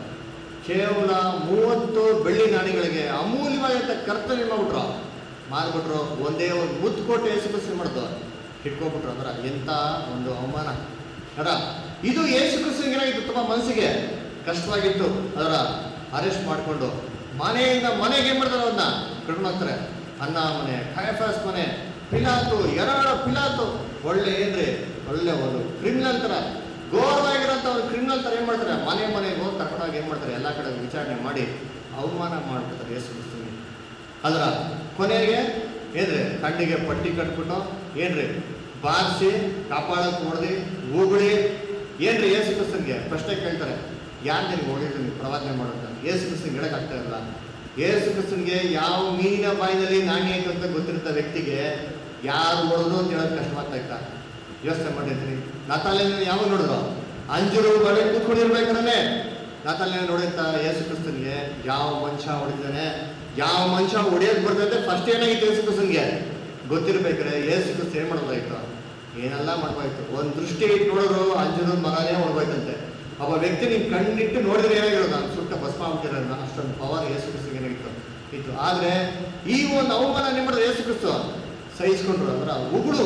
ಕೇವಲ ಮೂವತ್ತು ಬೆಳ್ಳಿ ನಾಣಿಗಳಿಗೆ ಅಮೂಲ್ಯವಾಗಿರಂಥ ಕರ್ತವ್ಯ ಮಾಡ್ಬಿಟ್ರು, ಮಾರ್ಬಿಟ್ರು. ಒಂದೇ ಒಂದು ಮುತ್ತು ಕೊಟ್ಟು ಯೇಸು ಮಾಡಿದ್ರು, ಹಿಡ್ಕೊಬಿಟ್ರು. ಅದರ ಎಂಥ ಒಂದು ಅವಮಾನ ಅದ. ಇದು ಯೇಸು ಕ್ರಿಸ್ತನಿಗೆ ಏನಾಗಿತ್ತು, ತುಂಬ ಮನಸ್ಸಿಗೆ ಕಷ್ಟವಾಗಿತ್ತು. ಅದರ ಅರೆಸ್ಟ್ ಮಾಡಿಕೊಂಡು ಮನೆಯಿಂದ ಮನೆಗೆ ಏನ್ ಮಾಡ್ತಾರೆ, ಅವನ್ನ ಕರ್ಕೊಂಡು ಹೋಗ್ತಾರೆ. ಅನ್ನ ಮನೆ, ಕಾಯಫಾಸ್ ಮನೆ, ಪಿಲಾತು, ಎರಡ ಪಿಲಾತು, ಒಳ್ಳೆ ಏನ್ರಿ ಒಳ್ಳೆ ಒಂದು ಕ್ರಿಮಿನಲ್ ತರ, ಘೋರವಾಗಿರೋಂಥ ಒಂದು ಕ್ರಿಮಿನಲ್ ತರ ಏನ್ ಮಾಡ್ತಾರೆ, ಮನೆ ಮನೆಗೆ ಹೋಗಿ ಕರ್ಕೊಂಡೋಗಿ ಏನ್ ಮಾಡ್ತಾರೆ, ಎಲ್ಲ ಕಡೆ ವಿಚಾರಣೆ ಮಾಡಿ ಅವಮಾನ ಮಾಡ್ಬಿಡ್ತಾರೆ ಯೇಸು ಕ್ರಿಸ್ತನಿಗೆ. ಅದರ ಕೊನೆಗೆ ಏನ್ರಿ ಕಣ್ಣಿಗೆ ಪಟ್ಟಿ ಕಟ್ಬಿಟ್ಟು ಏನ್ರಿ ಬಾರಿಸಿ ಕಾಪಾಡಕ್ಕೆ ಹೊಡೆದು ಉಗುಳಿ ಏನ್ರಿ ಯೇಸು ಕ್ರಿಸ್ತನಿಗೆ ಪ್ರಶ್ನೆ ಕೇಳ್ತಾರೆ, ಯಾರು ನಿನಗೆ ಹೊಡಿತೀನಿ ಪ್ರವಾದನೆ ಮಾಡೋದು? ಯೇಸು ಕ್ರಿಸ್ತನಿಗೆ ಹೇಳಕ್ ಆಗ್ತಾ ಇರಲ್ಲ. ಯೇಸು ಕ್ರಿಸ್ತನಿಗೆ ಯಾವ ಮೀನಿನ ಬಾಯಿನಲ್ಲಿ ನಾಣ್ಯ ಐತೆ ಅಂತ ಗೊತ್ತಿರೋ ವ್ಯಕ್ತಿಗೆ ಯಾರು ಹೊಡೆದ್ರು ಅಂತ ಹೇಳೋದು ಕಷ್ಟವಾಗ್ತಾ ಇತ್ತ. ಯೋಚನೆ ಮಾಡಿರ್ತೀನಿ. ನಾತಾಲೇನ ಯಾವಾಗ ನೋಡಿದ್ರು, ಅಂಜೂರು ಬಳೆ ಕೂತ್ಕೊಂಡಿರ್ಬೇಕಾದ್ರೆ ನಾತಾಲೇನ ನೋಡಿರ್ತ ಯೇಸು ಕ್ರಿಸ್ತನಿಗೆ ಯಾವ ಮನುಷ್ಯ ಹೊಡಿತಾನೆ, ಯಾವ ಮನುಷ್ಯ ಹೊಡೆಯೋದು ಬರ್ತೈತೆ ಫಸ್ಟ್ ಏನಾಗಿತ್ತು ಯೇಸು ಕ್ರಿಸ್ತನಿಗೆ ಗೊತ್ತಿರ್ಬೇಕಾರೆ ಯೇಸು ಕ್ರಿಸ್ತ ಏನ್ ಮಾಡೋದಾಯ್ತು, ಏನೆಲ್ಲ ಮಾಡ್ಬೋಯ್ತು. ಒಂದು ದೃಷ್ಟಿ ಇಟ್ಟು ನೋಡಿದ್ರು ಅಂಜೂರು ಮಗನೇ ಹೊಡ್ಬೋಯ್ತಂತೆ. ಒಬ್ಬ ವ್ಯಕ್ತಿ ನೀವು ಕಣ್ಣಿಟ್ಟು ನೋಡಿದ್ರೆ ಏನಾಗಿರೋದು, ನಾನು ಸುಟ್ಟ ಭಸ್ಮ ಆಗ್ಬಿಟ್ಟಿರೋದು, ಅಷ್ಟೊಂದು ಪವರ್ ಯೇಸು ಕ್ರಿಸ್ತಿಗೆ ಏನಾಗಿತ್ತು ಇತ್ತು. ಆದ್ರೆ ಈ ಒಂದು ಅವಮಾನ ಏನ್ ಮಾಡಿದ್ರೆ ಯೇಸು ಕ್ರಿಸ್ತು ಸಹಿಸ್ಕೊಂಡ್ರು. ಅದರ ಉಗುಳು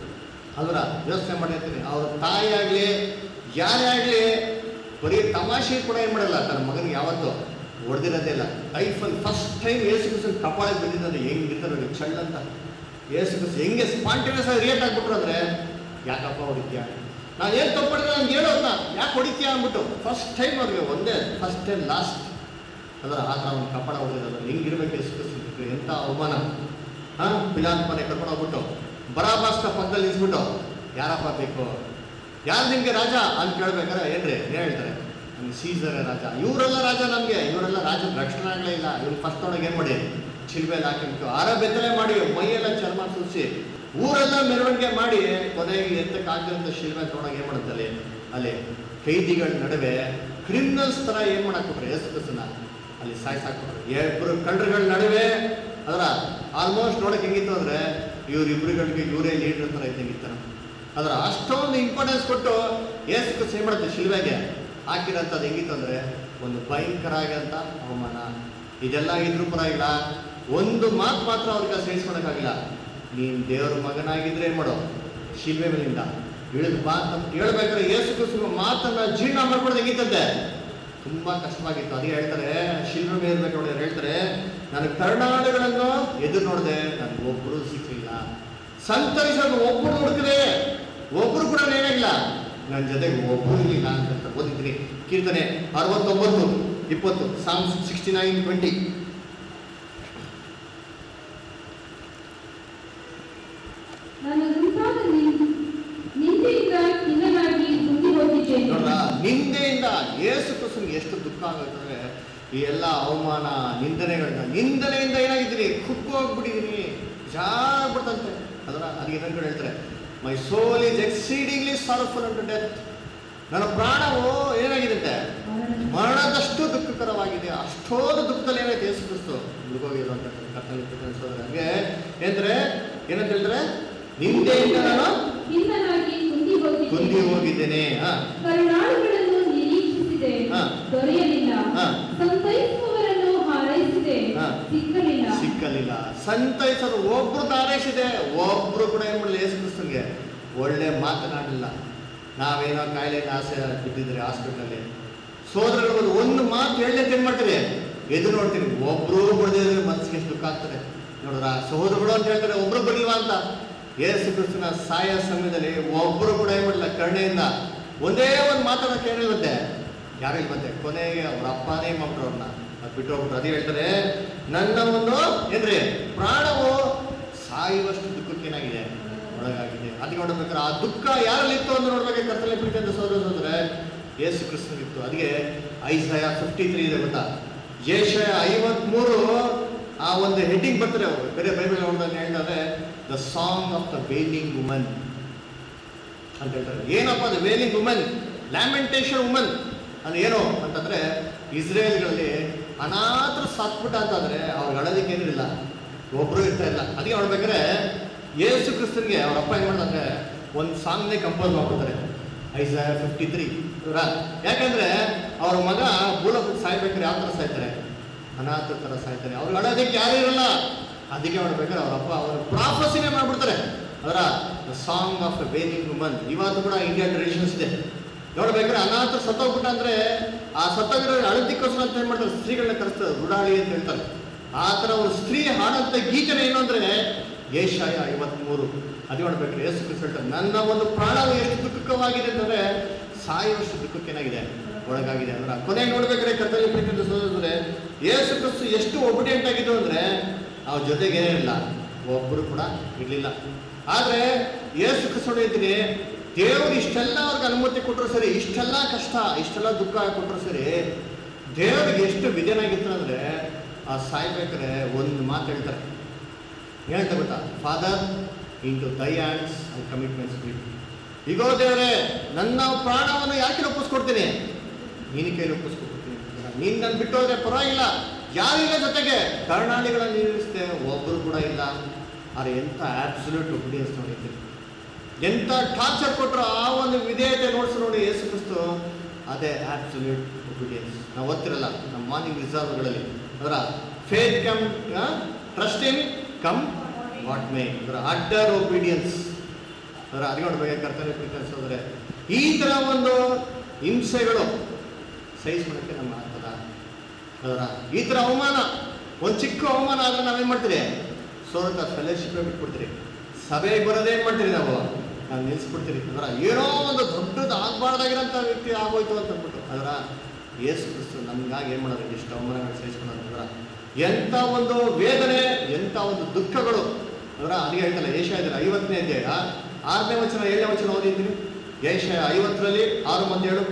ಅದರ ಯೋಚನೆ ಮಾಡಿರ್ತೀನಿ. ಅವ್ರ ತಾಯಿ ಆಗ್ಲಿ ಯಾರೇ ಆಗ್ಲಿ ಬರೀ ತಮಾಷೆ ಕೂಡ ಏನ್ ಮಾಡಲ್ಲ, ತನ್ನ ಮಗನಿಗೆ ಯಾವತ್ತು ಹೊಡೆದಿರೋದೇ ಇಲ್ಲ. ಲೈಫಲ್ಲಿ ಫಸ್ಟ್ ಟೈಮ್ ಯೇಸು ಕ್ರಿಸ್ತನ ಕಪಾಳಕ್ಕೆ ಬಿದ್ದಿದ್ದಂದ್ರೆ ಹೆಂಗಿರ್ತಾರೆ ಚಳ್ಳ ಅಂತ. ಯೇಸು ಕ್ರಿಸ್ತ ಹೆಂಗೆ ಸ್ಪಾಂಟೇನಿಯಸ್ ಆಗಿ ರಿಯಾಕ್ಟ್ ಆಗ್ಬಿಟ್ರು ಅಂದ್ರೆ, ಯಾಕಪ್ಪ ಹೊಡಿತ್ಯಾ, ನಾನು ಏನು ತಪ್ಪು ಮಾಡಿದ್ರೆ ನನ್ಗೆ ಹೇಳೋದನ್ನ ಯಾಕೆ ಹೊಡಿತೀಯ ಅಂದ್ಬಿಟ್ಟು ಫಸ್ಟ್ ಟೈಮ್ ಅವ್ರಿಗೆ ಒಂದೇ ಫಸ್ಟ್ ಟೈಮ್ ಲಾಸ್ಟ್ ಅದರ ಆ ಥರ ಒಂದು ಕಪಾಳ ಹೊಡೆದಿರೋದು. ಹೆಂಗಿರ್ಬೇಕು ಯೇಸು ಕ್ರಿಸ್ತನಿಗೆ, ಎಂಥ ಅವಮಾನ. ಹಾಂ, ಪಿಲಾತ್ ಮನೆ ಕರ್ಕೊಂಡು ಹೋಗ್ಬಿಟ್ಟು ಬರಾಬಾಸ್ನ ಪಕ್ಕದಲ್ಲಿ ನಿಲ್ಸ್ಬಿಟ್ಟು ಯಾರಪ್ಪ ಬೇಕು, ಯಾರು ನಿಮಗೆ ರಾಜ ಅಂತ ಕೇಳ್ಬೇಕಾರೆ ಏನ್ರಿ ಏನು ಹೇಳ್ತಾರೆ, ನಮ್ಗೆ ಸೀಸರೇ ರಾಜ. ಇವರೆಲ್ಲ ರಾಜ, ನಮಗೆ ಇವರೆಲ್ಲ ರಾಜ ರಕ್ಷಣೆ ಆಗಲೇ ಇಲ್ಲ. ಇವ್ರು ಫಸ್ಟ್ ಒಳಗೆ ಏನು ಮಾಡಿ ಶಿಲ್ಬೆಯಲ್ಲಿ ಹಾಕಿಬಿಟ್ಟು ಆರ ಬೆತ್ತಲೆ ಮಾಡಿ ಮೈಯೆಲ್ಲ ಚರ್ಮ ಸುರಿಸಿ ಊರೆಲ್ಲ ಮೆರವಣಿಗೆ ಮಾಡಿ ಕೊನೆಗೆ ಎತ್ತಕ್ಕಾಗಿರೋಂಥ ಶಿಲ್ಬೆ ತೊಗೊಂಡಾಗ ಏನು ಮಾಡುತ್ತಲ್ಲಿ ಅಲ್ಲಿ ಕೈದಿಗಳ ನಡುವೆ ಕ್ರಿಮಿನಲ್ಸ್ ಥರ ಏನು ಮಾಡಾಕ್ಬಿಟ್ರೆ ಯೇಸು ಕ್ರಿಸ್ತನ ಅಲ್ಲಿ ಸಾಯಿಸಾಕ್ಬಿಟ್ರು. ಇಬ್ಬರು ಕಳ್ಳರುಗಳ ನಡುವೆ ಅದರ ಆಲ್ಮೋಸ್ಟ್ ನೋಡೋಕೆ ಹೆಂಗಿತ್ತು ಅಂದರೆ ಇವ್ರಿಬ್ರುಗಳಿಗೆ ಇವರೇ ಲೀಡರ್ ಥರ ಇದ್ದಂಗಿತ್ತಾರ. ಅದರ ಅಷ್ಟೊಂದು ಇಂಪಾರ್ಟೆನ್ಸ್ ಕೊಟ್ಟು ಯೇಸು ಕ್ರಿಸ್ತ ಏನು ಮಾಡುತ್ತೆ ಶಿಲ್ಬೆಗೆ ಹಾಕಿರೋಂಥದ್ದು ಹೆಂಗಿತ್ತು ಅಂದರೆ ಒಂದು ಭಯಂಕರ ಆಗಿರೋಂಥ ಅವಮಾನ. ಇದೆಲ್ಲ ಇದ್ರೂ ಪರವಾಗಿಲ್ಲ, ಒಂದು ಮಾತು ಮಾತ್ರ ಅವ್ರಿಗೆ ಸಹಿಸ್ಕೊಳಕ್ಕಾಗಿಲ್ಲ. ನೀನು ದೇವರ ಮಗನಾಗಿದ್ರೆ ಏನು ಮಾಡೋ, ಶಿಲ್ಬೆ ಮೇಲಿಂದ ಇಳಿದು ಬಾ ಅಂತ ಹೇಳ್ಬೇಕಾದ್ರೆ ಯೇಸು ಕ್ರಿಸ್ತನ ಮಾತನ್ನ ಜೀರ್ಣ ಮಾಡ್ಕೊಡೋದು ಹೆಂಗಿತ್ತಂತೆ ತುಂಬಾ ಕಷ್ಟವಾಗಿತ್ತು. ಅದೇ ಹೇಳ್ತಾರೆ, ಶಿಲ್ಬೆ ಮೇಲೆ ಇರ್ಬೇಕು ನೋಡಿ ಹೇಳ್ತಾರೆ, ನಾನು ಕರ್ನಾಟಕಗಳನ್ನು ಎದುರು ನೋಡಿದೆ, ನನಗೆ ಒಬ್ಬರು ಸಿಕ್ಕಿಲ್ಲ. ಸಂತರಿಸೋದು ಒಬ್ಬರು ಹುಡುಕಿದೆ, ಒಬ್ಬರು ಕೂಡ ಏನಾಗಿಲ್ಲ, ನನ್ನ ಜೊತೆಗೆ ಒಬ್ಬರು ಇರಲಿಲ್ಲ ಅಂತ ಓದಿದ್ದೀನಿ. ಕೀರ್ತನೆ ಅರವತ್ತೊಂಬತ್ತು ಇಪ್ಪತ್ತು, ಸಾಂಗ್ ಸಿಕ್ಸ್ಟಿ ನೈನ್ ಟ್ವೆಂಟಿ. ನೋಡ್ರ, ನಿಂದೆಯಿಂದ ಯೇಸು ಕ್ರಿಸ್ತನಿಗೆ ಎಷ್ಟು ದುಃಖ ಆಗುತ್ತೆ. ಈ ಎಲ್ಲ ಅವಮಾನ ನಿಂದನೆಗಳನ್ನ ನಿಂದನೆಯಿಂದ ಏನಾಗಿದ್ದೀನಿ, ಕುಕ್ಕು ಹೋಗ್ಬಿಟ್ಟಿದ್ದೀನಿ, ಜಾಗ್ಬಿಡ್ತಂತೆ. ಅದರ ಅದಕ್ಕೆ ಇನ್ನೊಂದು ಹೇಳ್ತಾರೆ, ಮೈ ಸೋಲ್ ಈಸ್ ಎಕ್ಸೀಡಿಂಗ್ಲಿ ಸಾರಫುಲ್ ಅಂಟು ಡೆತ್. ನನ್ನ ಪ್ರಾಣವು ಏನಾಗಿರುತ್ತೆ, ಮರಣದಷ್ಟು ದುಃಖಕರವಾಗಿದೆ. ಅಷ್ಟೊಂದು ದುಃಖದಲ್ಲಿ ಏನಾಯ್ತು ಯೇಸು ಕ್ರಿಸ್ತು ಮುಳುಗೋಗಿರೋ ಅಂತ ಕರ್ತನಲ್ಲಿ ಅನಿಸೋದ್ರೆ ಹಂಗೆ ಏನಂದ್ರೆ ಏನಂತ ಹೇಳಿದ್ರೆ, ನಿಂದೆಯಿಂದ ನಾನು ಕುಂದಿ ಹೋಗಿದ್ದೇನೆ, ಕರುಣಾಳುಗಳನ್ನು ನಿರೀಕ್ಷಿಸಿದೆ, ದೊರೆಯಲಿಲ್ಲ, ಸಂತೈಸುವವರನ್ನು ಹಾರೈಸಿದೆ, ಸಿಕ್ಕಲಿಲ್ಲ ಸಿಕ್ಕಲಿಲ್ಲ ಸಂತೈಸಲು ಒಬ್ರು ಹಾರೈಸಿದೆ, ಒಬ್ರು ಕೂಡ ಏನ್ ಮಾಡಲಿಲ್ಲ ಯೇಸು ಕ್ರಿಸ್ತನಿಗೆ ಒಳ್ಳೆ ಮಾತನಾಡಲಿಲ್ಲ. ನಾವೇನೋ ಕಾಯಿಲೆಗೆ ಆಸೆ ಬಿದ್ದಿದ್ರೆ ಹಾಸ್ಪಿಟಲಲ್ಲಿ ಸೋದರಗಳು ಒಂದು ಮಾತು ಹೇಳಲಿಕ್ಕೆ ಏನ್ ಮಾಡ್ತೀವಿ, ಎದುರು ನೋಡ್ತೀವಿ. ಒಬ್ರು ಬಿಡದಿದ್ರೆ ಮನಸ್ಸಿಗೆ ಎಷ್ಟು ದುಃಖ ಆಗ್ತದೆ ನೋಡ್ರ. ಸಹೋದರಗಳು ಅಂತ ಹೇಳ್ತಾರೆ, ಒಬ್ರು ಬರಲಿಲ್ವಾ ಅಂತ. ಯೇಸು ಕ್ರಿಸ್ತನ ಸಾಯ ಸಮಯದಲ್ಲಿ ಒಬ್ಬರು ಕೂಡ ಏನ್ ಮಾಡಲಿಲ್ಲ, ಕರುಣೆಯಿಂದ ಒಂದೇ ಒಂದು ಮಾತಾಡೋಕೆ ಏನಿರುತ್ತೆ, ಯಾರು ಇಲ್ವಂತೆ, ಕೊನೆಗೆ ಅವ್ರ ಅಪ್ಪನೇ ಮಾಡ್ಬಿಟ್ರು ಅವ್ರನ್ನ, ಅದು ಬಿಟ್ಟು ಹೋಗ್ಬಿಟ್ರು. ಅದೇ ಹೇಳ್ತಾರೆ, ನನ್ನ ಒಂದು ಏನ್ರಿ ಪ್ರಾಣವು ಸಾಯುವಷ್ಟು ದುಃಖಕ್ಕೇನಾಗಿದೆ, ಒಳಗಾಗಿದೆ. ಅದಕ್ಕೆ ನೋಡ್ಬೇಕಾದ್ರೆ ಆ ದುಃಖ ಯಾರಲ್ಲಿತ್ತು ಅಂತ ನೋಡ್ಬೇಕು. ಕರ್ತಲೆ ಪ್ರೀತಿಯಿಂದ ಸೋದರ ಸೋದರ ಯೇಸು ಕ್ರಿಸ್ತನಿತ್ತು. ಅದಕ್ಕೆ ಐಸಾಯ ಫಿಫ್ಟಿ ತ್ರೀ ಇದೆ ಗೊತ್ತಾ, ಯೆಶಾಯ ಐವತ್ಮೂರು ಆ ಒಂದು ಹೆಡ್ಡಿಂಗ್ ಬರ್ತಾರೆ ಅವರು ಬೇರೆ ಬೈಬಲ್ ನೋಡಿದಾಗ ಹೇಳ್ತಾರೆ, the song of the wailing woman ಅಂತ ಹೇಳ್ತಾರೆ. ಏನಪ್ಪ ಅದು ವೇಲಿಂಗ್ ವುಮನ್, ಲ್ಯಾಮೆಂಟೇಷನ್ ವುಮನ್ ಅಂದ್ರೆ ಏನು ಅಂತಂದ್ರೆ, ಇಸ್ರೇಲ್ಗಳಲ್ಲಿ ಅನಾಥರು ಸತ್ಬಿಟ್ಟ ಅಂತಂದ್ರೆ ಅವ್ರಿಗೆ ಅಳೋದಕ್ಕೆ ಏನಿರಲಿಲ್ಲ, ಒಬ್ರು ಇರ್ತಾ ಇಲ್ಲ. ಅದಕ್ಕೆ ನೋಡ್ಬೇಕಾದ್ರೆ ಯೇಸು ಕ್ರಿಸ್ತನ್ಗೆ ಅವ್ರ ಅಪ್ಪ ಏನ್ ಮಾಡ್ದಂದ್ರೆ ಒಂದು ಸಾಂಗ್ನೇ ಕಂಪೋಸ್ ಮಾಡ್ಕೊತಾರೆ, ಐಸಾಯ ಫಿಫ್ಟಿ ತ್ರೀ. ಯಾಕಂದ್ರೆ ಅವ್ರ ಮಗ ಭೂಲೋಕಕ್ಕೆ ಸಾಯ್ಬೇಕಾದ್ರೆ ಯಾವ ಥರ ಸಾಯ್ತಾರೆ, ಅನಾಥ ಥರ ಸಾಯ್ತಾರೆ, ಅವ್ರಿಗೆ ಅಳೋದಕ್ಕೆ ಯಾರು ಇರಲ್ಲ. ಅದಕ್ಕೆ ನೋಡ್ಬೇಕಾದ್ರೆ ಅವ್ರ ಅಪ್ಪ ಅವ್ರ ಪ್ರಾಫಸಿನೇ ಮಾಡ್ಬಿಡ್ತಾರೆ, ಅದರ the song of the wailing woman. ಇವತ್ತು ಕೂಡ ಇಂಡಿಯನ್ ಟ್ರೆಡಿಷನ್ಸ್ ಇದೆ. ನೋಡ್ಬೇಕಾದ್ರೆ ಅನಾಥ ಸತ್ತೋಗ್ಬಿಟ್ಟ ಅಂದ್ರೆ ಆ ಸತ್ತೋಗಿರೋ ಅಳದಿಕ್ಕೋಸ್ಕರ ಅಂತ ಏನ್ ಮಾಡ್ತಾರೆ, ಸ್ತ್ರೀಗಳನ್ನ ಕರೆಸ್ತಾರೆ, ರುಡಾಳಿ ಅಂತ ಹೇಳ್ತಾರೆ. ಆ ಥರ ಒಂದು ಸ್ತ್ರೀ ಹಾಡಂತ ಗೀತನೆ ಏನು ಅಂದ್ರೆ ಯೆಶಾಯ ಐವತ್ಮೂರು. ಅದು ನೋಡ್ಬೇಕು, ಯೇಸು ಕ್ರಿಸ್ತ ಹೇಳ್ತಾರೆ, ನನ್ನ ಒಂದು ಪ್ರಾಣವು ಎಷ್ಟು ದುಃಖವಾಗಿದೆ ಅಂತಂದ್ರೆ ಸಾಯುವಷ್ಟು ದುಃಖಕ್ಕೇನಾಗಿದೆ, ಒಳಗಾಗಿದೆ. ಅಂದ್ರೆ ಕೊನೆಗೆ ನೋಡ್ಬೇಕಾದ್ರೆ ಕರ್ತವ್ಯ ಪ್ರೀತಿಯಿಂದ ಸೋದರರೇ, ಯೇಸು ಕ್ರಿಸ್ತ ಎಷ್ಟು ಒಬಿಡಿಯಂಟ್ ಆಗಿದ್ದು ಅಂದ್ರೆ ಅವ್ರ ಜೊತೆಗೆ ಏನಿಲ್ಲ, ಒಬ್ಬರು ಕೂಡ ಇರಲಿಲ್ಲ. ಆದ್ರೆ ಯೇಸು ಕ್ರಿಸ್ತ ಹೇಳ್ತೀನಿ, ದೇವರು ಇಷ್ಟೆಲ್ಲ ಅವ್ರಿಗೆ ಅನುಮತಿ ಕೊಟ್ಟರು ಸರಿ, ಇಷ್ಟೆಲ್ಲ ಕಷ್ಟ ಇಷ್ಟೆಲ್ಲ ದುಃಖ ಕೊಟ್ಟರು ಸರಿ, ದೇವರಿಗೆ ಎಷ್ಟು ವಿಧೇಯನಾಗಿತ್ತು ಅಂದ್ರೆ ಆ ಸಾಯ್ಬೇಕಾದ್ರೆ ಒಂದು ಮಾತು ಹೇಳ್ತಾರೆ. ಹೇಳ್ತಾ ಗೊತ್ತಾ, Father into thy hands I commit my spirit. ಈಗೋ ದೇವರೇ, ನನ್ನ ಪ್ರಾಣವನ್ನು ಯಾಕೆ ಒಪ್ಪಿಸ್ಕೊಡ್ತೀನಿ, ನಿನ್ನ ಕೈಲಿ ಒಪ್ಪಿಸ್ಕೊಡ್ತೀನಿ. ನೀನು ನನ್ನ ಬಿಟ್ಟು ಹೋದ್ರೆ ಪರವಾಗಿಲ್ಲ, ಯಾರಿಲ್ಲ ಜೊತೆಗೆ, ಕರ್ನಾಳಿಗಳನ್ನು ನಿಲ್ಲಿಸ್ತೆ, ಒಬ್ಬರು ಕೂಡ ಇಲ್ಲ. ಆದರೆ ಎಂಥ ಆಬ್ಸಲ್ಯೂಟ್ ಒಬಿಡಿಯನ್ಸ್ ನೋಡಿದ್ದೀನಿ, ಎಂಥ ಟಾರ್ಚರ್ ಕೊಟ್ಟರು ಆ ಒಂದು ವಿಧೇಯತೆ ನೋಡ್ಸಿ ನೋಡಿ ಯೇಸು ಕ್ರಿಸ್ತು, ಅದೇ ಆಬ್ಸಲ್ಯೂಟ್ ಒಬಿಡಿಯನ್ಸ್. ನಾವು ಓದ್ತಿರಲ್ಲ ನಮ್ಮ ಮಾರ್ನಿಂಗ್ ರಿಸರ್ವ್ಗಳಲ್ಲಿ, ಅದರ faith cum trust in come what may, ಅದರ ಅಡ್ಡರ್ ಒಬಿಡಿಯನ್ಸ್. ಅದರ ಅದು ನೋಡ್ಬೇಕು ಕರ್ತವ್ಯ ಪ್ರೀತಿ ಹೋದರೆ ಈ ಥರ ಒಂದು ಹಿಂಸೆಗಳು ಸಹಿಸ್ಕೊಳ್ಳೋಕ್ಕೆ ನಮ್ಮ ಆಗ್ತದ. ಅದರ ಈ ಥರ ಅವಮಾನ, ಒಂದು ಚಿಕ್ಕ ಅವಮಾನ ಆದರೆ ನಾವೇನು ಮಾಡ್ತೀರಿ, ಸೋತ ಫೆಲೋಶಿಪ್ಪೇ ಬಿಟ್ಬಿಡ್ತೀರಿ, ಸಭೆಗೆ ಬರೋದೇನು ಮಾಡ್ತೀರಿ ನಾವು, ನಾವು ನಿಲ್ಲಿಸ್ಬಿಡ್ತೀರಿ. ಅದರ ಏನೋ ಒಂದು ದೊಡ್ಡದು ಆಗಬಾರ್ದಾಗಿರೋಂಥ ವ್ಯಕ್ತಿ ಆಗೋಯ್ತು ಅಂತ ಅಂದ್ಬಿಟ್ಟು. ಅದರ ಯೇಸು ಕ್ರಿಸ್ತು ನಮಗಾಗಿ ಏನು ಮಾಡೋದು, ಇಷ್ಟು ಅವಮಾನಗಳು ಸಹಿಸ್ಕೊಳ್ಳೋದು. ಅದರ ಎಂಥ ಒಂದು ವೇದನೆ, ಎಂಥ ಒಂದು ದುಃಖಗಳು. ಅದರ ಅಲ್ಲಿಗೆ ಹೇಳ್ತಲ್ಲ, ಯೆಶಾಯ ಐವತ್ತನೇ ಅಧ್ಯಾಯ ಆರನೇ ವಚನ ಏಳನೇ ವಚನ ಓದಿದ್ದೀನಿ. ಯೆಶಾಯ ಐವತ್ತರಲ್ಲಿ ಆರು ಮತ್ತು ಏಳು.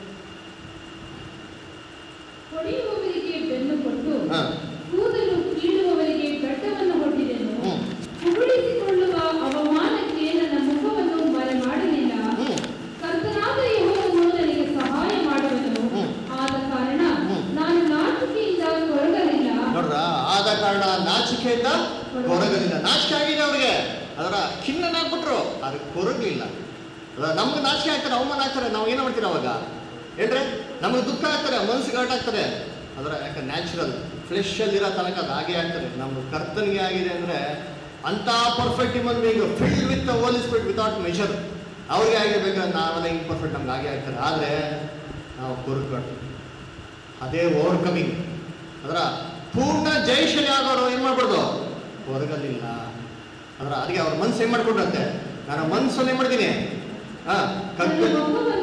ಹೊಡೆಯುವವರಿಗೆ ಬೆನ್ನು ಕೊಟ್ಟು ಕೂದಲು ಕೀಳುವವರಿಗೆ ಗಡ್ಡವನ್ನು ಹೊಡೆದೆನು, ಉಗುಳಿಸಿಕೊಳ್ಳುವ ಅವಮಾನಕ್ಕೆ ನನ್ನ ಮುಖವನ್ನು ಮರೆ ಮಾಡಲಿಲ್ಲ. ಕರ್ತನಾದ ಯೆಹೋವನು ನನಗೆ ಸಹಾಯ ಮಾಡುವನು, ಆದ ಕಾರಣ ನಾನು ನಾಚಿಕೆಯಿಂದ ಕೊರಗಲಿಲ್ಲ. ನೋಡ್ರ, ಆದ ಕಾರಣ ನಾಚಿಕೆಯಿಂದ ಕೊರಗಲಿಲ್ಲ. ನಾಚಿಕೆ ಆಗಿದೆ ಅವ್ರಿಗೆ, ಅದರ ಖಿನ್ನನಾಗ್ಬಿಟ್ರು, ಅದಕ್ಕೆ ಕೊರಗಲಿಲ್ಲ. ಅದರ ನಮ್ಗೆ ನಾಚಿಕೆ ಆಗ್ತಾರೆ, ಅವಮಾನ ಆಗ್ತಾರೆ, ನಾವು ಏನೋ ಮಾಡ್ತೀವಿ ಅವಾಗ ಹೇಳ್ರೆ, ನಮಗೆ ದುಃಖ ಆಗ್ತಾರೆ, ಮನಸ್ಸಿಗೆ ಹರ್ಟ್ ಆಗ್ತಾರೆ. ಅದರ ಯಾಕೆ ನ್ಯಾಚುರಲ್ ಫ್ಲೆಶಲ್ಲಿರೋ ತನಕ ಅದು ಹಾಗೆ ಆಗ್ತದೆ. ನಮ್ಮ ಕರ್ತನಿಗೆ ಆಗಿದೆ ಅಂದರೆ ಅಂಥ perfect human being filled with the Holy Spirit without measure, ಅವ್ರಿಗೆ ಆಗಿರ್ಬೇಕಾದ್ರೆ ನಾವೆಲ್ಲ ಇಂಪರ್ಫೆಕ್ಟ್ ನಮ್ಗೆ ಹಾಗೆ ಆಗ್ತಾರೆ. ಆದರೆ ನಾವು ಕೊರಗಬಾರ್ದು, ಅದೇ ಓವರ್ಕಮಿಂಗ್. ಅದರ ಪೂರ್ಣ ಜಯಶಾಲಿ ಆಗೋರು ಏನು ಮಾಡ್ಬಾರ್ದು, ಹೊರಗಲಿಲ್ಲ. ಅದರ ಅದಕ್ಕೆ ಅವ್ರ ಮನಸ್ಸು ಏನು ಮಾಡ್ಕೊಟ್ರಂತೆ, ನಾನು ಮನಸ್ಸನ್ನು ಏನು ಮಾಡ್ತೀನಿ, ಹಾಂ ಕಗ್ಗಲ್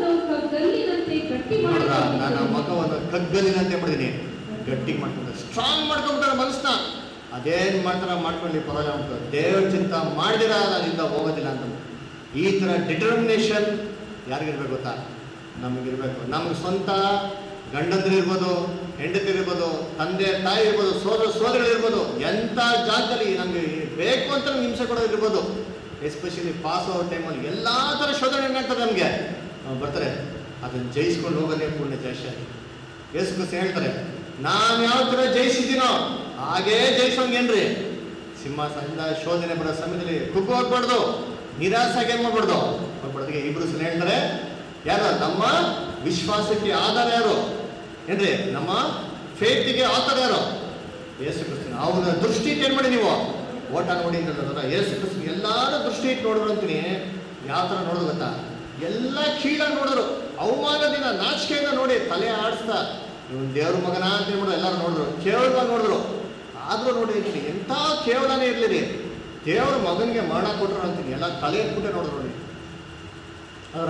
ನೋಡ್ರ, ನಾನು ಮಗವನ್ನು ಕಗ್ಗಲಿನಂತೆ ಮಾಡಿದ್ದೀನಿ, ಗಟ್ಟಿ ಮಾಡ್ಕೊಂಡ್ರೆ ಸ್ಟ್ರಾಂಗ್ ಮಾಡ್ಕೊಂಡ್ಬಿಟ್ಟಾರೆ ಮನಸ್ಸನ್ನ. ಅದೇನು ಮಾಡ್ತಾರ ಮಾಡ್ಕೊಳ್ಳಿ, ಪರವಾಗಿಲ್ಲ ಅಂತ ದೇವ್ರ ಚಿಂತ ಮಾಡಿದಿರ ಅಲ್ಲಿಂದ ಹೋಗೋದಿಲ್ಲ ಅಂತ. ಈ ಥರ ಡಿಟರ್ಮಿನೇಷನ್ ಯಾರಿಗಿರ್ಬೇಕು ಗೊತ್ತಾ, ನಮಗಿರ್ಬೇಕು. ನಮ್ಗೆ ಸ್ವಂತ ಗಂಡಂದಿರಿರ್ಬೋದು, ಹೆಂಡತಿರಿರ್ಬೋದು, ತಂದೆ ತಾಯಿ ಇರ್ಬೋದು, ಸೋದರ ಸೋದರಿಗಳಿರ್ಬೋದು, ಎಂಥ ಜಾಗದಲ್ಲಿ ನಮಗೆ ಬೇಕು ಅಂತ ನಮ್ಗೆ ಹಿಂಸೆ ಕೊಡೋದಿರ್ಬೋದು. ಎಸ್ಪೆಷಲಿ ಪಾಸ್ ಆಗೋ ಟೈಮಲ್ಲಿ ಎಲ್ಲ ಥರ ಶೋಧನೆ ಏನಾಗ್ತದೆ ನಮಗೆ ಬರ್ತಾರೆ. ಅದನ್ನು ಜಯಿಸ್ಕೊಂಡು ಹೋಗೋದೇ ಪೂರ್ಣ ಜಯಶಾಲಿ. ಯೇಸು ಕ್ರಿಸ್ತ ಹೇಳ್ತಾರೆ, ನಾನು ಯಾವ ಥರ ಜಯಿಸಿದ್ದೀನೋ ಹಾಗೇ ಜಯಿಸೋಂಗೇನ್ರಿ. ಸಿಂಹಾಸನದಿಂದ ಶೋಧನೆ ಬರೋ ಸಮಯದಲ್ಲಿ ಕುಗ್ಗು ಹೋಗ್ಬಾರ್ದು, ನಿರಾಸೆಗೆ ಏನು ಮಾಡ್ಬಾರ್ದು ಹೋಗ್ಬಾರ್ದು. ಇಬ್ರು ಹೇಳ್ತಾರೆ, ಯಾರು ನಮ್ಮ ವಿಶ್ವಾಸಕ್ಕೆ ಆಧಾರ ಯಾರು ಏನ್ರಿ, ನಮ್ಮ ಫೇತಿಗೆ ಆಧಾರ ಯಾರು, ಯೇಸು ಕ್ರಿಸ್ತನ. ಅವನ ದೃಷ್ಟಿ ಇಟ್ಟು ಏನು ಮಾಡಿ ನೀವು ಓಟ ನೋಡಿ ಅಂತ ಹೇಳಿದ್ರೆ, ಯೇಸು ಕ್ರಿಸ್ತನ ಎಲ್ಲಾರು ದೃಷ್ಟಿ ಇಟ್ಟು ನೋಡಿದ್ರು ಅಂತೀನಿ. ಯಾವ ಥರ ನೋಡೋದು ಗೊತ್ತಾ, ಎಲ್ಲ ಕೀಳಾಗಿ ನೋಡಿದ್ರು, ಅವಮಾನದಿಂದ ನಾಚಿಕೆಯಿಂದ ನೋಡಿ ತಲೆ ಆಡಿಸ್ತಾ ಇವನು ದೇವ್ರ ಮಗನ ಅಂತ ಹೇಳ್ಬಿಟ್ಟು ಎಲ್ಲರೂ ನೋಡಿದ್ರು, ಕೇವಲವಾಗಿ ನೋಡಿದ್ರು. ಆದರೂ ನೋಡಿ ಅಂತೀನಿ, ಎಂಥ ಕೇವಲನೇ ಇರಲಿರಿ, ದೇವ್ರ ಮಗನಿಗೆ ಮರಣ ಕೊಟ್ಟರು ಅಂತೀನಿ, ಎಲ್ಲ ತಲೆ ಎತ್ಬಿಟ್ಟೆ ನೋಡಿದ್ರು ನೋಡಿ. ಅವರ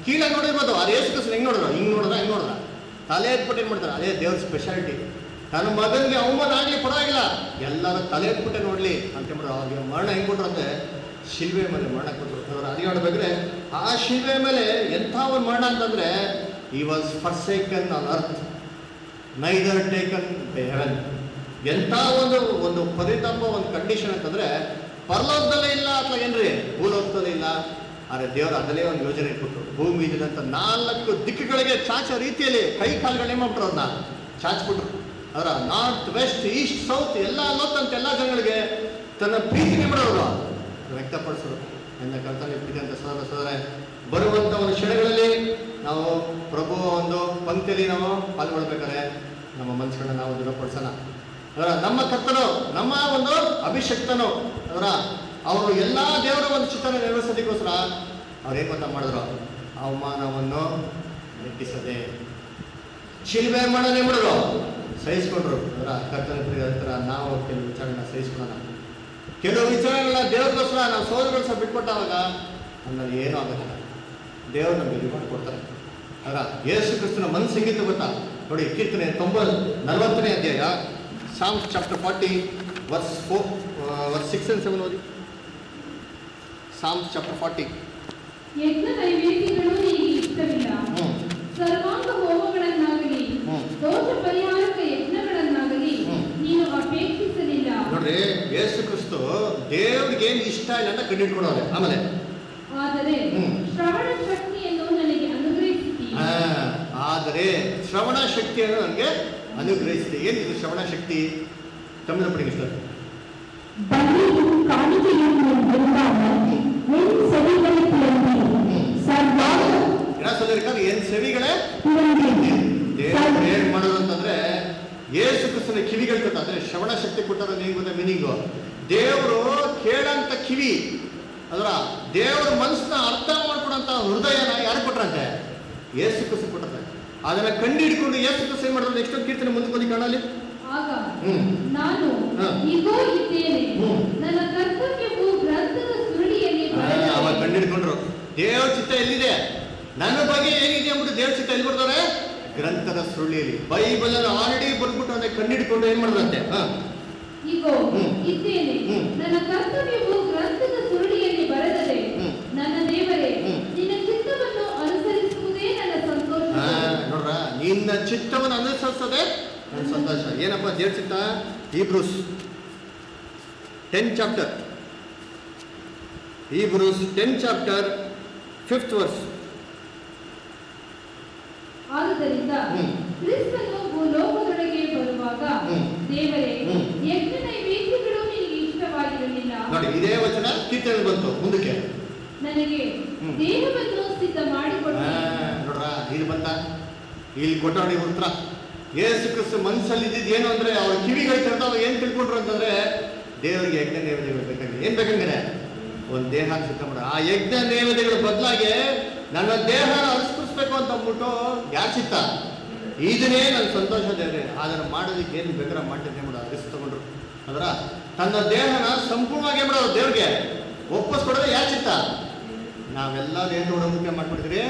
ಕೀಳಾಗಿ ನೋಡಿರ್ಬೋದು. ಅದು ಯೇಸು ಕ್ರಿಸ್ತನ ಹೆಂಗೆ ನೋಡಿದ್ರು, ಹಿಂಗೆ ನೋಡಿದ್ರ ಹಿಂಗೆ ನೋಡಿದ್ರ ತಲೆ ಎತ್ಬಿಟ್ಟು ಏನು ಮಾಡ್ತಾರೆ, ಅದೇ ದೇವ್ರ ಸ್ಪೆಷಾಲಿಟಿ. ತನ್ನ ಮಗನಿಗೆ ಅವಮಾನ ಆಗಲಿ ಪರವಾಗಿಲ್ಲ, ಎಲ್ಲರೂ ತಲೆ ಎತ್ಬಿಟ್ಟೆ ನೋಡಲಿ ಅಂತೇಳ್ಬಿಟ್ರು. ಅವ್ರಿಗೆ ಮರಣ ಹೆಂಗೆ ಕೊಟ್ರು ಅಂದರೆ ಶಿಲ್ವೆ ಮೇಲೆ ಮರಣ ಕೊಟ್ಟರು. ಅವ್ರು ಅದೇ ನೋಡ್ಬೇಕ್ರೆ ಆ ಶಿಲ್ವೆ ಮೇಲೆ ಎಂಥ ಒಂದು ಮರಣ ಅಂತಂದರೆ ಈ was forsaken on earth neither taken by heaven. ಎಂಥ ಒಂದು ಒಂದು ಪರಿತಾಪ, ಒಂದು ಕಂಡೀಷನ್ ಅಂತಂದರೆ ಪರಲೋಕದಲ್ಲೇ ಇಲ್ಲ ಅಥವಾ ಏನ್ರಿ ಭೂಲೋಕದಲ್ಲೇ ಇಲ್ಲ. ಆದರೆ ದೇವರು ಅದಲ್ಲೇ ಒಂದು ಯೋಜನೆ ಇಟ್ಬಿಟ್ರು. ಭೂಮಿ ಇದ್ದಂಥ ನಾಲ್ಕು ದಿಕ್ಕುಗಳಿಗೆ ಚಾಚೋ ರೀತಿಯಲ್ಲಿ ಕೈ ಕಾಲುಗಳನ್ನೇ ಮಾಡ್ಬಿಟ್ರು, ಅದನ್ನ ಚಾಚ್ಬಿಟ್ರು. ಅದರ ನಾರ್ತ್ ವೆಸ್ಟ್ ಈಸ್ಟ್ ಸೌತ್ ಎಲ್ಲ ಲೋಕಂತ ಎಲ್ಲ ಜನಗಳಿಗೆ ತನ್ನ ಪ್ರೀತಿನೇ ಮಾಡೋರು ವ್ಯಕ್ತಪಡಿಸೋರು. ಎಂದ ಕರ್ತವ್ಯ ಪ್ರೀತಿ ಅಂತ ಸೋದರ ಸೋದರ ಬರುವಂಥ ಒಂದು ಕ್ಷಣಗಳಲ್ಲಿ ನಾವು ಪ್ರಭು ಒಂದು ಪಂಕ್ತಿಯಲ್ಲಿ ನಾವು ಪಾಲ್ಗೊಳ್ಬೇಕಾದ್ರೆ ನಮ್ಮ ಮನಸ್ಸುಗಳನ್ನ ನಾವು ದೃಢಪಡಿಸೋಣ. ಅದರ ನಮ್ಮ ಕರ್ತನು, ನಮ್ಮ ಒಂದು ಅಭಿಷಕ್ತನು, ಅದರ ಅವರು ಎಲ್ಲ ದೇವರ ಒಂದು ಚಿತ್ರನ ನೆರವೇರಿಸೋದಕ್ಕೋಸ್ಕರ ಅವ್ರೇನು ಗೊತ್ತಾ ಮಾಡಿದ್ರು, ಅವಮಾನವನ್ನು ಲೆಕ್ಕಿಸದೆ ಶಿಲ್ಬೆ ಮಾಡೋದೇ ಮಾಡಿದ್ರು, ಸಹಿಸ್ಕೊಂಡ್ರು. ಅದರ ಕರ್ತನ ಪ್ರಿಯರ ನಾವು ಕೆಲವು ವಿಚಾರಗಳನ್ನ ಸಹಿಸ್ಕೊಳ್ಳೋಣ. ಕೆಲವು ವಿಚಾರಗಳನ್ನ ದೇವ್ರಿಗೋಸ್ಕರ ನಾವು ಸೋದರಗಳು ಸಹ ಬಿಟ್ಕೊಟ್ಟಾಗ ನಮ್ಮಲ್ಲಿ ಏನೂ ಆಗೋದಿಲ್ಲ, ದೇವರು ನಮಗೆ ರಿವಾರ್ಡ್ ಕೊಡ್ತಾರೆ. ಅದರ ಯೇಸು ಕ್ರಿಸ್ತನ ಮನಸ್ಸು ಹೆಂಗಿತ್ತು ಗೊತ್ತಾ ನೋಡಿ. ಕೀರ್ತನೆ ತೊಂಬತ್ ನಲವತ್ತನೇ ಅಧ್ಯಾಯ, Psalms chapter forty verse four verse six and seven ಓದಿ. Psalms chapter forty. ಯಜ್ಞ ನೈವೇದ್ಯಗಳು ನಿನಗೆ ಇಷ್ಟವಿಲ್ಲ, ಸರ್ವಾಂಗ ಹೋಮಗಳನ್ನಾಗಲಿ ದೋಷ ಪರಿಹಾರಕ ಯಜ್ಞಗಳನ್ನಾಗಲಿ ನೀನು ಅಪೇಕ್ಷಿಸಲಿಲ್ಲ. ನೋಡ್ರಿ, ಯೇಸು ಕ್ರಿಸ್ತು ದೇವ್ರಿಗೆ ಏನು ಇಷ್ಟ ಇಲ್ಲ ಅಂತ ಕಂಡಿಡ್ಕೊಡೋರೆ. ಆಮೇಲೆ ಆದರೆ ಶ್ರವಣ ಶಕ್ತಿಯನ್ನು ನನಗೆ ಅನುಗ್ರಹಿಸಿದಿ. ಆದರೆ ಶ್ರವಣ ಶಕ್ತಿಯನ್ನು ನನಗೆ ಅನುಗ್ರಹಿಸಿದೆ. ಏನಿದು ಶ್ರವಣ ಶಕ್ತಿ? ತಮಿಳು ಪಡಿಗೆ ಸರ್. ಏನ್ ಸೆವಿಗಳೇ ದೇವರು ಏನ್ ಮಾಡೋದು ಅಂತಂದ್ರೆ ಯೇಸು ಕ್ರಿಸ್ತನ ಕಿವಿಗಳು ಕೊಟ್ಟ, ಅಂದ್ರೆ ಶ್ರವಣ ಶಕ್ತಿ ಕೊಟ್ಟದ ಗೊತ್ತ ಮೀನಿಂಗು. ದೇವರು ಕೇಳಂತ ಕಿವಿ, ಅದರ ದೇವರ ಮನಸ್ಸನ್ನ ಅರ್ಥ ಮಾಡ್ಕೊಡಂತ ಹೃದಯನ ಯಾರು ಕೊಟ್ರಂತೆ? ಯೇಸು ಕ್ರಿಸ್ತ ಕೊಟ್ಟರೆ. ಅದನ್ನ ಕಂಡು ಹಿಡ್ಕೊಂಡು ಯೇಸು ಕ್ರಿಸ್ತ ಏನ್ ಮಾಡಿದ್ರು? ನೆಕ್ಸ್ಟ್ ಕೀರ್ತನೆ ಮುಂದಕ್ಕೆ ಓದಿ ಕಾಣಲಿ. ಆಗ ನಾನು ಇಗೋ ಇದ್ದೇನೆ, ನನ್ನ ಕರ್ತವ್ಯವು ಗ್ರಂಥದ ಸುರುಳಿಯಲ್ಲಿ ಬರೆದಿದೆ. ಅವಾಗ ಕಂಡು ಹಿಡ್ಕೊಂಡ್ರು ದೇವ್ರ ಚಿತ್ತ ಎಲ್ಲಿದೆ, ನನ್ನ ಬಗ್ಗೆ ಏನಿದೆ ಅಂದ್ಬಿಟ್ಟು ದೇವ್ರ ಚಿತ್ತ ಎಲ್ಲಿ ಬರ್ತಾರೆ? ಗ್ರಂಥದ ಸುರುಳಿಯಲ್ಲಿ. ಬೈಬಲ್ ಅನ್ನು ಆಲ್ರೆಡಿ ಬರ್ಬಿಟ್ಟು ಅದನ್ನ ಕಂಡು ಹಿಡ್ಕೊಂಡು ಏನ್ ಮಾಡಿದ್ರಂತೆ? ಇಗೋ ಇದ್ದೇನೆ, ನನ್ನ ಕರ್ತವ್ಯವು ಗ್ರಂಥದ ಸುರುಳಿಯಲ್ಲಿ ಬರೆದಿದೆ. ನನ್ನ ದೇವರೇ, ನಿನ್ನ ಚಿತ್ತವನ್ನು ಅನುಸರಿಸುವುದೇ ನನ್ನ ಸಂತೋಷ. ನೋಡ್ರ, ನಿನ್ನ ಚಿತ್ತವನ್ನು ಅನುಸರಿಸೋದೇ ನನ್ನ ಸಂತೋಷ. ಏನಪ್ಪ ದೇವ್ರ ಚಿತ್ತ? Hebrews ten chapter Hebrews ten chapter fifth verse. ಆದುದರಿಂದ ಕ್ರಿಸ್ತನು ಭೂಲೋಕದೊಳಗೆ ಬರುವಾಗ ದೇವರೇ, ಯಜ್ಞ ನೈವೇದ್ಯಗಳು ನಿನಗೆ ಇಷ್ಟವಾಗಿರಲಿಲ್ಲ. ನೋಡಿ, ಇದೇ ವಚನ ಕೀರ್ತನೆ ಬಂತು ಮುಂದಕ್ಕೆ. ನನಗೆ ದೇಹವನ್ನು ಸಿದ್ಧ ಮಾಡಿಕೊಟ್ಟೆ. ನೋಡ್ರ, ಇದು ಬಂತ ಇಲ್ಲಿ ಕೊಟ್ಟ ನೋಡಿ ಉತ್ತರ. ಯೇಸು ಕ್ರಿಸ್ತ ಮನಸ್ಸಲ್ಲಿ ಇದ್ದಿದ್ದು ಏನು ಅಂದ್ರೆ, ಅವ್ರ ಕಿವಿಗಳು ತೆರೆದವ ಏನ್ ತಿಳ್ಕೊಂಡ್ರು ಅಂತಂದ್ರೆ, ದೇವರಿಗೆ ಯಜ್ಞ ನೈವೇದ್ಯಗಳು ಬೇಕಾಗಿದೆ. ಏನ್ ಬೇಕಂದ್ರೆ ಒಂದು ದೇಹ ಸಿದ್ಧ ಮಾಡ. ಆ ಯಜ್ಞ ನೈವೇದ್ಯಗಳ ಬದಲಾಗಿ ನನ್ನ ದೇಹ ಅನುಸ್ಕರಿಸ್ಬೇಕು ಅಂತ ಅಂದ್ಬಿಟ್ಟು ಯಾರು ಚಿತ್ತ? ಇದನ್ನೇ ನನ್ನ ಸಂತೋಷ ದೇವ್ರೆ, ಅದನ್ನು ಮಾಡೋದಕ್ಕೆ ಏನು ಬೇಕಾದ್ರೆ ಮಾಡ್ತಿದ್ದೆ ಮಾಡ ಅರಿಸ್ ತಗೊಂಡ್ರು. ಅದರ ತನ್ನ ದೇಹನ ಸಂಪೂರ್ಣವಾಗಿ ಮಾಡೋದು ದೇವ್ರಿಗೆ ಒಪ್ಪಿಸ್ಕೊಡೋದು ಯಾರು ಚಿತ್ತ? ನಾವೆಲ್ಲ ಏನು ಮುಖ್ಯ ಮಾಡ್ಬಿಡ್ತೀರಿ,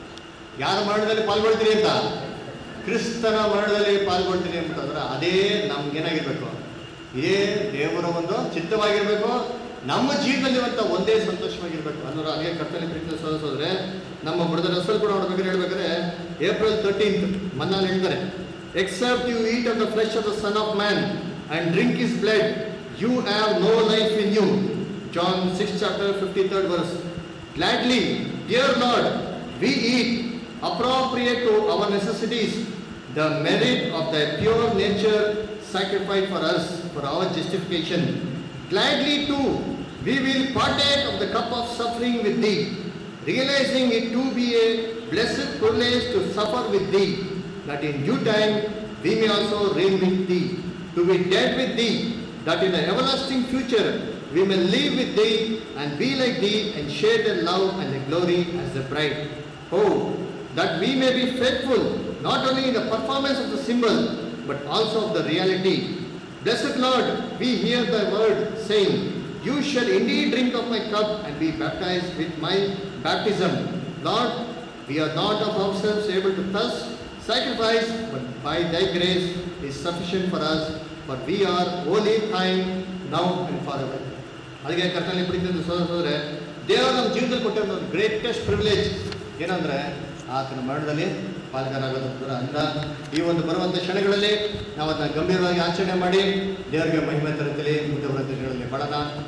ಯಾರ ಮರಣದಲ್ಲಿ ಪಾಲ್ಗೊಳ್ತೀರಿ ಅಂತ? ಕ್ರಿಸ್ತನ ಮರಣದಲ್ಲಿ ಪಾಲ್ಗೊಳ್ತೀರಿ ಅಂತಂದ್ರೆ ಅದೇ ನಮ್ಗೇನಾಗಿರ್ಬೇಕು? ಇದೇ ದೇವರ ಒಂದು ಚಿತ್ತವಾಗಿರ್ಬೇಕು. ನಮ್ಮ ಜೀವನದಲ್ಲಿರುವಂಥ ಒಂದೇ ಸಂತೋಷವಾಗಿರ್ಬೇಕು ಅನ್ನೋರು. ಹಾಗೆ ಕರ್ತನಲ್ಲಿ ಪ್ರೀತಿ ಸೋದರಿಸೋದ್ರೆ ನಮ್ಮ ಬ್ರದರ್ ರಸಲ್ ಕೂಡ ನೋಡ್ಬೇಕಾದ್ರೆ ಹೇಳ್ಬೇಕಾದ್ರೆ ಏಪ್ರಿಲ್ ತರ್ಟೀನ್ತ್ ಮನ್ನಲ್ಲಿ ಹೇಳ್ತಾರೆ, except you eat of the flesh of the Son of Man and drink his blood, you have no life in you. John six chapter fifty third verse. Gladly, dear Lord, we eat appropriate to our necessities the merit of thy pure nature sacrificed for us for our justification. Gladly too we will partake of the cup of suffering with thee, realizing it to be a blessed privilege to suffer with thee, that in due time we may also reign with thee, to be dead with thee, that in the everlasting future we may live with thee and be like thee and share the love and the glory as the bride. Oh, that we may be faithful not only in the performance of the symbol but also of the reality. Blessed Lord, we hear thy word saying, you shall indeed drink of my cup and be baptized with my baptism. Lord, We are not of ourselves able to thus sacrifice, but by thy grace is sufficient for us, for we are wholly thine now and forever. ಅದಕ್ಕೆ ಕರ್ತನಲ್ಲಿ ಪ್ರೀತಿಯಿಂದ ಸೋದರ ಸೋದರೇ, ದೇವರು ನಮ್ಮ ಜೀವನದಲ್ಲಿ ಕೊಟ್ಟಿರೋ ಒಂದು greatest privilege ಏನಂದ್ರೆ ಆತನ ಮರಣದಲ್ಲಿ ಪಾಲ್ಗಾರಾಗೋದು. ಅಂದ್ರೆ ಈ ಒಂದು ಬರುವಂಥ ಕ್ಷಣಗಳಲ್ಲಿ ನಾವು ಅದನ್ನ ಗಂಭೀರವಾಗಿ ಆಚರಣೆ ಮಾಡಿ ದೇವರಿಗೆ ಮಹಿಮೆ ತರುತ್ತೇವೆ ಮುಂದೆ ಬರುವಂಥ ದಿನಗಳಲ್ಲಿ ಮಾಡೋಣ.